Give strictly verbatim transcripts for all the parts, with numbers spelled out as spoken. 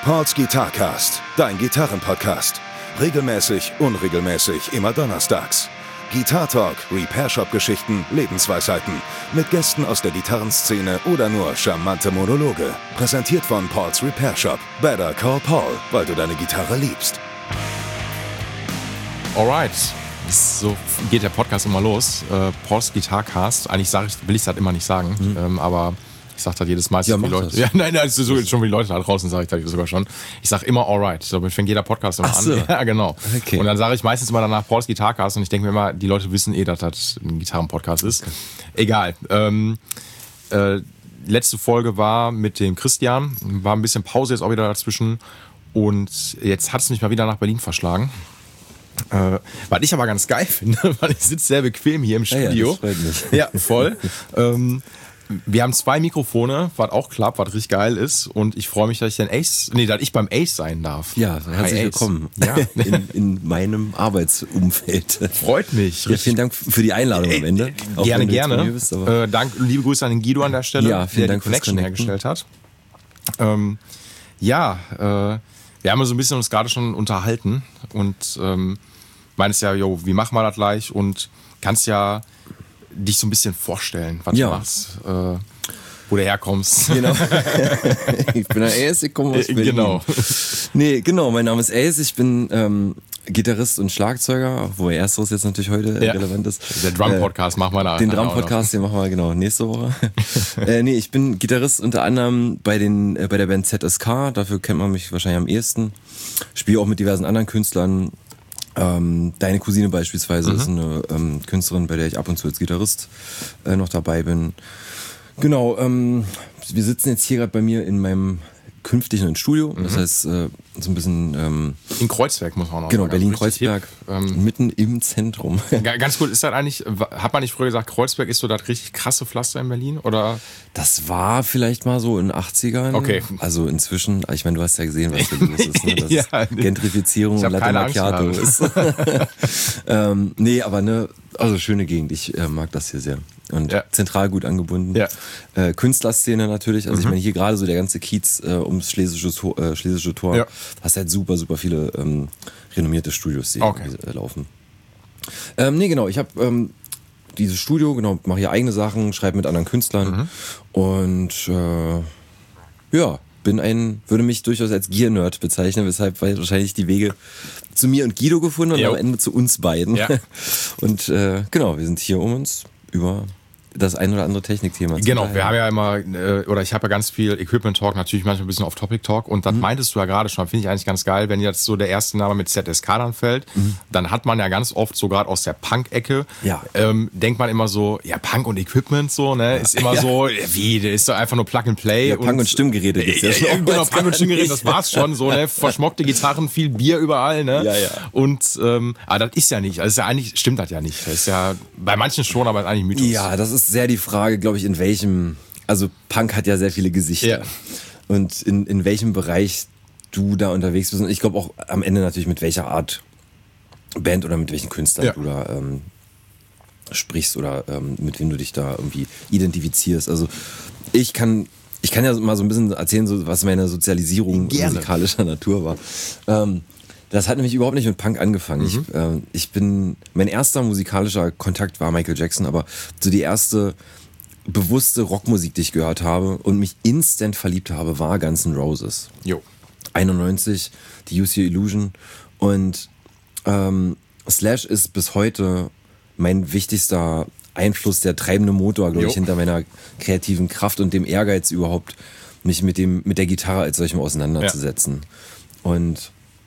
Pauls Guitarcast, dein Gitarrenpodcast. Regelmäßig, unregelmäßig, immer donnerstags. Guitar Talk, Repair Shop Geschichten, Lebensweisheiten. Mit Gästen aus der Gitarrenszene oder nur charmante Monologe. Präsentiert von Pauls Repair Shop. Better call Paul, weil du deine Gitarre liebst. Alright, so geht der Podcast immer los. Äh, Pauls Guitarcast. Eigentlich sag ich, will ich es halt immer nicht sagen, mhm. ähm, aber ich sag das jedes Mal. Ja, die Leute, ja, nein, nein, so, schon wie Leute da draußen sage ich das sogar schon. Ich sag immer alright. So fängt jeder Podcast immer Ach so. an. Ja, genau. Okay. Und dann sage ich meistens immer danach Pauls Guitarcast und ich denke mir immer, die Leute wissen eh, dass das ein Gitarrenpodcast ist. Okay. Egal. Ähm, äh, letzte Folge war mit dem Christian. War ein bisschen Pause jetzt auch wieder dazwischen. Und jetzt hat es mich mal wieder nach Berlin verschlagen. Äh, was ich aber ganz geil finde, weil ich sitze sehr bequem hier im Studio. Ja, ja, das freut mich. Ja, voll. ähm, wir haben zwei Mikrofone, was auch klappt, was richtig geil ist. Und ich freue mich, dass ich den Ace, nee, dass ich beim Ace sein darf. Ja, herzlich Hi, willkommen. Ja. in, in meinem Arbeitsumfeld. Freut mich. Ja, vielen Dank für die Einladung am Ende. Auch gerne, gerne. Bist, äh, Dank, liebe Grüße an den Guido an der Stelle, ja, vielen der Dank die Connection hergestellt hat. Ähm, ja, äh, wir haben so ein bisschen uns gerade schon unterhalten und ähm, meinst ja, jo, wie machen wir das gleich? Und kannst ja dich so ein bisschen vorstellen, was ja. du machst, äh, wo du herkommst. Genau. Ich bin der Ace, ich komme aus Berlin. Genau. Nee, genau, mein Name ist Ace, ich bin ähm, Gitarrist und Schlagzeuger, wobei ersteres jetzt natürlich heute ja. relevant ist. Der Drum-Podcast äh, machen wir da. Den Drum-Podcast, den machen wir genau nächste Woche. äh, nee, ich bin Gitarrist unter anderem bei, den, äh, bei der Band Z S K, dafür kennt man mich wahrscheinlich am ehesten. Spiele auch mit diversen anderen Künstlern. Ähm, deine Cousine beispielsweise mhm. ist eine ähm, Künstlerin, bei der ich ab und zu als Gitarrist äh, noch dabei bin. Genau, ähm, wir sitzen jetzt hier gerade bei mir in meinem künftigen Studio. Mhm. Das heißt, äh, so ein bisschen... Ähm, in Kreuzberg muss man auch noch Genau, Berlin-Kreuzberg, ähm, mitten im Zentrum. Ganz cool, ist das eigentlich, hat man nicht früher gesagt, Kreuzberg ist so das richtig krasse Pflaster in Berlin? Oder? Das war vielleicht mal so in den achtzigern. Okay. Also inzwischen, ich meine, du hast ja gesehen, was da los ist. Ne? Das ja, ist Gentrifizierung und Latte Macchiato ist. ähm, nee, aber ne, also schöne Gegend, ich äh, mag das hier sehr. Und ja. zentral gut angebunden. Ja. Äh, Künstlerszene natürlich. Also mhm. ich meine, hier gerade so der ganze Kiez äh, ums Schlesische Tor, äh, Schlesische Tor ja. hast halt super, super viele ähm, renommierte Studios, die okay. äh, laufen. Ähm, nee, genau, ich habe ähm, dieses Studio, genau, mache hier eigene Sachen, schreibe mit anderen Künstlern mhm. und äh, ja, bin ein, würde mich durchaus als Gear-Nerd bezeichnen, weshalb wahrscheinlich die Wege zu mir und Guido gefunden und jo. am Ende zu uns beiden. Ja. Und äh, genau, wir sind hier, um uns über das ein oder andere Technikthema zu Genau, teilen. wir haben ja immer, äh, oder ich habe ja ganz viel Equipment-Talk, natürlich manchmal ein bisschen Off-Topic-Talk und das mhm. meintest du ja gerade schon, finde ich eigentlich ganz geil, wenn jetzt so der erste Name mit Z S K dann fällt, mhm. dann hat man ja ganz oft so gerade aus der Punk-Ecke, ja. ähm, denkt man immer so, ja Punk und Equipment so, ne, ist immer ja. so, wie, der ist doch einfach nur Plug-and-Play. Ja, Punk und, und Stimmgeräte gibt's ja schon. Äh, genau, Punk und Stimmgeräte, das war's schon so, ne, verschmockte Gitarren, viel Bier überall, ne. Ja, ja. Und, ähm, aber das ist ja nicht, also ist ja eigentlich, stimmt das ja nicht, das ist ja, bei manchen schon, aber ist eigentlich Mythos. Ja, das ist sehr die Frage, glaube ich, in welchem, also Punk hat ja sehr viele Gesichter. Ja. Und in, in welchem Bereich du da unterwegs bist. Und ich glaube auch am Ende natürlich mit welcher Art Band oder mit welchen Künstlern ja. du da ähm, sprichst oder ähm, mit wem du dich da irgendwie identifizierst. Also ich kann, ich kann ja mal so ein bisschen erzählen, so, was meine Sozialisierung Gerne. musikalischer Natur war. Ähm, Das hat nämlich überhaupt nicht mit Punk angefangen. Mhm. Ich, äh, ich bin, mein erster musikalischer Kontakt war Michael Jackson, aber so die erste bewusste Rockmusik, die ich gehört habe und mich instant verliebt habe, war Guns N' Roses. Jo. einundneunzig, die Use Your Illusion. Und ähm, Slash ist bis heute mein wichtigster Einfluss, der treibende Motor, glaube ich, hinter meiner kreativen Kraft und dem Ehrgeiz überhaupt, mich mit dem, mit der Gitarre als solchem auseinanderzusetzen. Ja. Und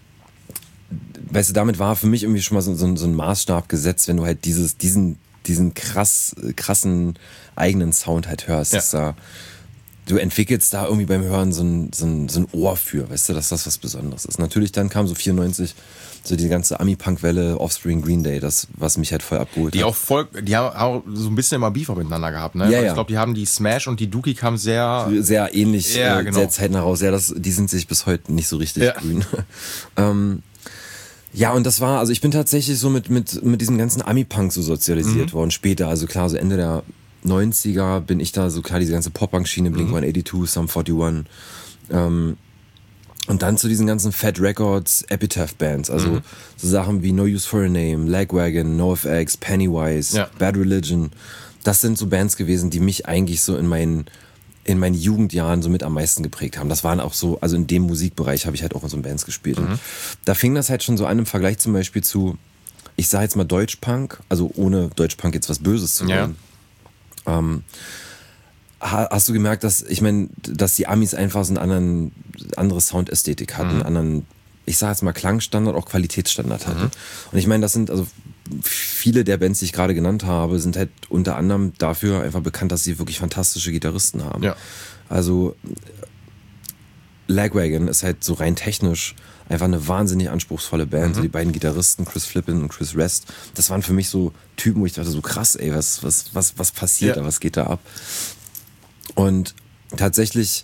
weißt du, damit war für mich irgendwie schon mal so, so, so ein Maßstab gesetzt, wenn du halt dieses, diesen, diesen krass, krassen eigenen Sound halt hörst. Ja. Dass da, du entwickelst da irgendwie beim Hören so ein, so, ein, so ein Ohr für, weißt du, dass das was Besonderes ist. Natürlich dann kam so vierundneunzig so die ganze Ami-Punk-Welle, Offspring, Green Day, das, was mich halt voll abgeholt die hat. Auch voll, die haben auch so ein bisschen immer Beef miteinander gehabt, ne? Ja, Weil ja. Ich glaube, die haben die Smash und die Dookie kamen sehr... Sehr ähnlich, ja, äh, genau. sehr zeitnah raus. Ja, das, die sind sich bis heute nicht so richtig ja. grün. ähm, Ja, und das war, also ich bin tatsächlich so mit, mit, mit diesem ganzen Ami-Punk so sozialisiert mhm. worden. Später, also klar, so Ende der neunziger bin ich da so klar, diese ganze Pop-Punk-Schiene, Blink mhm. one eighty-two, Sum forty-one, ähm, Und dann zu diesen ganzen Fat Records, Epitaph-Bands, also mhm. so Sachen wie No Use for a Name, Lagwagon, NoFX, Pennywise, ja. Bad Religion. Das sind so Bands gewesen, die mich eigentlich so in meinen, in meinen Jugendjahren so mit am meisten geprägt haben. Das waren auch so, also in dem Musikbereich habe ich halt auch in so Bands gespielt. Mhm. Und da fing das halt schon so an im Vergleich zum Beispiel zu, ich sage jetzt mal Deutschpunk, also ohne Deutschpunk jetzt was Böses zu nennen. Ja. Ähm, Hast du gemerkt, dass, ich meine, dass die Amis einfach so eine anderen, andere Soundästhetik hatten, mhm. einen anderen, ich sag jetzt mal Klangstandard, auch Qualitätsstandard hatten. Mhm. Und ich meine, das sind, also viele der Bands, die ich gerade genannt habe, sind halt unter anderem dafür einfach bekannt, dass sie wirklich fantastische Gitarristen haben. Ja. Also Lagwagon ist halt so rein technisch einfach eine wahnsinnig anspruchsvolle Band. Mhm. So die beiden Gitarristen, Chris Flippin und Chris Rest, das waren für mich so Typen, wo ich dachte, so krass, ey, was, was, was, was passiert ja. da, was geht da ab? Und tatsächlich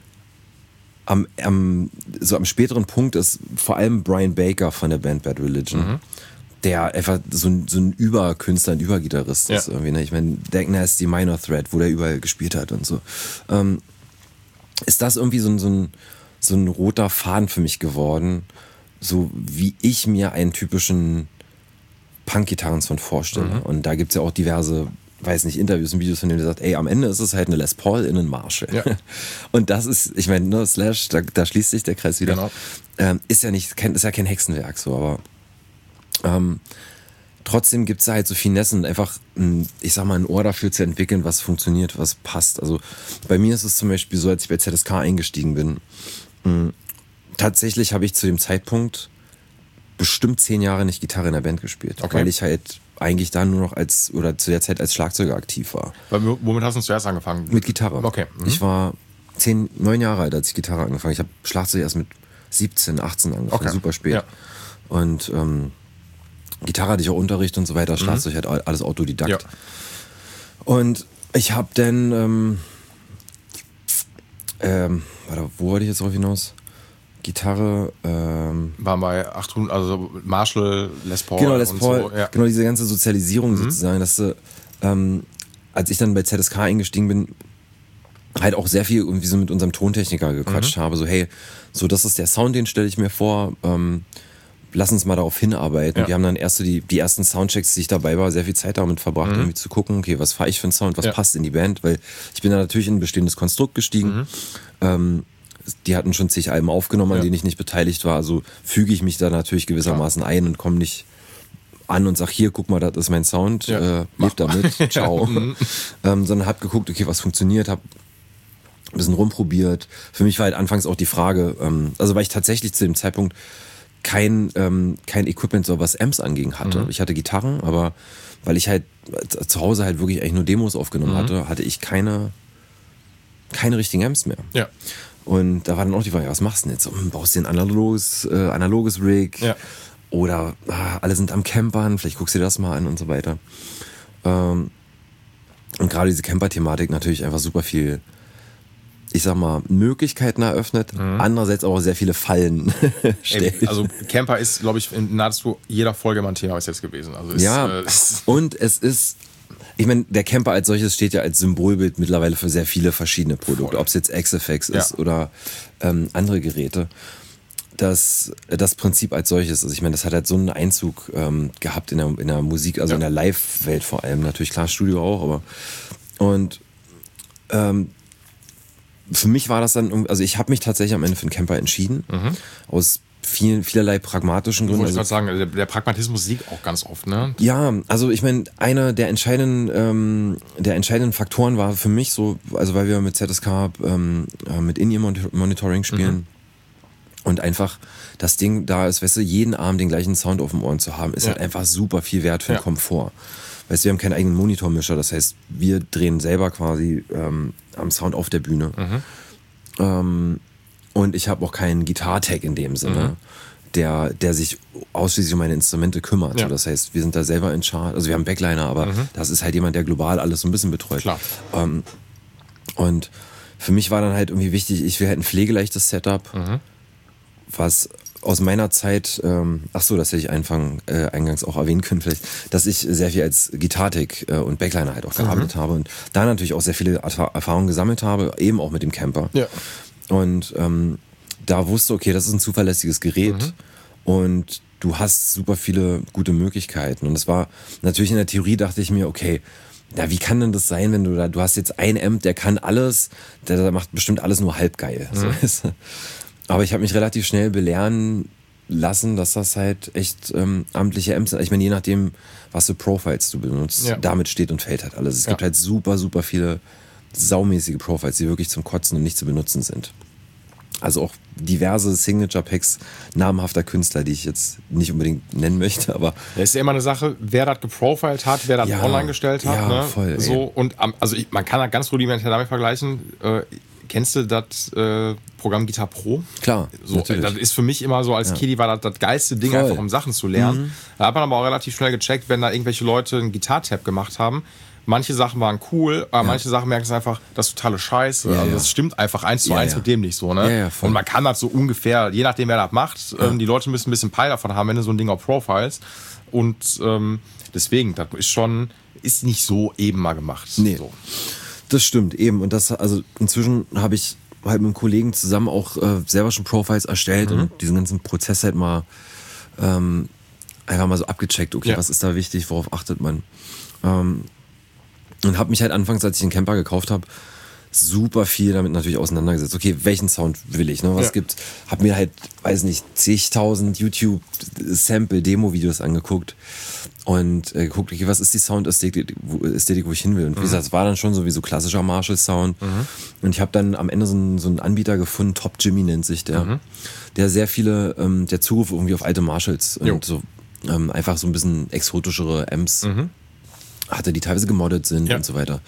am, am, so am späteren Punkt ist vor allem Brian Baker von der Band Bad Religion, mhm. der einfach so ein, so ein Überkünstler, ein Übergitarrist ist. Ja. Irgendwie, ne? Ich meine, Dag Nasty, Minor Threat, wo der überall gespielt hat und so. Ähm, ist das irgendwie so ein, so, ein, so ein roter Faden für mich geworden, so wie ich mir einen typischen Punk-Gitarrensound vorstelle. Mhm. Und da gibt es ja auch diverse, weiß nicht, Interviews und Videos, von denen er sagt, ey, am Ende ist es halt eine Les Paul in einen Marshall. Ja. Und das ist, ich meine, ne, Slash, da, da schließt sich der Kreis wieder. Genau. Ähm, ist ja nicht, ist ja kein Hexenwerk, so, aber ähm, trotzdem gibt es da halt so Finessen und einfach, ein, ich sag mal, ein Ohr dafür zu entwickeln, was funktioniert, was passt. Also bei mir ist es zum Beispiel so, als ich bei Z S K eingestiegen bin, mh, tatsächlich habe ich zu dem Zeitpunkt bestimmt zehn Jahre nicht Gitarre in der Band gespielt, okay. weil ich halt eigentlich dann nur noch als, oder zu der Zeit als Schlagzeuger aktiv war. Weil, womit hast du zuerst angefangen? Mit Gitarre. Okay. Mhm. Ich war zehn, neun Jahre alt, als ich Gitarre angefangen habe. Ich habe Schlagzeug erst mit siebzehn, achtzehn angefangen, okay. super spät. Ja. Und ähm, Gitarre hatte ich auch Unterricht und so weiter, Schlagzeug mhm. halt alles Autodidakt. Ja. Und ich habe dann, ähm, ähm, warte, wo wollte ich jetzt drauf hinaus? Gitarre, ähm, war bei achthundert, also Marshall, Les Paul. Genau, Les und Paul, so, ja. genau diese ganze Sozialisierung mhm. sozusagen, dass du, ähm, als ich dann bei Z S K eingestiegen bin, halt auch sehr viel irgendwie so mit unserem Tontechniker gequatscht mhm. habe, so hey, so das ist der Sound, den stelle ich mir vor, ähm, lass uns mal darauf hinarbeiten. Ja. Wir haben dann erst so die, die ersten Soundchecks, die ich dabei war, sehr viel Zeit damit verbracht, mhm. irgendwie zu gucken, okay, was fahre ich für einen Sound, was ja. passt in die Band, weil ich bin da natürlich in ein bestehendes Konstrukt gestiegen, mhm. ähm, die hatten schon zig Alben aufgenommen, an ja. denen ich nicht beteiligt war, also füge ich mich da natürlich gewissermaßen Klar. ein und komme nicht an und sag, hier, guck mal, das ist mein Sound, ja. äh, lebt damit, ciao. mhm. ähm, sondern hab geguckt, okay, was funktioniert, hab ein bisschen rumprobiert. Für mich war halt anfangs auch die Frage, ähm, also weil ich tatsächlich zu dem Zeitpunkt kein, ähm, kein Equipment, so was Amps anging hatte. Mhm. Ich hatte Gitarren, aber weil ich halt zu Hause halt wirklich eigentlich nur Demos aufgenommen mhm. hatte, hatte ich keine, keine richtigen Amps mehr. Ja. Und da war dann auch die Frage, was machst du denn jetzt? So, baust du ein analoges, äh, analoges Rig? Ja. Oder ah, alle sind am Campern, vielleicht guckst du dir das mal an und so weiter. Ähm, und gerade diese Camper-Thematik natürlich einfach super viel, ich sag mal, Möglichkeiten eröffnet, mhm. andererseits auch sehr viele Fallen stellt. Ey, also Camper ist, glaube ich, in nahezu jeder Folge mal ein Thema bis jetzt gewesen. Also ist, ja, äh, ist und es ist, ich meine, der Camper als solches steht ja als Symbolbild mittlerweile für sehr viele verschiedene Produkte, ob es jetzt X F X ist ja. oder ähm, andere Geräte. Das, das Prinzip als solches, also ich meine, das hat halt so einen Einzug ähm, gehabt in der, in der Musik, also ja. in der Live-Welt vor allem, natürlich klar, Studio auch, aber und ähm, für mich war das dann, also ich habe mich tatsächlich am Ende für einen Camper entschieden, mhm. aus vielen, vielerlei pragmatischen Gründen. Ich wollte also, gerade sagen, der, der Pragmatismus siegt auch ganz oft, ne? Ja, also ich meine, einer der entscheidenden, ähm, der entscheidenden Faktoren war für mich so, also weil wir mit Z S K ähm, mit In-Ear-Monitoring spielen mhm. und einfach das Ding da ist, weißt du, jeden Abend den gleichen Sound auf dem Ohren zu haben, ist ja. halt einfach super viel wert für den ja. Komfort. Weißt du, wir haben keinen eigenen Monitormischer, das heißt, wir drehen selber quasi ähm, am Sound auf der Bühne. Mhm. Ähm, und ich habe auch keinen Gitarre-Tech in dem Sinne, mhm. der, der sich ausschließlich um meine Instrumente kümmert. Ja. So, das heißt, wir sind da selber in Charge, also wir haben Backliner, aber mhm. das ist halt jemand, der global alles so ein bisschen betreut. Klar. Ähm, und für mich war dann halt irgendwie wichtig, ich will halt ein pflegeleichtes Setup, mhm. was aus meiner Zeit, ähm, ach so, das hätte ich einfangen, äh, eingangs auch erwähnen können vielleicht, dass ich sehr viel als Gitarre-Tech äh, und Backliner halt auch gearbeitet mhm. habe und da natürlich auch sehr viele Erfahrungen gesammelt habe, eben auch mit dem Camper. Ja. Und ähm, da wusste, okay, das ist ein zuverlässiges Gerät mhm. und du hast super viele gute Möglichkeiten. Und es war natürlich in der Theorie, dachte ich mir, okay, ja, wie kann denn das sein, wenn du da, du hast jetzt ein Amp, der kann alles, der, der macht bestimmt alles nur halb geil. Mhm. So. Aber ich habe mich relativ schnell belehren lassen, dass das halt echt ähm, amtliche Amps sind. Ich meine, je nachdem, was für Profiles du benutzt, ja. damit steht und fällt halt alles. Es ja. gibt halt super, super viele saumäßige Profiles, die wirklich zum Kotzen und nicht zu benutzen sind. Also auch diverse Signature-Packs namhafter Künstler, die ich jetzt nicht unbedingt nennen möchte, aber... Das ist ja immer eine Sache, wer das geprofiled hat, wer das ja, online gestellt hat. Ja, ne? voll. So, und also ich, man kann das ganz rudimentär damit vergleichen. Äh, kennst du das äh, Programm Guitar Pro? Klar, so, äh, das ist für mich immer so, als ja. Kiddie war das das geilste Ding, voll. einfach um Sachen zu lernen. Mhm. Da hat man aber auch relativ schnell gecheckt, wenn da irgendwelche Leute einen Gitar-Tab gemacht haben. Manche Sachen waren cool, aber ja. manche Sachen merken es einfach, das ist totale Scheiße. Ja, also das ja. stimmt einfach eins zu ja, eins ja. mit dem nicht so. Ne? Ja, ja, und man kann das so ungefähr, je nachdem wer das macht, ja. ähm, die Leute müssen ein bisschen Peil davon haben, wenn du so ein Ding auf Profiles. Und ähm, deswegen, das ist schon, ist nicht so eben mal gemacht. Nee, so. Das stimmt eben. Und das, also inzwischen habe ich halt mit einem Kollegen zusammen auch äh, selber schon Profiles erstellt mhm. und diesen ganzen Prozess halt mal ähm, einfach mal so abgecheckt. Okay, ja. was ist da wichtig, worauf achtet man? Ähm, Und habe mich halt anfangs, als ich den Camper gekauft habe, super viel damit natürlich auseinandergesetzt. Okay, welchen Sound will ich? Ne? Was ja. gibt's? Hab mir halt, weiß nicht, zigtausend YouTube-Sample-Demo-Videos angeguckt und äh, geguckt, okay, was ist die Soundästhetik, wo, Ästhetik, wo ich hin will. Und wie mhm. gesagt, es war dann schon sowieso klassischer Marshall-Sound. Mhm. Und ich habe dann am Ende so einen, so einen Anbieter gefunden, Top Jimmy nennt sich der, mhm. der sehr viele, ähm, der Zugriff irgendwie auf alte Marshalls jo. und so ähm, einfach so ein bisschen exotischere Amps mhm. hatte, die teilweise gemoddet sind ja. und so weiter.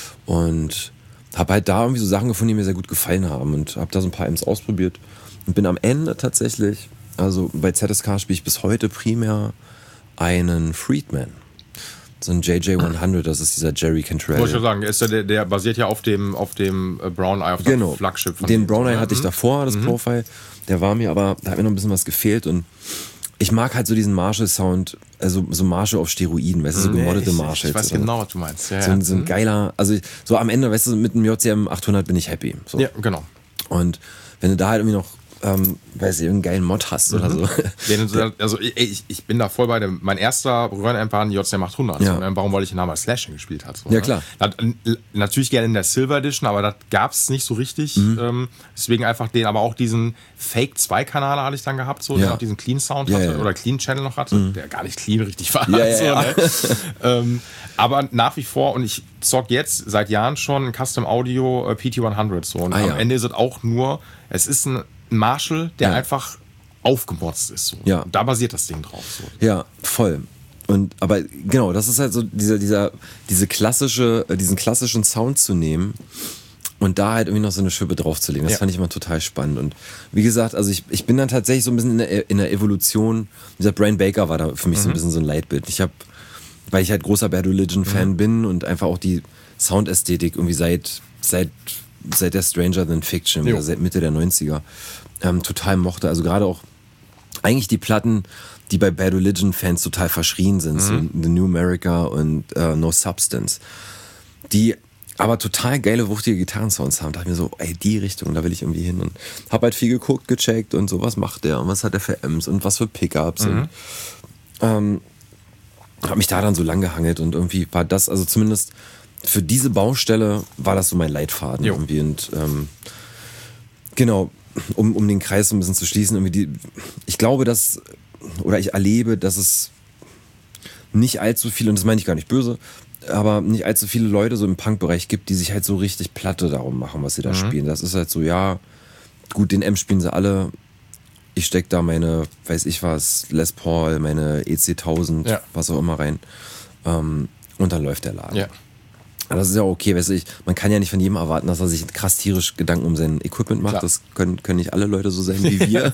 Und habe halt da irgendwie so Sachen gefunden, die mir sehr gut gefallen haben und habe da so ein paar Amps ausprobiert und bin am Ende tatsächlich, also bei Z S K spiele ich bis heute primär einen Friedman. So ein J J hundert, das ist dieser Jerry Cantrell. Wollte ich schon sagen, der, ist ja der, der basiert ja auf dem, auf dem Brown Eye, auf dem genau. Flagship. Von den Brown Eye hatte ich mhm. davor, das mhm. Profile. Der war mir aber, da hat mir noch ein bisschen was gefehlt und ich mag halt so diesen Marshall-Sound, also so Marshall auf Steroiden, weißt du, so gemoddete Marshalls. Ich weiß genau, was du meinst. Ja, so, ein, so ein geiler, also so am Ende, weißt du, mit einem J C M achthundert bin ich happy. So. Ja, genau. Und wenn du da halt irgendwie noch, ähm, weiß ich, irgendeinen geilen Mod hast oder mhm. so. Also ich, ich bin da voll bei dem, mein erster Röhrenamp war ein J C M achthundert. Ja. So, warum, weil ich den damals Slashing gespielt hat. So, ja, klar. Das, natürlich gerne in der Silver Edition, aber das gab es nicht so richtig. Mhm. Ähm, deswegen einfach den, aber auch diesen Fake zwei Kanal hatte ich dann gehabt, so, ja. der auch diesen Clean Sound ja, hatte ja. oder Clean Channel noch hatte, mhm. der gar nicht clean richtig war. Ja, so, ja, ja. Ne? ähm, aber nach wie vor, und ich zock jetzt seit Jahren schon ein Custom Audio äh, P T hundert. So, und ah, am ja. Ende ist es auch nur, es ist ein Marshall, der ja. einfach aufgemotzt ist. So. Ja. Und da basiert das Ding drauf. So. Ja, voll. Und aber genau, das ist halt so dieser, dieser, diese klassische, diesen klassischen Sound zu nehmen und da halt irgendwie noch so eine Schippe draufzulegen. Das ja. fand ich immer total spannend. Und wie gesagt, also ich, ich bin dann tatsächlich so ein bisschen in der, in der Evolution. Dieser Brian Baker war da für mich mhm. so ein bisschen so ein Leitbild. Ich habe, weil ich halt großer Bad Religion-Fan mhm. bin und einfach auch die Soundästhetik irgendwie seit, seit, seit der Stranger Than Fiction, oder seit Mitte der neunziger, ähm, total mochte. Also gerade auch eigentlich die Platten, die bei Bad Religion-Fans total verschrien sind, mhm. so The New America und uh, No Substance, die aber total geile, wuchtige Gitarrensounds haben. Da dachte ich mir so, ey, die Richtung, da will ich irgendwie hin. Und hab halt viel geguckt, gecheckt und so, was macht der und was hat der für Amps und was für Pickups. Mhm. Und ähm, hab mich da dann so lang gehangelt und irgendwie war das, also zumindest für diese Baustelle war das so mein Leitfaden jo. irgendwie. Und ähm, genau, um, um den Kreis so ein bisschen zu schließen, irgendwie die, ich glaube, dass, oder ich erlebe, dass es nicht allzu viele, und das meine ich gar nicht böse, aber nicht allzu viele Leute so im Punk-Bereich gibt, die sich halt so richtig Platte darum machen, was sie da mhm. spielen. Das ist halt so, ja, gut, den Amp spielen sie alle. Ich steck da meine, weiß ich was, Les Paul, meine E C tausend, ja. was auch immer rein. Ähm, und dann läuft der Laden. Ja. Das ist ja okay, weißt du, ich, man kann ja nicht von jedem erwarten, dass er sich krass tierisch Gedanken um sein Equipment macht. Klar. Das können, können nicht alle Leute so sein wie wir.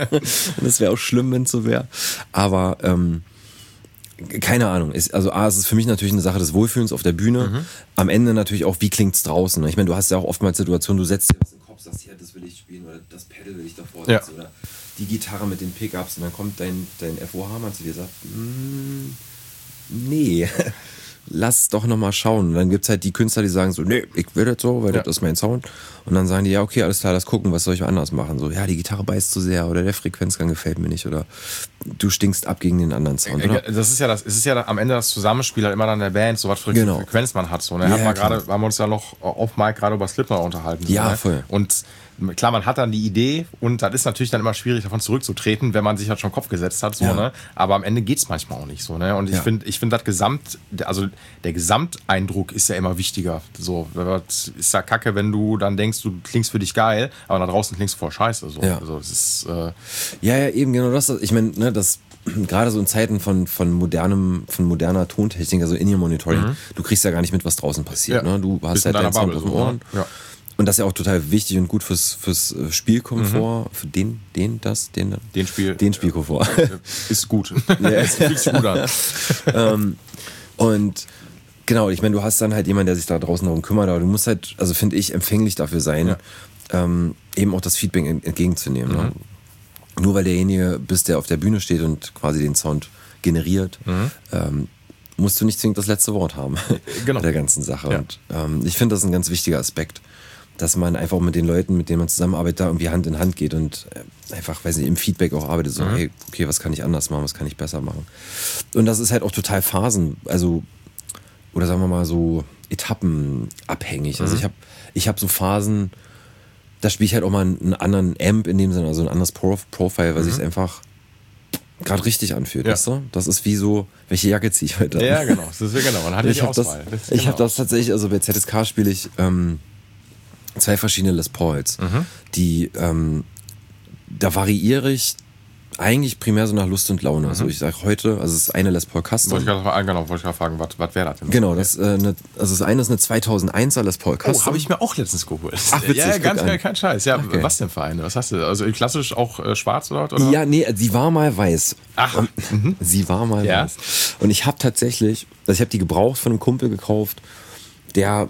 Das wäre auch schlimm, wenn es so wäre. Aber ähm, keine Ahnung. Ist, also A, es ist für mich natürlich eine Sache des Wohlfühlens auf der Bühne. Mhm. Am Ende natürlich auch, wie klingt's draußen. Ich meine, du hast ja auch oftmals Situationen, du setzt dir was in den Kopf, sagst, ja, das will ich spielen oder das Pedal will ich davor setzen ja. oder die Gitarre mit den Pickups und dann kommt dein, dein F O H-Mann zu dir und sagt, mm, nee. lass doch nochmal schauen. Und dann gibt es halt die Künstler, die sagen so, nee, ich will das so, weil Ja. das ist mein Sound. Und dann sagen die, ja, okay, alles klar, lass gucken, was soll ich anders machen? So, ja, die Gitarre beißt zu sehr oder der Frequenzgang gefällt mir nicht oder du stinkst ab gegen den anderen Sound, oder? Das ist ja das, es ist ja am Ende das Zusammenspiel halt immer dann der Band, so was für eine Genau. Frequenz man hat. So, ne? Ja, Hat man klar. gerade, haben wir uns ja noch auf Mike gerade über Slipknot unterhalten. So, Ja, ne? voll. Und klar, man hat dann die Idee und das ist natürlich dann immer schwierig, davon zurückzutreten, wenn man sich halt schon Kopf gesetzt hat. So, Ja. ne? Aber am Ende geht's manchmal auch nicht so. Ne? Und ich Ja. finde, ich finde das Gesamt, also der Gesamteindruck ist ja immer wichtiger. So, das ist ja kacke, wenn du dann denkst, du klingst für dich geil, aber da draußen klingst du voll scheiße. So. Ja. Also, es ist, äh, Ja, ja, eben genau das. Ich meine, ne, das gerade so in Zeiten von, von modernem, von moderner Tontechnik, also In-Ear-Monitoring, du kriegst ja gar nicht mit, was draußen passiert. Ja. Ne? Du hast Bist in halt deinen deiner Sound Bubble auf den so, ne? Ohren. Ja. Und das ist ja auch total wichtig und gut fürs, fürs äh, Spielkomfort, für den, den, das, den, Den Spiel- den Spielkomfort. ist gut. Es fühlt sich gut an. ähm, und genau, ich meine, du hast dann halt jemanden, der sich da draußen darum kümmert, aber du musst halt, also finde ich, empfänglich dafür sein, Ja. ähm, eben auch das Feedback ent- entgegenzunehmen. Ne? Nur weil derjenige bist, der auf der Bühne steht und quasi den Sound generiert, ähm, musst du nicht zwingend das letzte Wort haben Genau. bei der ganzen Sache. Ja. Und ähm, ich finde das ein ganz wichtiger Aspekt, dass man einfach mit den Leuten, mit denen man zusammenarbeitet, da irgendwie Hand in Hand geht und äh, einfach, weiß nicht, im Feedback auch arbeitet. So, hey, okay, was kann ich anders machen, was kann ich besser machen? Und das ist halt auch total Phasen, also, oder sagen wir mal so etappenabhängig. Also ich habe ich hab so Phasen, da spiele ich halt auch mal einen, einen anderen Amp in dem Sinne, also ein anderes Pro Profile, weil sich es einfach gerade richtig anfühlt, Ja. weißt du? Das ist wie so, welche Jacke ziehe ich heute an? Ja, genau. Das ist ja genau. Man hat ja Ich die habe das, Auswahl. Das ist ich hab genau. das tatsächlich, also bei Z S K spiele ich ähm, zwei verschiedene Les Pauls, Mhm. die, ähm, da variiere ich eigentlich primär so nach Lust und Laune. Also ich sage heute, also es ist eine Les Paul Custom. Mhm. Wollte ich gerade genau, wollte ich gerade fragen, was, was wäre das denn? Genau, das, äh, ne, also das eine ist eine zweitausendeiner Les Paul Custom. Oh, habe ich mir auch letztens geholt. Ach, witzig, ja, ja, guck ganz an. kein, kein Scheiß. Ja, Okay. was denn für eine? Was hast du? Also klassisch auch äh, schwarz oder was? Oder? Ja, nee, sie war mal weiß. Ach, Und, sie war mal Ja. weiß. Und ich habe tatsächlich, also ich habe die gebraucht von einem Kumpel gekauft, der,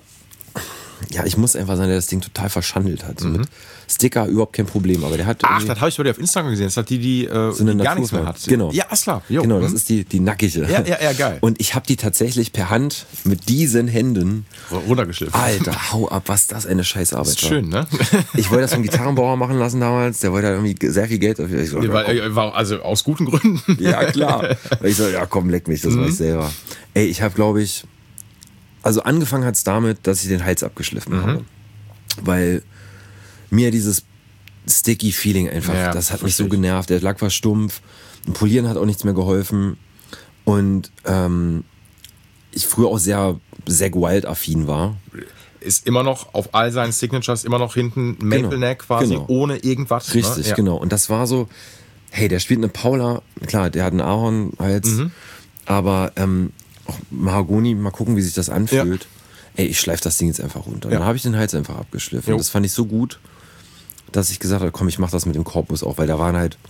ja, ich muss einfach sagen, der das Ding total verschandelt hat. So mit Sticker überhaupt kein Problem, aber der hat Ach, irgendwie das habe ich bei dir auf Instagram gesehen. Das hat die, die, äh, so eine die gar nichts mehr Naturfarbe. hat. Genau. Ja, ist klar. Jo. Genau, das Mhm. ist die, die nackige. Ja, ja, ja, geil. Und ich habe die tatsächlich per Hand mit diesen Händen, runtergeschliffen. Alter, hau ab, was das eine Scheißarbeit Das ist war. schön, ne? Ich wollte das vom Gitarrenbauer machen lassen damals, der wollte halt irgendwie sehr viel Geld dafür. Ich so, Ja, weil, äh, war, also aus guten Gründen. Ja, klar. Ich so, ja komm, leck mich, das Mhm. mach ich selber. Ey, ich habe, glaube ich, also angefangen hat es damit, dass ich den Hals abgeschliffen Mhm. habe. Weil mir dieses sticky Feeling einfach, Ja, das hat mich versteh so ich. genervt. Der Lack war stumpf, ein Polieren hat auch nichts mehr geholfen. Und ähm, ich früher auch sehr Zack Wild-affin war. Ist immer noch auf all seinen Signatures immer noch hinten Maple Genau, Neck quasi, genau. ohne irgendwas. Richtig, ne? Ja. genau. Und das war so, hey, der spielt eine Paula, klar, der hat einen Ahornhals, Mhm. aber ähm, auch Mahagoni, mal gucken, wie sich das anfühlt. Ey, ich schleife das Ding jetzt einfach runter. Ja. Dann habe ich den Hals einfach abgeschliffen. Jo. Das fand ich so gut, dass ich gesagt habe, komm, ich mache das mit dem Korpus auch, weil da waren halt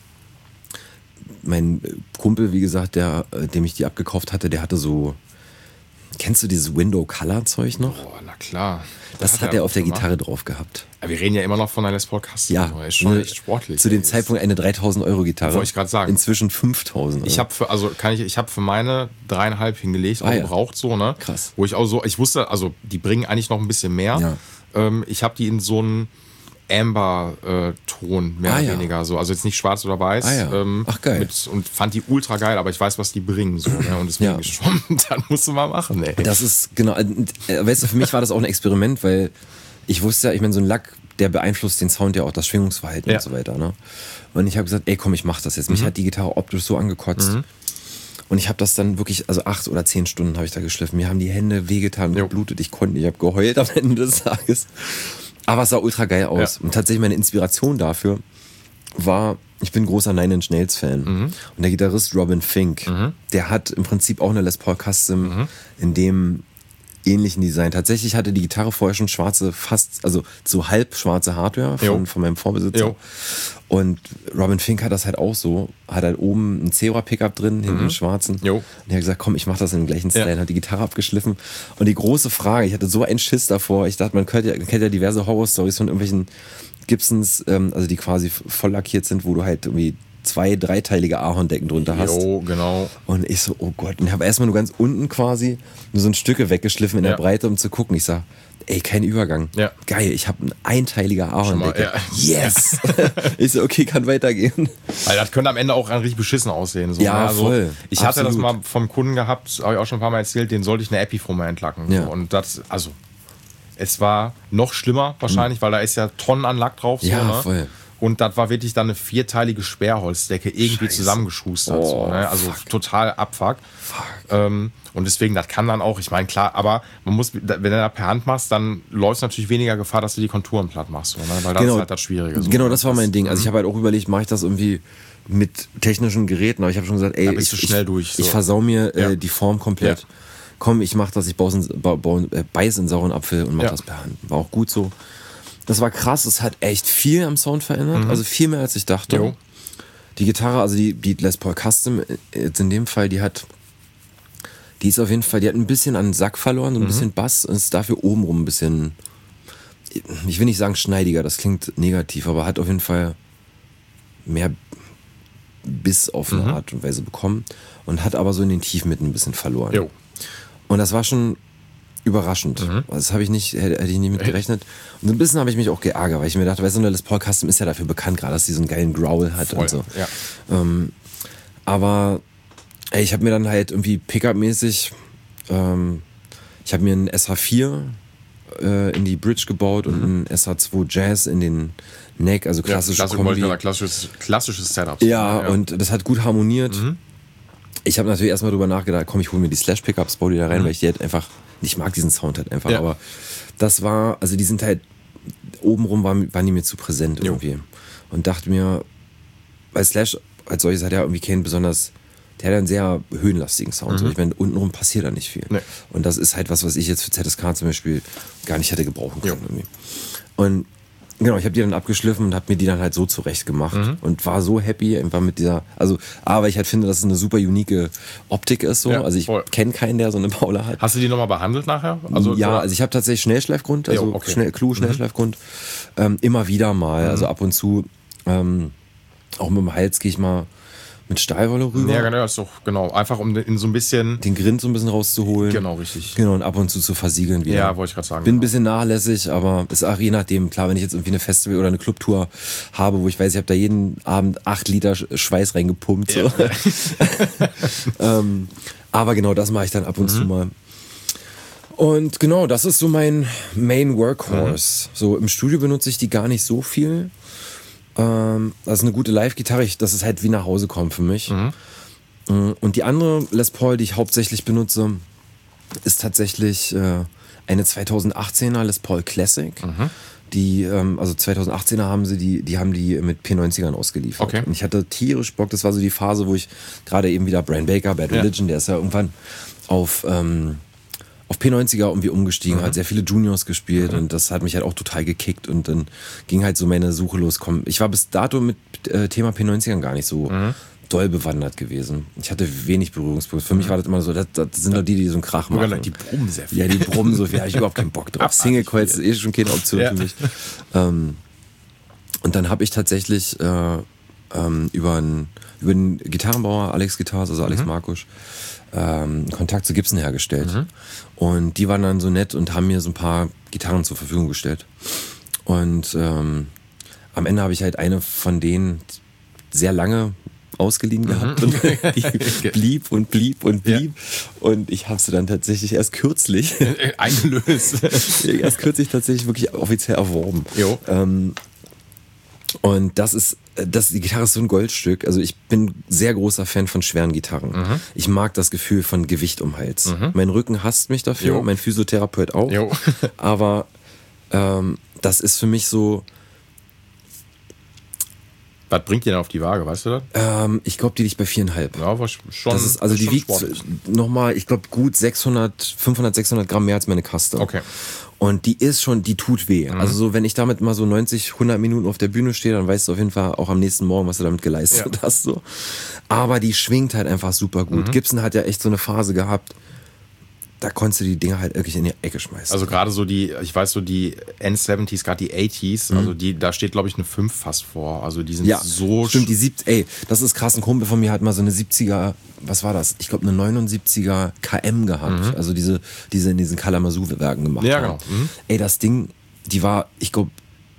mein Kumpel, wie gesagt, der, äh, dem ich die abgekauft hatte, der hatte so, kennst du dieses Window Color Zeug noch? Boah, na klar. Das hat er auf der gemacht. Gitarre drauf gehabt. Ja, wir reden ja immer noch von einer Les Paul Custom. Ja, ist schon ne, echt sportlich. Zu dem ey. Zeitpunkt eine dreitausend Euro Gitarre. Wollte ich grad sagen. Inzwischen fünftausend. Ich habe für, also kann ich, ich habe für meine dreieinhalb hingelegt, auch Ah, ja. gebraucht so, ne? Krass. Wo ich auch so, ich wusste, also die bringen eigentlich noch ein bisschen mehr. Ja. Ähm, ich habe die in so einen Amber-Ton, mehr Ah, oder ja. weniger so. Also jetzt nicht schwarz oder weiß. Ah, ja. ähm, Ach, geil. Mit, und fand die ultra geil, aber ich weiß, was die bringen. So, ne? Und deswegen Ja. schon, dann musst du mal machen, ey. Das ist, genau, äh, weißt du, für mich war das auch ein Experiment, weil ich wusste ja, ich meine, so ein Lack, der beeinflusst den Sound ja auch, das Schwingungsverhalten Ja. und so weiter. Ne? Und ich habe gesagt, ey, komm, ich mach das jetzt. Mich hat die Gitarre optisch so angekotzt. Mhm. Und ich habe das dann wirklich, also acht oder zehn Stunden habe ich da geschliffen. Mir haben die Hände wehgetan, Jo. geblutet, ich konnte nicht, ich habe geheult am Ende des Tages. Aber es sah ultra geil aus. Ja. Und tatsächlich meine Inspiration dafür war, ich bin großer Nine Inch Nails Fan. Mhm. Und der Gitarrist Robin Fink, der hat im Prinzip auch eine Les Paul Custom Mhm. in dem ähnlichen Design. Tatsächlich hatte die Gitarre vorher schon schwarze, fast, also so halb schwarze Hardware von, Jo. von meinem Vorbesitzer. Jo. Und Robin Fink hat das halt auch so, hat halt oben einen Zebra-Pickup drin, hinten einen schwarzen. Jo. Und er hat gesagt, komm, ich mach das in dem gleichen Style, Ja. hat die Gitarre abgeschliffen. Und die große Frage, ich hatte so einen Schiss davor, ich dachte, man kennt ja, kennt ja diverse Horror-Stories von irgendwelchen Gibsons, ähm, also die quasi voll lackiert sind, wo du halt irgendwie zwei dreiteilige Ahorndecken drunter hast. Jo, genau. Und ich so, oh Gott. Und ich habe erstmal nur ganz unten quasi nur so ein Stücke weggeschliffen in Ja. der Breite, um zu gucken. Ich sag, ey, kein Übergang. Ja. Geil, ich habe ein einteiliger Ahorndecke. Schon mal, Yes! Ich so, okay, kann weitergehen. Weil das könnte am Ende auch richtig beschissen aussehen. So, Ja, ne? Also, voll. Ich hatte Absolut. das mal vom Kunden gehabt, habe ich auch schon ein paar Mal erzählt, den sollte ich eine Epifoam entlacken. Ja. So. Und das, also, es war noch schlimmer wahrscheinlich, weil da ist ja Tonnen an Lack drauf. So, Ja, ne? voll. Und das war wirklich dann eine vierteilige Sperrholzdecke irgendwie Scheiße. zusammengeschustert. so, Oh, ne? Also fuck. total Abfuck. Ähm, und deswegen, das kann dann auch, ich meine, klar, aber man muss, wenn du das per Hand machst, dann läufst du natürlich weniger Gefahr, dass du die Konturen platt machst. So, ne? Weil das Genau. ist halt das Schwierige. So, Genau, ne? das war mein Ding. Also ich habe halt auch überlegt, mache ich das irgendwie mit technischen Geräten, aber ich habe schon gesagt, ey, Da bist ich, du schnell ich, durch, so. ich versau mir äh, Ja. die Form komplett. Ja. Komm, ich mach das, ich baue, ba, baue, äh, beiß in sauren Apfel und mach Ja. das per Hand. War auch gut so. Das war krass, es hat echt viel am Sound verändert, also viel mehr als ich dachte. Jo. Die Gitarre, also die, die Les Paul Custom, äh, jetzt in dem Fall, die hat, die ist auf jeden Fall, die hat ein bisschen an den Sack verloren, so ein bisschen Bass und ist dafür obenrum ein bisschen, ich will nicht sagen schneidiger, das klingt negativ, aber hat auf jeden Fall mehr Biss auf eine Art und Weise bekommen und hat aber so in den Tiefen mitten ein bisschen verloren. Jo. Und das war schon überraschend. Das habe ich nicht, hätte, hätte ich nicht mit gerechnet. Und so ein bisschen habe ich mich auch geärgert, weil ich mir dachte, weißt du, eine Les Paul Custom ist ja dafür bekannt, gerade dass sie so einen geilen Growl hat Voll, und so. ja. Ähm, aber ey, ich habe mir dann halt irgendwie Pickup-mäßig, ähm, ich habe mir einen S H vier äh, in die Bridge gebaut und einen S H zwei Jazz in den Neck, also klassische ja, klassisch, Kombi. Kombi. Klassisches, klassisches Setup. Ja, und das hat gut harmoniert. Ich habe natürlich erstmal drüber nachgedacht, komm, ich hole mir die Slash-Pickups, baue die da rein, weil ich die halt einfach, ich mag diesen Sound halt einfach, Ja. aber das war, also die sind halt, obenrum waren, waren die mir zu präsent irgendwie. Und dachte mir, weil Slash als solches hat ja irgendwie keinen besonders, der hat einen sehr höhenlastigen Sound. So. Ich meine, untenrum passiert da nicht viel. Nee. Und das ist halt was, was ich jetzt für Z S K zum Beispiel gar nicht hätte gebrauchen können. Jo. Irgendwie. Und genau, ich habe die dann abgeschliffen und habe mir die dann halt so zurecht gemacht und war so happy einfach mit dieser, also A, weil ich halt finde, dass es eine super unique Optik ist so, Ja, also ich voll. kenne keinen, der so eine Paula hat. Hast du die nochmal behandelt nachher? Also, ja, oder? also ich habe tatsächlich Schnellschleifgrund, also Jo, okay. Schnell, Clou, Schnellschleifgrund, ähm, immer wieder mal, also ab und zu, ähm, auch mit dem Hals gehe ich mal mit Stahlwolle rüber, Ja, genau, ist doch, genau. Einfach um in so ein bisschen. den Grind so ein bisschen rauszuholen. Genau, richtig. Genau, und ab und zu zu versiegeln wieder. Ja, wollte ich gerade sagen. Bin ein genau. bisschen nachlässig, aber ist auch je nachdem. Klar, wenn ich jetzt irgendwie eine Festival- oder eine Clubtour habe, wo ich weiß, ich habe da jeden Abend acht Liter Sch- Schweiß reingepumpt. So. ähm, aber genau, das mache ich dann ab und zu mal. Und genau, das ist so mein Main Workhorse. So im Studio benutze ich die gar nicht so viel. Ähm, das ist eine gute Live-Gitarre. Ich- Das ist halt wie nach Hause kommen für mich. Und die andere Les Paul, die ich hauptsächlich benutze, ist tatsächlich äh, eine zweitausendachtzehner Les Paul Classic. Die, ähm, also zweitausendachtzehner haben sie die, die haben die mit P neunzigern ausgeliefert. Okay. Und ich hatte tierisch Bock, das war so die Phase, wo ich gerade eben wieder Brian Baker, Bad Ja. Religion, der ist ja irgendwann auf, ähm, auf P neunziger irgendwie umgestiegen, hat sehr viele Juniors gespielt und das hat mich halt auch total gekickt und dann ging halt so meine Suche los. Komm, ich war bis dato mit äh, Thema P neunzigern gar nicht so doll bewandert gewesen. Ich hatte wenig Berührungspunkte. Für mich war das immer so, das, das sind doch die, die so einen Krach Sogar machen. Die brummen sehr viel. Ja, die brummen so viel, da hab ich überhaupt keinen Bock drauf. Abartig Single Coils ist eh schon keine Option Ja. für mich. Ähm, und dann habe ich tatsächlich äh, ähm, über einen über den Gitarrenbauer Alex Guitars, also Alex Markusch, ähm, Kontakt zu Gibson hergestellt. Und die waren dann so nett und haben mir so ein paar Gitarren zur Verfügung gestellt. Und ähm, am Ende habe ich halt eine von denen sehr lange ausgeliehen gehabt und die blieb und blieb und blieb. Und ich habe sie dann tatsächlich erst kürzlich, Eingelöst. erst kürzlich tatsächlich wirklich offiziell erworben. Jo. Ähm, und das ist, das, die Gitarre ist so ein Goldstück. Also ich bin sehr großer Fan von schweren Gitarren. Ich mag das Gefühl von Gewicht um den Hals. Mein Rücken hasst mich dafür, Jo. mein Physiotherapeut auch. Jo. Aber ähm, das ist für mich so, Was bringt ihr denn auf die Waage, weißt du das? ähm, ich glaube, die liegt bei viereinhalb. Ja, war schon. Das ist, also die schon wiegt sportlich. nochmal, ich glaube, gut sechshundert, fünfhundert, sechshundert Gramm mehr als meine Custom. Okay. Und die ist schon, die tut weh. Also so, wenn ich damit mal so neunzig, hundert Minuten auf der Bühne stehe, dann weißt du auf jeden Fall auch am nächsten Morgen, was du damit geleistet Ja. hast. So. Aber die schwingt halt einfach super gut. Gibson hat ja echt so eine Phase gehabt, da konntest du die Dinger halt wirklich in die Ecke schmeißen. Also gerade so die, ich weiß so die End-siebziger, gerade die achtziger, also die, da steht glaube ich eine fünf fast vor. Also die sind ja, so... stimmt, die siebzig, ey, das ist krass, ein Kumpel von mir hat mal so eine siebziger, was war das? Ich glaube eine neunundsiebziger K M gehabt. Mhm. Also diese, diese in diesen Kalamazoo-Werken gemacht ja, haben. Genau. Mhm. Ey, das Ding, die war, ich glaube,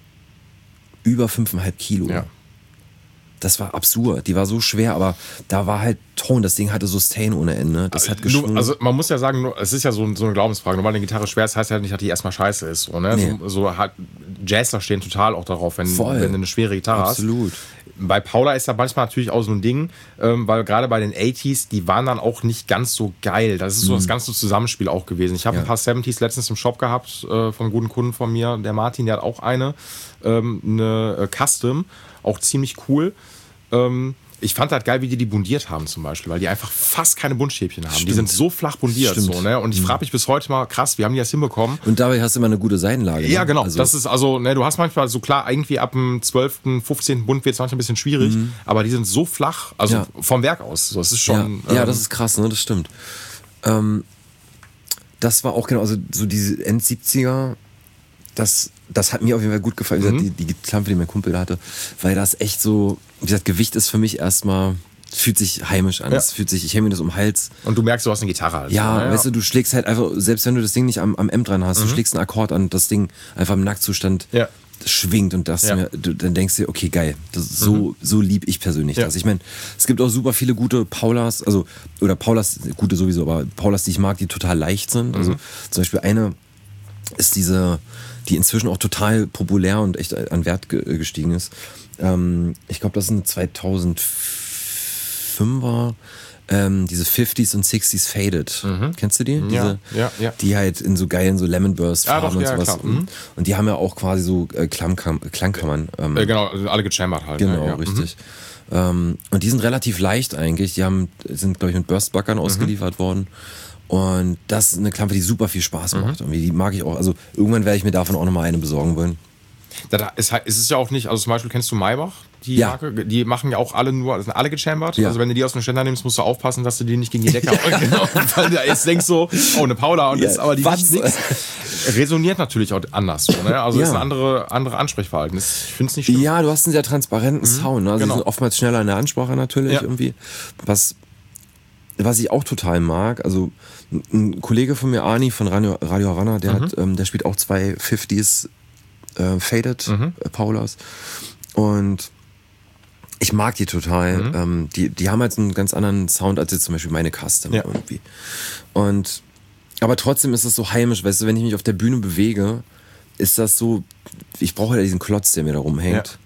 über fünfeinhalb Kilo. Ja. Das war absurd. Die war so schwer, aber da war halt Ton. Das Ding hatte Sustain ohne Ende. Das hat geschwungen. Also man muss ja sagen, es ist ja so, so eine Glaubensfrage. Nur weil eine Gitarre schwer ist, heißt ja nicht, dass die erstmal scheiße ist. So, ne? Nee. so, so hat, Jazzler stehen total auch darauf, wenn, Voll. wenn du eine schwere Gitarre Absolut. hast. Bei Paula ist da manchmal natürlich auch so ein Ding, ähm, weil gerade bei den achtziger, die waren dann auch nicht ganz so geil. Das ist so mhm. das ganze Zusammenspiel auch gewesen. Ich habe ja. ein paar siebziger letztens im Shop gehabt äh, von einem guten Kunden von mir, der Martin, der hat auch eine, ähm, eine äh, Custom, auch ziemlich cool. Ähm, ich fand das geil, wie die die bundiert haben zum Beispiel, weil die einfach fast keine Buntstäbchen haben. Stimmt. Die sind so flach bundiert. So, ne? Und ich frage mich bis heute mal, krass, wie haben die das hinbekommen? Und dabei hast du immer eine gute Seitenlage. Ne? Ja, genau. Also das ist also, ne, du hast manchmal so klar, irgendwie ab dem zwölften, fünfzehnten Bund wird es manchmal ein bisschen schwierig, mhm. aber die sind so flach, also ja. vom Werk aus. So, das ist schon. Ja, ähm, ja, das ist krass, ne? Das stimmt. Ähm, das war auch genau, also so diese End siebziger, das, das hat mir auf jeden Fall gut gefallen, mhm. wie gesagt, die, die Klampe, die mein Kumpel hatte, weil das echt so, wie gesagt, Gewicht ist für mich erstmal, fühlt sich heimisch an, es ja. fühlt sich, ich hänge mir das um den Hals. Und du merkst, du hast eine Gitarre. Also, ja, ja, weißt du, du schlägst halt einfach, selbst wenn du das Ding nicht am, am M dran hast, mhm. du schlägst einen Akkord an, das Ding einfach im Nacktzustand ja. schwingt und das, ja. mir, du, dann denkst du dir, okay, geil, das ist so, mhm. so lieb ich persönlich ja. das. Ich meine, es gibt auch super viele gute Paulas, also, oder Paulas, gute sowieso, aber Paulas, die ich mag, die total leicht sind. Mhm. Also zum Beispiel eine ist diese, die inzwischen auch total populär und echt an Wert gestiegen ist. Ähm, ich glaube, das sind zweitausendfünfer ähm, diese fünfziger und sechziger Faded. Mhm. Kennst du die? Diese, ja, ja, ja. Die halt in so geilen so Lemon Burst ja, Farben doch, und ja, sowas. Mhm. Und die haben ja auch quasi so äh, Klangkam- Klangkammern. Ähm, äh, genau, alle gechambert halt. Genau, ne? ja. richtig. Mhm. Ähm, und die sind relativ leicht eigentlich. Die haben, sind, glaube ich, mit Burstbackern mhm. ausgeliefert worden. Und das ist eine Klampe, die super viel Spaß macht. Mhm. Die mag ich auch. Also irgendwann werde ich mir davon auch nochmal eine besorgen wollen. Da ist, ist es ja auch nicht, also zum Beispiel kennst du Maybach, die ja. Marke? Die machen ja auch alle nur, sind alle gechambert. Ja. Also wenn du die aus dem Ständer nimmst, musst du aufpassen, dass du die nicht gegen die Decke ja. genau, weil du jetzt denkst so, oh, eine Paula und ja, das, aber die was? Nix. Resoniert natürlich auch anders. So, ne? Also ja. ist ein andere, andere Ansprechverhalten. Ich finde es nicht schlimm. Ja, du hast einen sehr transparenten mhm. Sound. Ne? Also genau. Die sind oftmals schneller in der Ansprache natürlich ja. irgendwie. Was, was ich auch total mag, also ein Kollege von mir, Arni von Radio, Radio Havanna, der, mhm. hat, ähm, der spielt auch zwei fünfziger äh, Faded mhm. äh, Paulas. Und ich mag die total. Mhm. Ähm, die, die haben halt einen ganz anderen Sound als jetzt zum Beispiel meine Custom ja. irgendwie. Und, aber trotzdem ist es so heimisch, weißt du, wenn ich mich auf der Bühne bewege, ist das so, ich brauche ja diesen Klotz, der mir da rumhängt. Ja.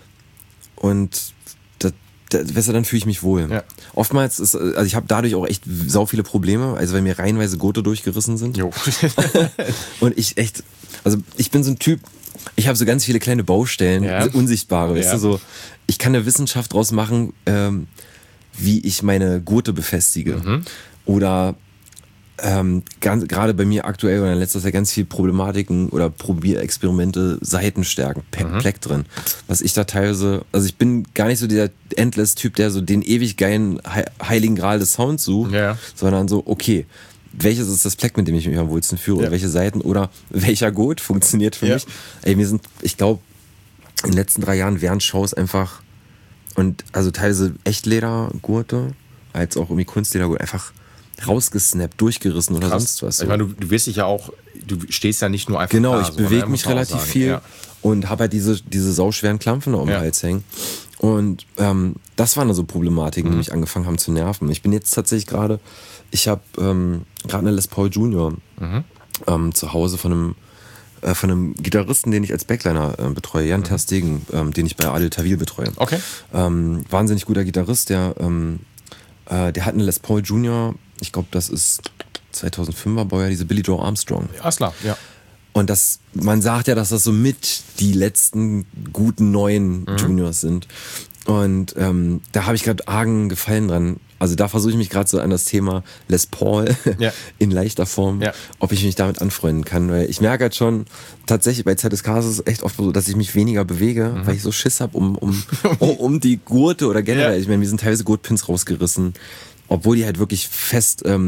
Und das, das, weißt du, dann fühle ich mich wohl. Ja. Oftmals ist, also ich habe dadurch auch echt sau viele Probleme, also weil mir reihenweise Gurte durchgerissen sind. Jo. Und ich echt, also ich bin so ein Typ, ich habe so ganz viele kleine Baustellen, ja. also unsichtbare, weißt ja. du, so. Ich kann eine Wissenschaft draus machen, ähm, wie ich meine Gurte befestige. Mhm. Oder ähm, ganz, gerade bei mir aktuell oder in letzter Zeit ganz viel Problematiken oder Probierexperimente, Seitenstärken, Pe- mhm. Pleck drin. Was ich da teilweise, also ich bin gar nicht so dieser Endless-Typ, der so den ewig geilen He- heiligen Gral des Sounds sucht, ja. sondern so, okay, welches ist das Pleck, mit dem ich mich am wohlsten führe? Ja. Welche Seiten oder welcher Gurt funktioniert für ja. mich? Ey, wir sind, ich glaube, in den letzten drei Jahren während Shows einfach und also teilweise Echtledergurte, als auch irgendwie Kunstledergurte, einfach rausgesnappt, durchgerissen oder Krass. sonst was. So. Ich meine, du, du wirst dich ja auch, du stehst ja nicht nur einfach Genau, da, ich so, bewege ne? mich relativ viel ja. und habe halt diese, diese sauschweren Klampfen da um den ja. Hals hängen. Und ähm, das waren also Problematiken, die mhm. mich angefangen haben zu nerven. Ich bin jetzt tatsächlich gerade, ich habe ähm, gerade eine Les Paul Junior mhm. ähm, zu Hause von einem, äh, von einem Gitarristen, den ich als Backliner äh, betreue, Jan mhm. Ter Stegen, ähm, den ich bei Adel Tawil betreue. Okay. Ähm, wahnsinnig guter Gitarrist, der, ähm, äh, der hat eine Les Paul Junior, ich glaube, das ist zweitausendfünfer Baujahr, diese Billy Joe Armstrong. Ja, klar, ja. Und das, man sagt ja, dass das so mit die letzten guten neuen mhm. Juniors sind. Und ähm, da habe ich gerade argen Gefallen dran. Also da versuche ich mich gerade so an das Thema Les Paul ja. in leichter Form, ja. ob ich mich damit anfreunden kann. Weil ich merke halt schon, tatsächlich bei Z S K ist es echt oft so, dass ich mich weniger bewege, mhm. weil ich so Schiss habe um, um, um, um die Gurte oder generell. Ja. Ich meine, mir sind teilweise Gurtpins rausgerissen, obwohl die halt wirklich fest ähm,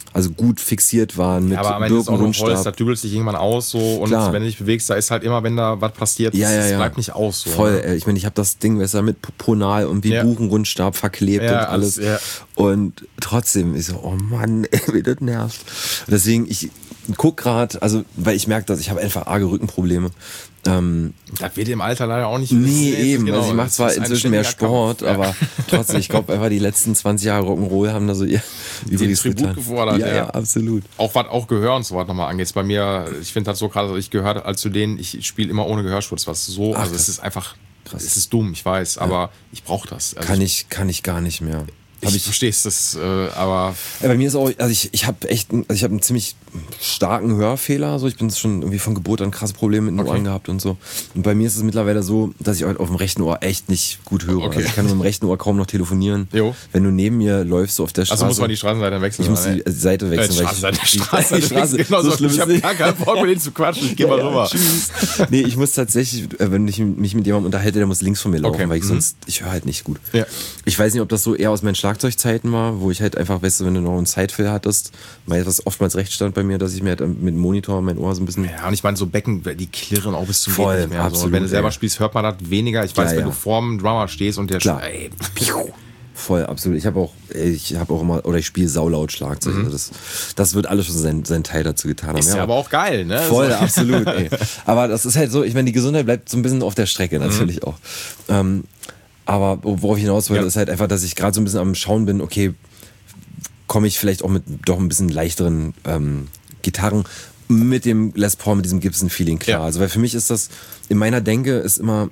also gut fixiert waren mit Ja, aber am Ende ist auch noch Holz, da Birkenrundstab. dübelt sich irgendwann aus so und Klar. wenn du dich bewegst, da ist halt immer, wenn da was passiert, Ja, das, ja, das ja. bleibt nicht aus. So, Voll, ne? ey. Ich meine, ich habe das Ding besser mit Ponal und wie Ja. Buchenrundstab verklebt Ja, und alles. alles, ja. Und trotzdem, ich so, oh Mann, ey, wie das nervt. Deswegen, ich guck gerade, also, weil ich merke, dass ich habe einfach arge Rückenprobleme. Ähm, Das wird im Alter leider auch nicht. nee, das ist eben. genau, also ich mache das zwar ist ein inzwischen mehr ständiger Sport, Kampf. aber trotzdem, ich glaube einfach, die letzten zwanzig Jahre Rock'n'Roll haben da so ihr Übriges Tribut getan. gefordert, ja, ja. ja, absolut. Auch was auch Gehör und so was nochmal angeht. Bei mir, ich finde das so krass, also ich gehöre halt zu denen, ich spiele immer ohne Gehörschutz, was so, Ach, also krass. es ist einfach, Krass. es ist dumm, ich weiß, aber ich brauche das. Also Kann ich, kann ich gar nicht mehr. Hab ich, ich, verstehe es, das, äh, aber Ja, bei mir ist auch, also ich, ich habe echt, einen- also ich habe einen ziemlich starken Hörfehler. So, ich bin schon irgendwie von Geburt an krasse Probleme mit den Okay. Ohren gehabt und so. Und bei mir ist es mittlerweile so, dass ich halt auf dem rechten Ohr echt nicht gut höre. Okay. Also ich kann mit dem rechten Ohr kaum noch telefonieren. Jo. Wenn du neben mir läufst, so auf der Straße. also muss man die Straßenseite wechseln. ich muss oder, die ne? Seite wechseln, Äh, weil ich Straßenseite, die, Straßenseite, die Straße, genau so. so schlimm Ich ist habe nicht. gar keinen Bock mit denen zu quatschen. Ich geh mal Ja, ja, rüber. tschüss. Nee, ich muss tatsächlich, äh, wenn ich mich mit jemandem unterhalte, der muss links von mir laufen, Okay, weil ich mhm. sonst, ich höre halt nicht gut. Ja. Ich weiß nicht, ob das so eher aus meinen Schlagzeugzeiten war, wo ich halt einfach, weißt du, wenn du noch einen Sidefill hattest, weil das oftmals recht stand bei mir, dass ich mir halt mit dem Monitor mein Ohr so ein bisschen. Ja, und ich meine, so Becken, die klirren auch bis zum Voll, geht nicht mehr. So. Und absolut, wenn du selber ey. spielst, hört man das weniger. Ich weiß, Ja, wenn ja. du vorm Drummer stehst und der Klar. ey, Voll, absolut. Ich habe auch, ich habe auch immer, oder ich spiele saulaut Schlagzeug. Also das, das wird alles schon seinen, seinen Teil dazu getan haben. ist ja aber auch geil, ne? Voll, So. absolut. Ey. Aber das ist halt so, ich meine, die Gesundheit bleibt so ein bisschen auf der Strecke natürlich auch. Ähm, aber worauf ich hinaus wollte, Ja. ist halt einfach, dass ich gerade so ein bisschen am Schauen bin, okay, komme ich vielleicht auch mit doch ein bisschen leichteren ähm, Gitarren mit dem Les Paul, mit diesem Gibson-Feeling klar. Ja. Also weil für mich ist das, in meiner Denke ist immer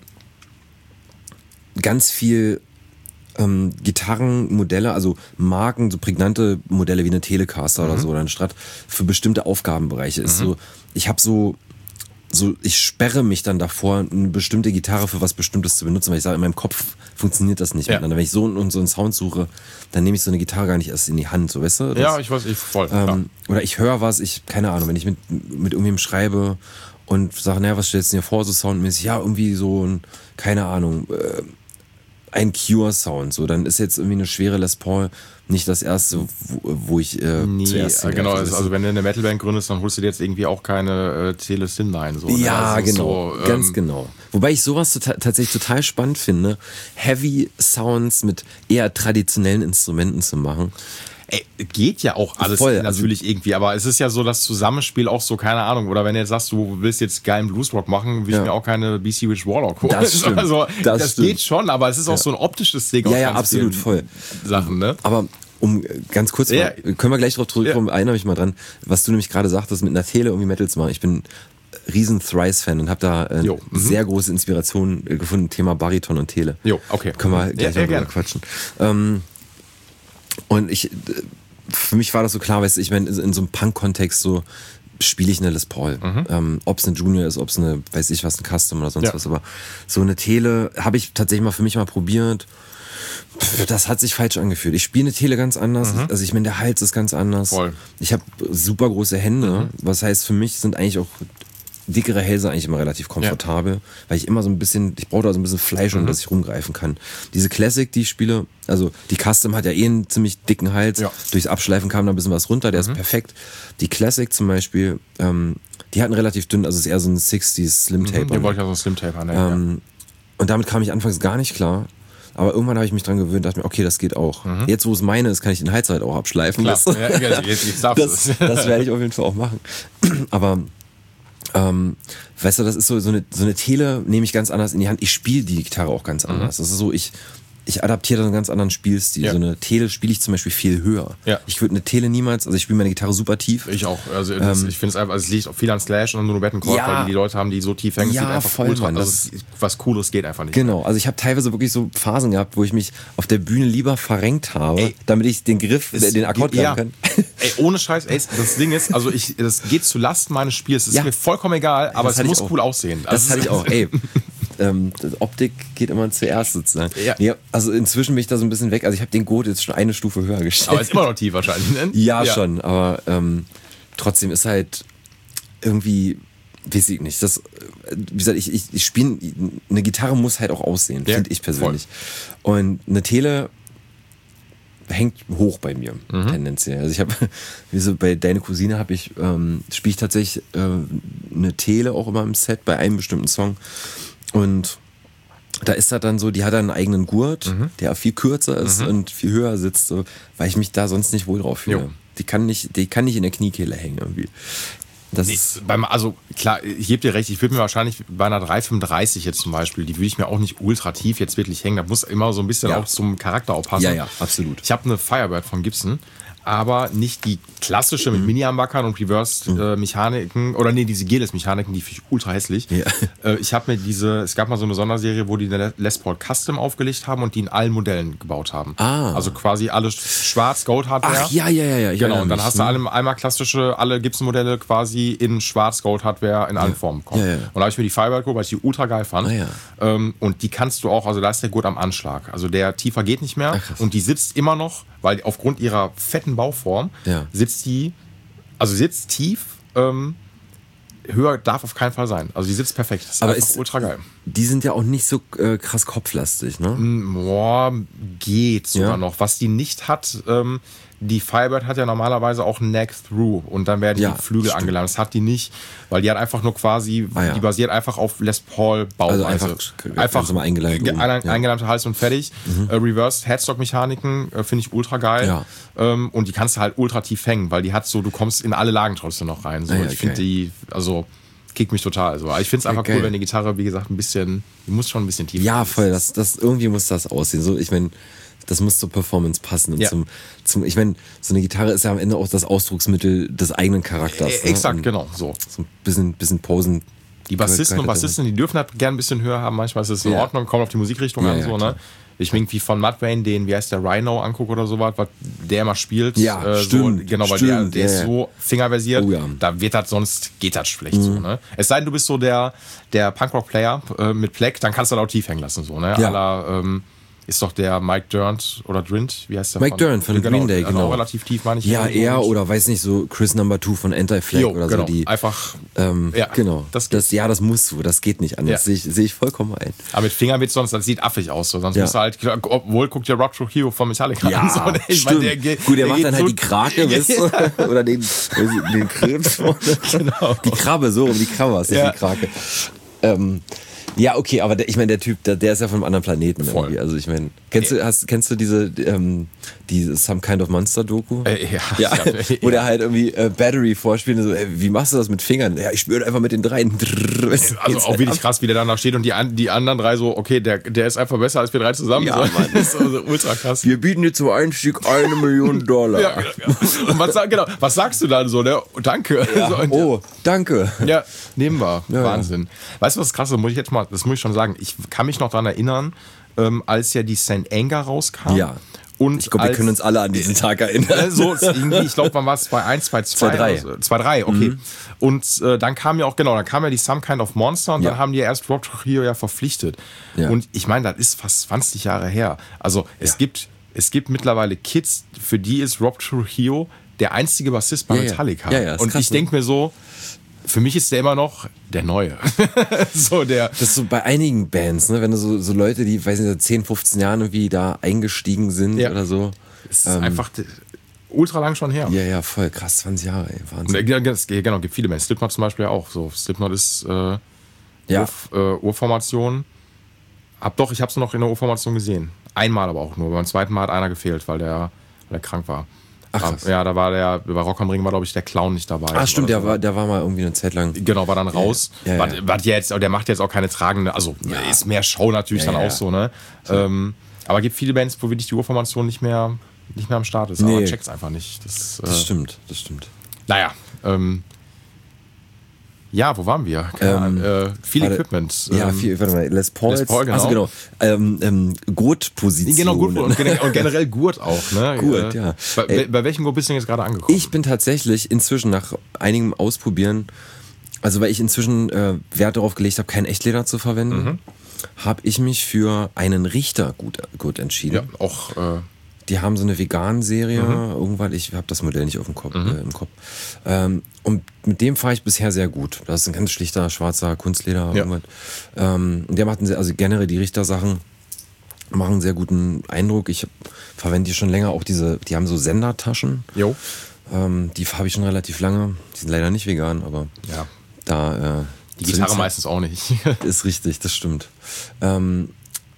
ganz viel ähm, Gitarrenmodelle, also Marken, so prägnante Modelle wie eine Telecaster Mhm. oder so oder eine Strat für bestimmte Aufgabenbereiche ist so, ich habe so so, ich sperre mich dann davor, eine bestimmte Gitarre für was Bestimmtes zu benutzen, weil ich sage, in meinem Kopf funktioniert das nicht Ja. miteinander. Wenn ich so und so einen Sound suche, dann nehme ich so eine Gitarre gar nicht erst in die Hand, so, weißt du? Das, Ja, ich weiß, ich voll. klar. ähm, oder ich höre was, ich, keine Ahnung, wenn ich mit, mit irgendwem schreibe und sage, naja, was stellst du dir vor, so soundmäßig? Ja, irgendwie so ein, keine Ahnung, äh, ein Cure-Sound, so, dann ist jetzt irgendwie eine schwere Les Paul nicht das erste, wo, wo ich äh, Nee, zuerst äh, genau, hingreife, also, weißt du? also wenn du eine Metalband gründest, dann holst du dir jetzt irgendwie auch keine äh, Tele Sinline. So, ne? Ja, Also genau, so, ganz ähm, genau. Wobei ich sowas tota- tatsächlich total spannend finde, Heavy Sounds mit eher traditionellen Instrumenten zu machen. Ey, geht ja auch alles Voll, also- natürlich irgendwie, aber es ist ja so das Zusammenspiel auch so, keine Ahnung, oder wenn du jetzt sagst, du willst jetzt geilen Bluesrock machen, will ich Ja. mir auch keine B C Rich Warlock holen. Das stimmt, Also, das das stimmt. geht schon, aber es ist auch so ein optisches Ding. Ja, aus ja, ganz absolut, vielen voll. Sachen, ne? Aber um äh, ganz kurz, Ja. mal, können wir gleich drauf zurückkommen, erinnere mich mal dran, was du nämlich gerade sagtest, mit einer Tele irgendwie Metal zu machen. Ich bin riesen Thrice-Fan und habe da äh, Jo, mhm. sehr große Inspiration äh, gefunden, Thema Bariton und Tele. Jo, okay. Können wir Ja, gleich ja, mal drüber gerne. quatschen. Ähm, und ich, äh, für mich war das so klar, weißt du, ich meine, in so einem Punk-Kontext so spiele ich eine Les Paul. Ähm, ob es eine Junior ist, ob es eine, weiß ich was, ein Custom oder sonst Ja. was. Aber so eine Tele habe ich tatsächlich mal für mich mal probiert. Pff, Das hat sich falsch angefühlt. Ich spiele eine Tele ganz anders. Also ich meine, der Hals ist ganz anders. Voll. Ich habe super große Hände. Was heißt, für mich sind eigentlich auch dickere Hälse eigentlich immer relativ komfortabel, weil ich immer so ein bisschen, ich brauche da so ein bisschen Fleisch, um dass ich rumgreifen kann. Diese Classic, die ich spiele, also die Custom hat ja eh einen ziemlich dicken Hals. Ja. Durchs Abschleifen kam da ein bisschen was runter, der ist perfekt. Die Classic zum Beispiel, ähm, die hat einen relativ dünn, also es ist eher so ein sixties Slim Tape. Hier wollte ich ja so ein Slim Tape haben. Ja. Ähm, und damit kam ich anfangs gar nicht klar. Aber irgendwann habe ich mich dran gewöhnt, dachte mir, okay, das geht auch. Jetzt, wo es meine ist, kann ich den Hals halt auch abschleifen. Klar. weißt du? Ja, ja, jetzt, jetzt darfst das, du es. das werde ich auf jeden Fall auch machen. Aber ähm, weißt du, das ist so, so eine, so eine Tele nehme ich ganz anders in die Hand. Ich spiele die Gitarre auch ganz anders. Das ist so, ich, ich adaptiere einen ganz anderen Spielstil. Ja. So eine Tele spiele ich zum Beispiel viel höher. Ja. Ich würde eine Tele niemals, also ich spiele meine Gitarre super tief. Ich auch. Also das, ich finde es einfach, also es liegt auch viel an Slash und nur Bettencore, Ja. weil die, die Leute haben, die so tief hängen, es Ja, sieht einfach voll, ultra. Mann, Also das es ist, was Cooles geht einfach nicht. Genau, also ich habe teilweise wirklich so Phasen gehabt, wo ich mich auf der Bühne lieber verrenkt habe, Ey, damit ich den Griff, Es den Akkord geht- greifen ja. kann. Ey, ohne Scheiß, ey, das Ding ist, also ich, das geht zu Lasten meines Spiels. Es ist Ja. mir vollkommen egal, aber Das es hatte muss ich auch. cool aussehen. Das Also hatte es- ich auch, ey. Ähm, die Optik geht immer zuerst sozusagen. Ja. Nee, also inzwischen bin ich da so ein bisschen weg. Also ich habe den Gurt jetzt schon eine Stufe höher gestellt. Aber ist immer noch tief wahrscheinlich, ne? ja, schon, aber ähm, trotzdem ist halt irgendwie, weiß ich nicht, das, äh, wie gesagt, ich, ich, ich spiele, eine Gitarre muss halt auch aussehen, Ja, finde ich persönlich. Und eine Tele hängt hoch bei mir, mhm. tendenziell. Also ich habe, wie so bei Deine Cousine habe ich, ähm, spiele ich tatsächlich äh, eine Tele auch immer im Set bei einem bestimmten Song. Und da ist das dann so, die hat einen eigenen Gurt, mhm. der viel kürzer ist mhm. und viel höher sitzt, so, weil ich mich da sonst nicht wohl drauf fühle. Jo. Die kann nicht, die kann nicht in der Kniekehle hängen irgendwie. Das nee, ist beim, also klar, ich gebe dir recht, ich würde mir wahrscheinlich bei einer drei fünfunddreißig jetzt zum Beispiel, die würde ich mir auch nicht ultra tief jetzt wirklich hängen, da muss immer so ein bisschen ja. auch zum Charakter aufpassen. Ja, ja, absolut. Ich habe eine Firebird von Gibson, aber nicht die klassische mit mhm. Mini-Humbuckern und Reverse-Mechaniken, mhm. äh, oder nee, diese Gearless-Mechaniken, die finde ich ultra hässlich. Ja. Äh, ich habe mir diese, es gab mal so eine Sonderserie, wo die eine Les Paul Custom aufgelegt haben und die in allen Modellen gebaut haben. Ah. Also quasi alles schwarz, Gold-Hardware. Ach, ja, ja, ja. ja genau, und dann mich, hast du ne? alle, einmal klassische, alle Gibson-Modelle quasi in schwarz, Gold-Hardware in allen ja. Formen bekommen. Ja, ja. Und da habe ich mir die Firebird geholt, weil ich die ultra geil fand. Ah, ja. ähm, und die kannst du auch, also da ist der Gurt am Anschlag. Also der tiefer geht nicht mehr. Ach, und die sitzt immer noch, weil aufgrund ihrer fetten Bauform ja. sitzt die, also sitzt tief, ähm, höher darf auf keinen Fall sein. Also die sitzt perfekt. Das ist aber einfach ist, ultra geil. Die sind ja auch nicht so äh, krass kopflastig, ne? Boah, geht sogar Ja. noch. Was die nicht hat, ähm, die Firebird hat ja normalerweise auch einen Neck-Through und dann werden Ja, die Flügel stimmt. angelangt. Das hat die nicht, weil die hat einfach nur quasi, Ah, ja. die basiert einfach auf Les Paul Bauweise. Also einfach- einfach mal eingeleimt ge- oben. ein- Ja. Eingeleimter Hals und fertig. Mhm. Äh, Reverse Headstock-Mechaniken äh, finde ich ultra geil. Ja. Ähm, und die kannst du halt ultra tief hängen, weil die hat so, du kommst in alle Lagen trotzdem noch rein. So. Ah, ja, ich finde okay. die, also kickt mich total. So. Aber ich finde es einfach geil. cool, wenn die Gitarre, wie gesagt, ein bisschen, die muss schon ein bisschen tiefer. Ja, voll. Das, das, irgendwie muss das aussehen. So, ich meine, das muss zur Performance passen. Und Ja. zum, zum, ich meine, so eine Gitarre ist ja am Ende auch das Ausdrucksmittel des eigenen Charakters. Äh, ne? exakt, Und genau. So. So ein bisschen, bisschen Posen. Die Bassisten und gehört Bassisten, die dürfen halt gerne ein bisschen höher haben. Manchmal ist es in Ja. Ordnung, kommt auf die Musikrichtung Ja, an. ja, So, klar. ne? Ich mir irgendwie von Mudvayne den, wie heißt der, Rhino angucke oder sowas, was der immer spielt. Ja, äh, stimmt, So, genau, weil stimmt, der, der ja, ist ja. so fingerversiert. Oh, ja. Da wird das sonst, geht das schlecht. So, ne? Es sei denn, du bist so der, der Punkrock-Player äh, mit Pleck, dann kannst du da auch tief hängen lassen. So, ne? Ja. Aller, ähm, ist doch der Mike Durant oder Drint, wie heißt der? Mike Durant von Green Day, also genau. Auch relativ tief, meine ich. Ja, Und- er oder weiß nicht, so Chris Number Two von Anti-Flag Jo, oder genau. so. Die, Einfach, ähm, ja, genau. das Das, ja, das muss so, das geht nicht anders. Ja. Sehe ich, sehe ich vollkommen ein. aber mit Finger wird sonst, das sieht affig aus. So. Sonst Ja. musst du halt, obwohl, guck dir Rob Trujillo von Metallica Ja, an. So, ne? Ich stimmt. mein, der geht- Gut, der, der macht geht dann halt so- die Krake, weißt du? Oder den, den Krebs vorne. Genau. Die Krabbe, so um die Krabbe ist Ja. die Krake. Ähm, ja, okay, aber der, ich meine, der Typ, der, der ist ja von einem anderen Planeten Voll. irgendwie. Also ich meine, kennst du, hast, kennst du diese, ähm, diese Some Kind of Monster Doku? Äh, ja, Ja, ich glaub, wo der halt irgendwie äh, Battery vorspielt und so, ey, wie machst du das mit Fingern? Ja, ich spüre einfach mit den dreien. Also auch wirklich krass, wie der dann da steht und die, an, die anderen drei so, okay, der, der ist einfach besser als wir drei zusammen. Ja, so. Mann. Das ist also ultra krass. Wir bieten dir zum Einstieg eine Million Dollar. Ja, ja. Und was, sag- genau, was sagst du dann so? Ne? Danke. Ja. So, und, Oh, danke. ja, nehmen wir. Ja, Wahnsinn. Weißt du, was krass ist? Muss ich jetzt mal, das muss ich schon sagen. Ich kann mich noch daran erinnern, ähm, als ja die Saint Anger rauskam. Ja. Und Ich glaube, wir als- können uns alle an diesen Tag erinnern. Äh, so, irgendwie, ich glaube, wann war es? zwei eins, zwei zwei? zwei drei. Also, zwei drei, okay. Mhm. Und äh, dann kam ja auch, genau, dann kam ja die Some Kind of Monster und Ja. dann haben die ja erst Rob Trujillo ja verpflichtet. Ja. Und ich meine, das ist fast zwanzig Jahre her. Also es Ja. gibt es gibt mittlerweile Kids, für die ist Rob Trujillo der einzige Bassist bei Ja, ja. Metallica. Ja, ja, ist und krass, ich ne? denke mir so, für mich ist der immer noch der Neue. so der. Das ist so bei einigen Bands, ne? Wenn du so, so Leute, die, weiß nicht, seit zehn, fünfzehn Jahren irgendwie da eingestiegen sind Ja. oder so. Es ist Ähm, einfach de- ultra lang schon her. Ja, ja, voll krass, zwanzig Jahre, ey, Und, Wahnsinn. äh, ja, das- genau, gibt viele Bands. Slipknot zum Beispiel auch. So, Slipknot ist äh, Ja. Ur, äh, Urformation. Hab doch, ich habe es noch in der Urformation gesehen. Einmal aber auch nur. Beim zweiten Mal hat einer gefehlt, weil der, weil der krank war. Ach, krass. Ja, da war der, bei Rock am Ring war, glaube ich, der Clown nicht dabei. Ah, stimmt, Oder der so. war, der war mal irgendwie eine Zeit lang. Genau, war dann raus. Ja, ja, was, ja. was jetzt, der macht jetzt auch keine tragende, also Ja. ist mehr Show natürlich Ja, dann ja, auch ja. so, ne? Ähm, aber gibt viele Bands, wo wirklich die Urformation nicht mehr, nicht mehr am Start ist. Nee. Aber checkt's einfach nicht. Das, Das äh, stimmt, das stimmt. Naja, ähm, ja, wo waren wir? Ähm, äh, viel warte. Equipment. Ja, ähm, viel, warte mal, Les Paul. Les Paul, genau. Also genau. Ähm, ähm, Gurtpositionen. Genau, Gurt und, generell- und generell Gurt auch, ne? Gurt, Äh, ja. Bei, Ey. bei welchem Gurt bist du denn jetzt gerade angekommen? Ich bin tatsächlich inzwischen nach einigem Ausprobieren, also weil ich inzwischen äh, Wert darauf gelegt habe, kein Echtleder zu verwenden, Mhm. habe ich mich für einen Richter gut, gut entschieden. ja, auch, äh, Die haben so eine Vegan-Serie, Mhm. irgendwann, ich habe das Modell nicht auf dem Kopf, äh, im Kopf. Ähm, und mit dem fahre ich bisher sehr gut. Das ist ein ganz schlichter, schwarzer Kunstleder. Ja. Irgendwas. Ähm, und der macht einen sehr, also generell die Richtersachen machen einen sehr guten Eindruck. Ich verwende die schon länger, auch diese, die haben so Sendertaschen. Jo. Ähm, die habe ich schon relativ lange. Die sind leider nicht vegan, aber Ja. da... Äh, Die Gitarre meistens auch nicht. ist richtig, das stimmt. Ähm,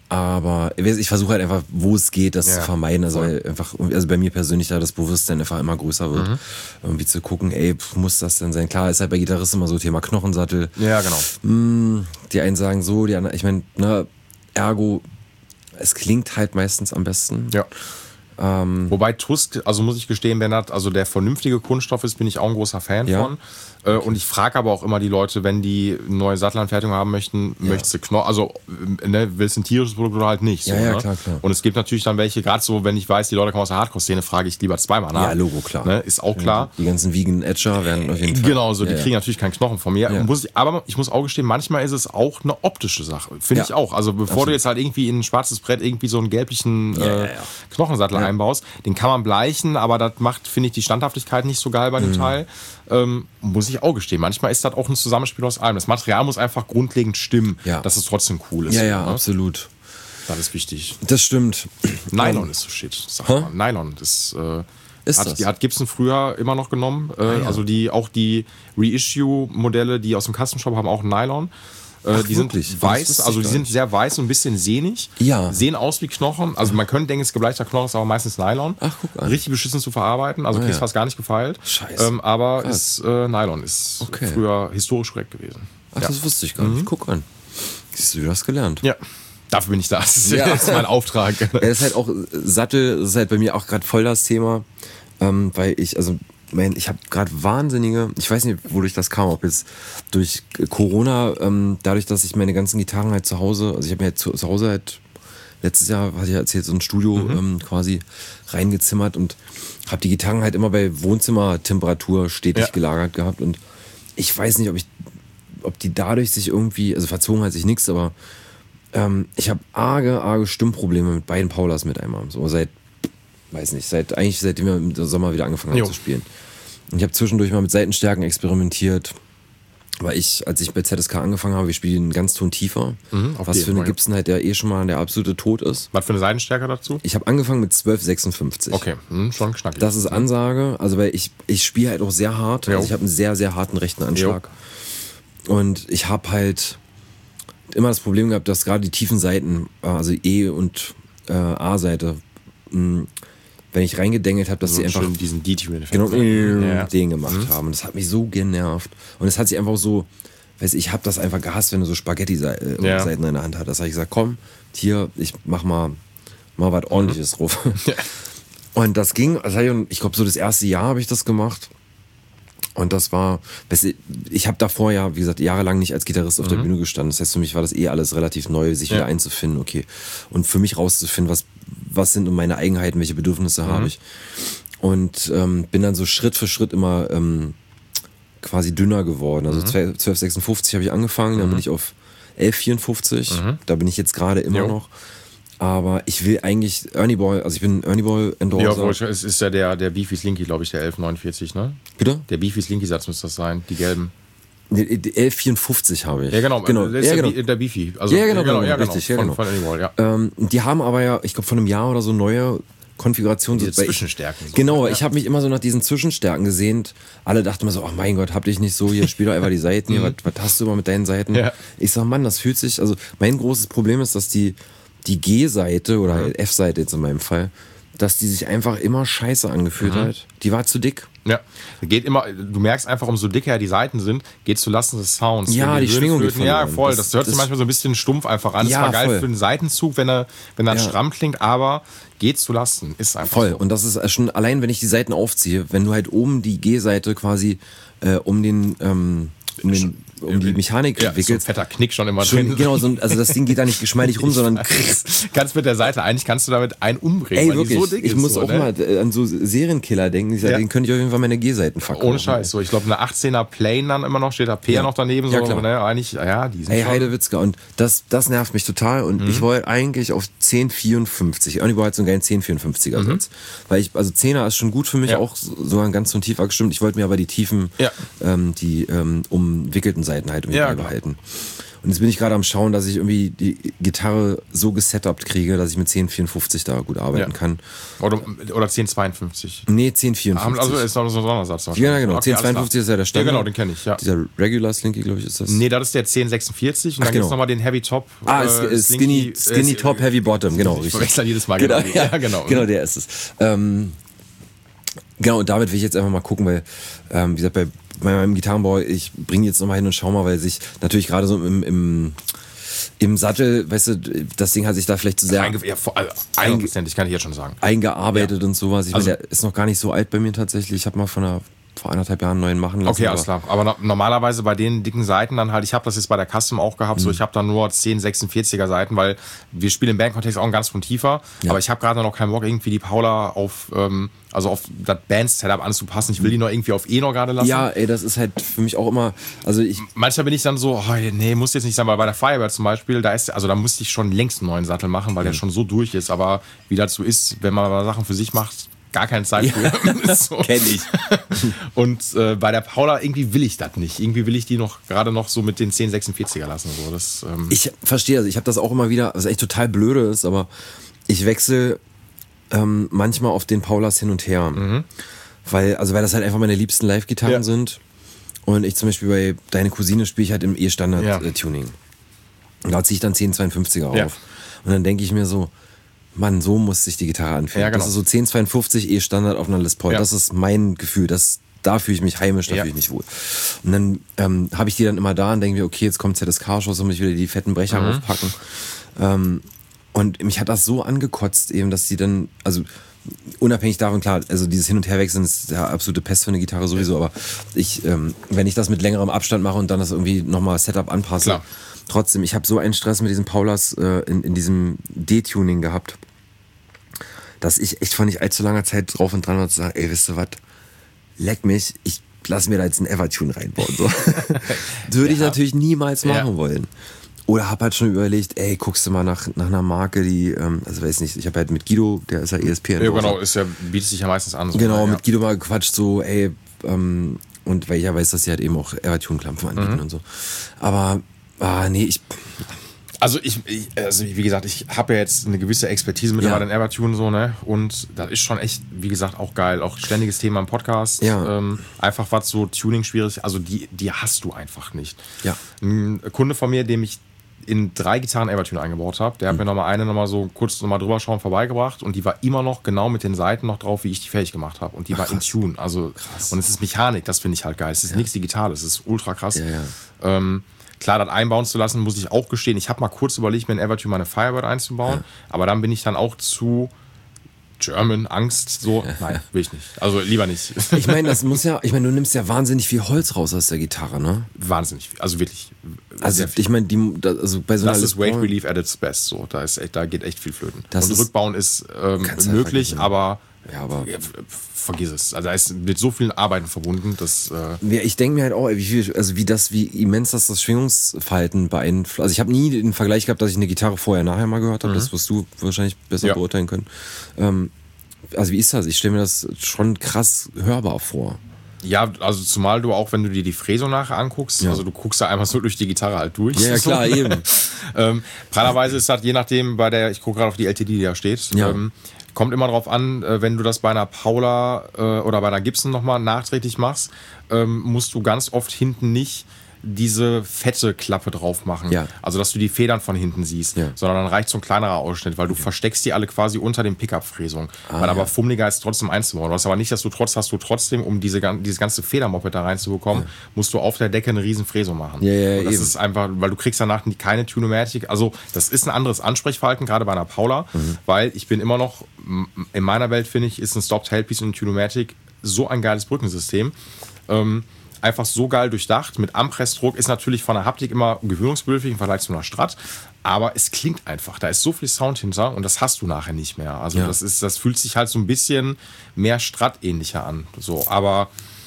aber ich versuche halt einfach, wo es geht, das Ja, zu vermeiden. Also, voll. einfach, also bei mir persönlich da das Bewusstsein einfach immer größer wird. Mhm. Irgendwie zu gucken, ey, pf, muss das denn sein? Klar, ist halt bei Gitarristen immer so Thema Knochensattel. Ja, genau. Hm, die einen sagen so, die anderen, ich meine, ne, ergo, es klingt halt meistens am besten. Ja. Ähm, Wobei Tusk, also muss ich gestehen, Bernhard, also der vernünftige Kunststoff ist, bin ich auch ein großer Fan Ja. von. Äh, und ich frage aber auch immer die Leute, wenn die eine neue Sattelanfertigung haben möchten, Ja. möchtest du Knochen, also ne, willst du ein tierisches Produkt oder halt nicht. So, Ja, ja, ne? klar, klar. Und es gibt natürlich dann welche, gerade so, wenn ich weiß, die Leute kommen aus der Hardcore-Szene, frage ich lieber zweimal nach. Ja, Logo, klar. Ne? Ist auch klar. Die ganzen Vegan Edger werden auf jeden Fall. Genau, so, die Ja, ja. kriegen natürlich keinen Knochen von mir. Ja. Muss ich, aber ich muss auch gestehen, manchmal ist es auch eine optische Sache. Finde Ja. ich auch. Also bevor Absolut. du jetzt halt irgendwie in ein schwarzes Brett irgendwie so einen gelblichen Ja, äh, ja, ja. Knochensattel Ja. einbaust, den kann man bleichen, aber das macht, finde ich, die Standhaftigkeit nicht so geil bei Mhm. dem Teil. Ähm, muss ich auch gestehen. Manchmal ist das auch ein Zusammenspiel aus allem. Das Material muss einfach grundlegend stimmen, Ja. dass es trotzdem cool ist. Ja, ja, ne? absolut. Das ist wichtig. Das stimmt. Nylon ist so shit, sag Hä? mal. Nylon ist, äh, Ist hat, das? die hat Gibson früher immer noch genommen. Äh, ja. Also die auch die Reissue-Modelle, die aus dem Custom-Shop haben, auch Nylon. Äh, Ach, die wirklich? sind Das weiß, wusste ich also die gar sind nicht. sehr weiß und ein bisschen sehnig. Ja. Sehen aus wie Knochen. Also man könnte denken, es ist gebleichter Knochen, ist aber meistens Nylon. Ach, guck an. Richtig beschissen zu verarbeiten, also Ah, kriegst ja. fast gar nicht gefeilt. Scheiße. Ähm, aber Krass. ist, äh, Nylon ist Okay. früher historisch korrekt gewesen. Ach, ja. das wusste ich gar nicht. Guck an. Siehst du, du hast gelernt. ja, dafür bin ich da. Das ist Ja. jetzt mein Auftrag. Ja, das ist halt auch, Sattel, das ist halt bei mir auch gerade voll das Thema, ähm, weil ich, also, mein, ich habe gerade wahnsinnige, ich weiß nicht, wodurch das kam, ob jetzt durch Corona, ähm, dadurch, dass ich meine ganzen Gitarren halt zu Hause, also ich habe mir halt zu, zu Hause halt, letztes Jahr, hatte ich ja erzählt, so ein Studio Mhm. ähm, quasi reingezimmert und habe die Gitarren halt immer bei Wohnzimmertemperatur stetig Ja. gelagert gehabt und ich weiß nicht, ob ich, ob die dadurch sich irgendwie, also verzogen hat sich nichts, aber ähm, ich habe arge, arge Stimmprobleme mit beiden Paulas mit einmal. So seit, weiß nicht, seit eigentlich seitdem wir im Sommer wieder angefangen haben Jo. zu spielen. Und ich habe zwischendurch mal mit Seitenstärken experimentiert, weil ich, als ich bei Z S K angefangen habe, wir spielen einen ganz Ton tiefer, Mhm, auf was jeden für eine Fall. Gibson halt der eh schon mal der absolute Tod ist. Was für eine Seitenstärke dazu? Ich habe angefangen mit zwölf sechsundfünfzig. Okay, hm, schon knackig. Das ist Ansage, also weil ich, ich spiele halt auch sehr hart, Jo. also ich habe einen sehr, sehr harten rechten Anschlag. Und ich habe halt immer das Problem gehabt, dass gerade die tiefen Seiten, äh, also E- und äh, A-Seite, mh, wenn ich reingedengelt habe, dass so sie einfach schön diesen Detune-Effekt. genau Ja. den gemacht haben. Und das hat mich so genervt. Und es hat sich einfach so, weiß ich, ich habe das einfach gehasst, wenn du so Spaghetti-Seiten Ja. in der Hand hast. Das habe ich gesagt, komm, hier, ich mach mal, mal was Ordentliches drauf. Ja. Und das ging, das hab ich, ich glaube, so das erste Jahr habe ich das gemacht. Und das war, weißt du, ich habe davor ja, wie gesagt, jahrelang nicht als Gitarrist auf der Bühne gestanden. Das heißt, für mich war das eh alles relativ neu, sich Ja. wieder einzufinden, okay. Und für mich rauszufinden, was, was sind meine Eigenheiten, welche Bedürfnisse habe ich. Und ähm, bin dann so Schritt für Schritt immer ähm, quasi dünner geworden. Also zwölf sechsundfünfzig habe ich angefangen, dann bin ich auf elf vierundfünfzig. Da bin ich jetzt gerade immer Jo. noch. Aber ich will eigentlich Ernie Ball, also ich bin Ernie Ball Ja, Endorser. obwohl, es ist ja der, der Beefy Slinky, glaube ich, der elf neunundvierzig, ne? Bitte? Der Beefy Slinky-Satz müsste das sein, die gelben. Nee, die elf vierundfünfzig habe ich. Ja, genau, genau. das ist Ja, der, genau. Be- der Beefy. Also, Ja, genau, genau, ja, richtig, ja, von, genau. von Anywall, ja. Ähm, die haben aber ja, ich glaube, vor einem Jahr oder so neue Konfigurationen. Diese so- weil Zwischenstärken Ich, so, genau, ja. ich habe mich immer so nach diesen Zwischenstärken gesehnt. Alle dachten mir so, oh mein Gott, habt ihr nicht so, hier spiel doch einfach die Seiten hier, was, was hast du immer mit deinen Seiten? Ja. Ich sag, Mann, das fühlt sich, also mein großes Problem ist, dass die, die G-Seite oder F-Seite jetzt in meinem Fall, dass die sich einfach immer scheiße angefühlt hat. Die war zu dick. Ja, geht immer, du merkst einfach, umso dicker die Seiten sind, geht zu Lasten des Sounds. Ja, Wenn die Schwingung geht Flöten- Ja, verloren. voll. Das- Das, hört sich das- manchmal so ein bisschen stumpf einfach an. Ja, das war geil voll. für den Seitenzug, wenn er, wenn er Ja. stramm klingt, aber geht zu Lasten. Ist einfach Voll. so. Und das ist schon, allein wenn ich die Seiten aufziehe, wenn du halt oben die G-Seite quasi äh, um den, ähm, um, den, um die Mechanik ja, ist so ein wickelst. fetter Knick schon immer Schon, drin. genau, so, ein- also das Ding geht da nicht geschmeidig rum, sondern Kannst mit der Seite, eigentlich kannst du damit einen umbringen, ey, weil die wirklich, so dick ich ist. muss so, auch ne? mal äh, an so Serienkiller denken. Ich sag, Ja. den könnte ich auf jeden Fall meine G-Seiten verkaufen. Ohne Scheiß. So, ich glaube, eine achtzehner Plane dann immer noch, steht da P Ja. noch daneben. Ja, so, klar. ne? Eigentlich, ja, die sind Ey, schon- Heidewitzka. Und das, das nervt mich total. Und Mhm. ich wollte eigentlich auf zehn vierundfünfzig. Ernie Ball hat so einen geilen zehn vierundfünfziger Satz. Weil ich, also Zehner ist schon gut für mich, Mhm. Ja. auch so- sogar ein ganz so ein tiefer gestimmt. Ich wollte mir aber die tiefen, Ja. ähm, die ähm, umwickelten Seiten halt irgendwie Ja, beibehalten. Und jetzt bin ich gerade am Schauen, dass ich irgendwie die Gitarre so gesetupt kriege, dass ich mit zehn vierundfünfzig da gut arbeiten Ja. kann. Oder, oder zehn zweiundfünfzig. Nee, zehn vierundfünfzig. Also ist noch so ein Sondersatz. Ja, genau. Okay, zehn zweiundfünfzig ist ja der Standard. Ja, genau, den kenne ich, ja. Dieser Regular Slinky, glaube ich, ist das. Nee, das ist der zehn sechsundvierzig und Ach, dann genau. gibt es nochmal den Heavy Top. Ah, äh, äh, Skinny, Skinny äh, Top, Heavy Bottom, genau. Ich richtig. verwechsel jedes Mal. Genau, Genau, ja, ja, genau. genau, der ist es. Ähm, genau, und damit will ich jetzt einfach mal gucken, weil, ähm, wie gesagt, bei, bei meinem Gitarrenbau, ich bringe jetzt nochmal hin und schau mal, weil sich natürlich gerade so im, im, im Sattel, weißt du, das Ding hat sich da vielleicht zu sehr Einge ja, vor- also, hundertprozentig kann ich jetzt schon sagen. eingearbeitet Ja. und sowas. Ich Also- meine, der ist noch gar nicht so alt bei mir tatsächlich. Ich habe mal von einer, vor anderthalb Jahren einen neuen machen lassen. Okay, alles aber- klar. Aber no normalerweise bei den dicken Seiten dann halt, ich habe das jetzt bei der Custom auch gehabt, Mhm. so ich habe dann nur zehn sechsundvierziger Seiten, weil wir spielen im Bandkontext auch einen ganz von tiefer, Ja. aber ich habe gerade noch keinen Bock, irgendwie die Paula auf, ähm, also auf das Band-Setup anzupassen. Ich will die noch irgendwie auf E noch gerade lassen. Ja, ey, das ist halt für mich auch immer, also ich, Manchmal bin ich dann so, oh, nee, muss jetzt nicht sein, weil bei der Firebird zum Beispiel, da ist, also da musste ich schon längst einen neuen Sattel machen, weil der schon so durch ist, aber wie das so ist, wenn man mal Sachen für sich macht, gar keine Zeit für. So. kenn ich. Und äh, bei der Paula irgendwie will ich das nicht. Irgendwie will ich die noch gerade noch so mit den zehn sechsundvierziger lassen. So. Das, ähm Ich verstehe, also ich habe das auch immer wieder, was echt total blöde ist, aber ich wechsle ähm, manchmal auf den Paulas hin und her. Mhm. Weil, also weil das halt einfach meine liebsten Live-Gitarren Ja. sind. Und ich zum Beispiel bei Deine Cousine spiele ich halt im Ja. E-Standard-Tuning. Und da ziehe ich dann zehn zweiundfünfziger Ja. auf. Und dann denke ich mir so, Mann, so muss sich die Gitarre anfühlen. Ja, genau. Das ist so zehn zweiundfünfzig E-Standard auf einer Les Paul. Ja. Das ist mein Gefühl. Das, da fühle ich mich heimisch, da Ja. fühle ich mich wohl. Und dann ähm, habe ich die dann immer da und denke mir, okay, jetzt kommt Z S K-Schuss und muss ich wieder die fetten Brecher Mhm. aufpacken. Ähm, und mich hat das so angekotzt, eben, dass die dann, also unabhängig davon, klar, also dieses Hin- und Herwechseln ist ja absolute Pest für eine Gitarre sowieso, aber ich, ähm, wenn ich das mit längerem Abstand mache und dann das irgendwie nochmal Setup anpasse, Klar. trotzdem, ich habe so einen Stress mit diesen Paulas äh, in, in diesem D-Tuning gehabt, dass ich echt vor nicht allzu langer Zeit drauf und dran war zu sagen, ey, wisst ihr was, leck mich, ich lass mir da jetzt einen Evertune reinbauen. So. Das würde ich natürlich niemals machen Ja. wollen. Oder hab halt schon überlegt, ey, guckst du mal nach, nach einer Marke, die, ähm, also weiß nicht, ich habe halt mit Guido, der ist ja E S P. ja, genau, ist ja, bietet sich ja meistens an. So, Genau, ja. mit Guido mal gequatscht, so, ey, ähm, und weil ich ja weiß, dass sie halt eben auch Evertune-Klampfen anbieten Mhm. und so. Aber, ah, nee, ich, Also ich, ich, also wie gesagt, ich habe ja jetzt eine gewisse Expertise mittlerweile Ja. in Evertune so, ne? Und das ist schon echt, wie gesagt, auch geil. Auch ständiges Thema im Podcast. Ja. Ähm, einfach was so Tuning schwierig, also die, die hast du einfach nicht. Ja. Ein Kunde von mir, dem ich in drei Gitarren Evertune eingebaut habe, der hat mir nochmal eine nochmal so kurz nochmal drüber schauen vorbeigebracht und die war immer noch genau mit den Seiten noch drauf, wie ich die fertig gemacht habe. Und die war in Tune. Also, und es ist Mechanik, das finde ich halt geil. Es ist nichts Digitales, es ist ultra krass. Ja, ja. Ähm, klar, das einbauen zu lassen, muss ich auch gestehen. Ich habe mal kurz überlegt, mir in Evertune meine Firebird einzubauen, aber dann bin ich dann auch zu German, Angst, so. Nein, will ich nicht. Also lieber nicht. ich meine, das muss ja, ich meine, du nimmst ja wahnsinnig viel Holz raus aus der Gitarre, ne? Wahnsinnig viel. Also wirklich. Also, sehr viel. ich meine, die, da- also bei so einer Das Les ist Wake Paul- Relief at its best. So. Da, ist echt, da geht echt viel flöten. Das und ist- Rückbauen ist ähm, Kannst du möglich, vergessen. aber, Ja, aber- ja, f- vergiss es. Also da ist mit so vielen Arbeiten verbunden, dass äh, Ja, ich denke mir halt auch, ey, wie viel, also wie das, wie immens das das Schwingungsverhalten beeinflusst. Also ich habe nie den Vergleich gehabt, dass ich eine Gitarre vorher, nachher mal gehört habe. Das wirst du wahrscheinlich besser Ja. beurteilen können. Ähm, also wie ist das? Ich stelle mir das schon krass hörbar vor. ja, also zumal du auch, wenn du dir die Fräsung nachher anguckst, Ja. also du guckst da einfach so durch die Gitarre halt durch. Ja, ja, So. klar, eben. ähm, pralerweise ist das je nachdem bei der, ich gucke gerade auf die L T D, die da steht, Ja. ähm, kommt immer drauf an, äh, wenn du das bei einer Paula äh, oder bei einer Gibson nochmal nachträglich machst, ähm, musst du ganz oft hinten nicht diese fette Klappe drauf machen. Ja. Also, dass du die Federn von hinten siehst, Ja. sondern dann reicht so ein kleinerer Ausschnitt, weil du versteckst die alle quasi unter den Pickup-Fräsung. Ah, weil ja. aber fummeliger ist trotzdem einzubauen. Was aber nicht, dass du trotz hast du trotzdem, um diese, gan- dieses ganze Federmoped da reinzubekommen, musst du auf der Decke eine riesen Fräsung machen. Ja, ja, Und das eben. ist einfach, weil du kriegst danach keine Tunomatic. Also, das ist ein anderes Ansprechverhalten, gerade bei einer Paula, Mhm. weil ich bin immer noch, m- in meiner Welt finde ich, ist ein Stopped Tailpiece und ein Tunomatic so ein geiles Brückensystem. Ähm, einfach so geil durchdacht. Mit Ampressdruck ist natürlich von der Haptik immer gewöhnungsbedürftig im Vergleich zu einer Strat. Aber es klingt einfach. Da ist so viel Sound hinter und das hast du nachher nicht mehr. Also Ja. das ist, das fühlt sich halt so ein bisschen mehr Strat-ähnlicher an. So, aber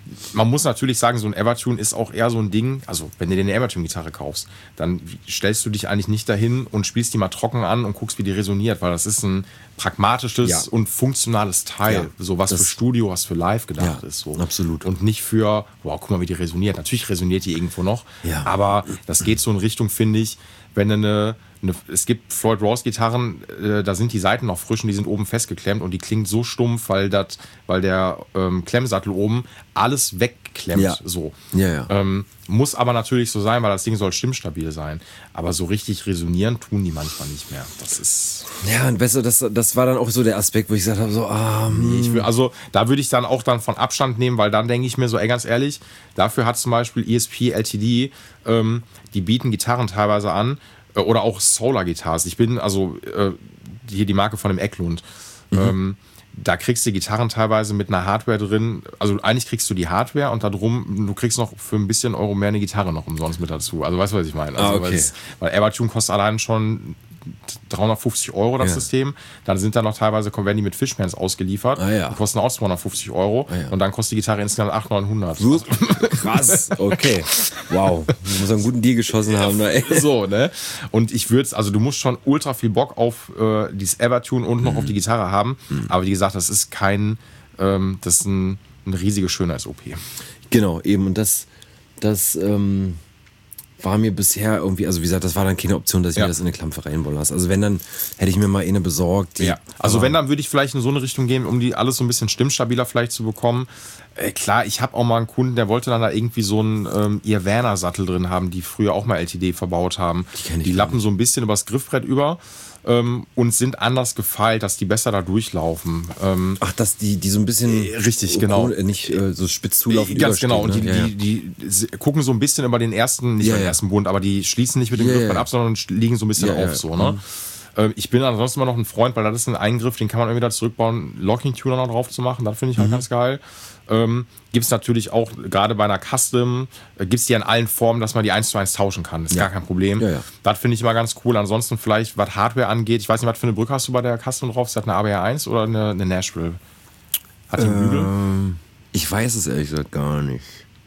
man muss natürlich sagen, so ein Evertune ist auch eher so ein Ding, also wenn du dir eine Evertune-Gitarre kaufst, dann stellst du dich eigentlich nicht dahin und spielst die mal trocken an und guckst, wie die resoniert, weil das ist ein pragmatisches Ja. und funktionales Teil, Ja, so was das- für Studio, was für Live gedacht Ja, ist. So. absolut. Und nicht für, wow, guck mal, wie die resoniert. Natürlich resoniert die irgendwo noch, Ja. aber das geht so in Richtung, finde ich, wenn du eine, eine, es gibt Floyd Rose Gitarren, äh, da sind die Seiten noch frisch und die sind oben festgeklemmt und die klingt so stumpf, weil das, weil der ähm, Klemmsattel oben alles wegklemmt, Ja. so. Ja, ja. Ähm, muss aber natürlich so sein, weil das Ding soll stimmstabil sein. Aber so richtig resonieren tun die manchmal nicht mehr. Das ist. Ja, und weißt du, das, das war dann auch so der Aspekt, wo ich gesagt habe, so, ah, hm. Ich will, also da würde ich dann auch dann von Abstand nehmen, weil dann denke ich mir so, ey, ganz ehrlich, dafür hat zum Beispiel E S P L T D, ähm, die bieten Gitarren teilweise an äh, oder auch Solar-Gitarren. Ich bin also äh, hier die Marke von dem Eklund. Mhm. Ähm, da kriegst du Gitarren teilweise mit einer Hardware drin. Also eigentlich kriegst du die Hardware und darum, du kriegst noch für ein bisschen Euro mehr eine Gitarre noch umsonst mit dazu. Also weißt du, was ich meine? Also, Ah, okay. weil, es, weil Evertune kostet allein schon dreihundertfünfzig Euro das Ja. System. Dann sind da noch teilweise, werden die mit Fishmans ausgeliefert. Ah, ja. Die kosten auch zweihundertfünfzig Euro. Ah, ja. Und dann kostet die Gitarre insgesamt achthundert, neunhundert. So krass, okay. Wow. Du musst einen guten Deal geschossen haben. Ne? Ey. So, ne? Und ich würde also du musst schon ultra viel Bock auf äh, dieses Evertune und noch Mhm. auf die Gitarre haben. Mhm. Aber wie gesagt, das ist kein, ähm, das ist ein, eine riesige Schönheits-O P. Genau, eben. Und das, das ähm, war mir bisher irgendwie, also wie gesagt, das war dann keine Option, dass ich Ja. mir das in eine Klampe reinbauen lasse. Also wenn, dann hätte ich mir mal eine besorgt. Die, Ja. Also aber- wenn, dann würde ich vielleicht in so eine Richtung gehen, um die alles so ein bisschen stimmstabiler vielleicht zu bekommen. Äh, klar, ich habe auch mal einen Kunden, der wollte dann da irgendwie so einen ähm, Irvana-Sattel drin haben, die früher auch mal L T D verbaut haben. Die kenn ich Die gar lappen so ein bisschen übers Griffbrett über ähm, und sind anders gefeilt, dass die besser da durchlaufen. Ähm, Ach, dass die, die so ein bisschen. Äh, richtig, genau. äh, Nicht äh, so spitz zulaufen. Ganz genau. Und die, ne? Ja, ja. die, die, die gucken so ein bisschen über den ersten, nicht Ja, über den ja. ersten Bund, aber die schließen nicht mit dem Ja, Griffbrett ja. ab, sondern liegen so ein bisschen Ja, auf. ja. So, ne? Ähm, Ich bin ansonsten immer noch ein Freund, weil das ist ein Eingriff, den kann man irgendwie wieder zurückbauen, Locking-Tuner noch drauf zu machen. Das finde ich halt Mhm. ganz geil. Ähm, gibt es natürlich auch, gerade bei einer Custom, äh, gibt es die in allen Formen, dass man die eins zu eins tauschen kann. Ist Ja. gar kein Problem. Ja, ja. Das finde ich immer ganz cool. Ansonsten vielleicht, was Hardware angeht, ich weiß nicht, was für eine Brücke hast du bei der Custom drauf? Ist das eine A B R eins oder eine, eine Nashville? Hat die einen Bügel? Ähm, ich weiß es ehrlich gesagt gar nicht.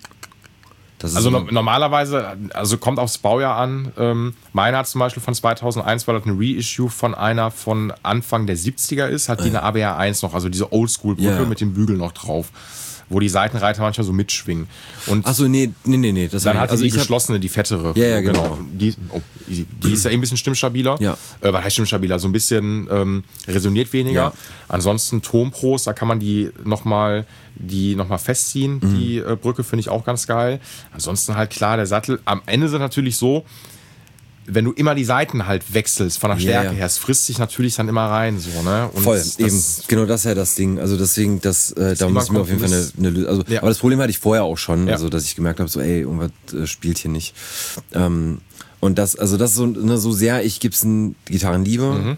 Das ist Also so- no normalerweise, also kommt aufs Baujahr an. Ähm, meine hat zum Beispiel von zweitausendeins, weil das eine Reissue von einer von Anfang der siebziger ist, hat die eine A B R eins noch, also diese Oldschool-Brücke Ja. mit dem Bügel noch drauf, wo die Seitenreiter manchmal so mitschwingen. Und Ach so, nee, nee, nee, nee. Das dann war- hat also die ich hab, geschlossene, die fettere. Ja, ja, genau. Die, oh, die, die ist ja eh ein bisschen stimmstabiler. Ja. Äh, was heißt stimmstabiler? So ein bisschen ähm, resoniert weniger. Ja. Ansonsten Tonpros, da kann man die nochmal die noch mal festziehen. Mhm. Die äh, Brücke finde ich auch ganz geil. Ansonsten halt klar, der Sattel. Am Ende ist es natürlich so, wenn du immer die Seiten halt wechselst von der Ja, Stärke ja. her, es frisst sich natürlich dann immer rein. So, ne? Und Voll, das, eben. Genau das ist ja das Ding. Also deswegen, das, äh, da immer muss ich mir auf jeden Fall eine, Kompromiss. eine Lösung. Also, Ja. aber das Problem hatte ich vorher auch schon, Ja. also dass ich gemerkt habe, so, ey, irgendwas äh, spielt hier nicht. Ähm, und das, also das ist so, ne, so sehr ich Gibson Gitarren liebe. Mhm.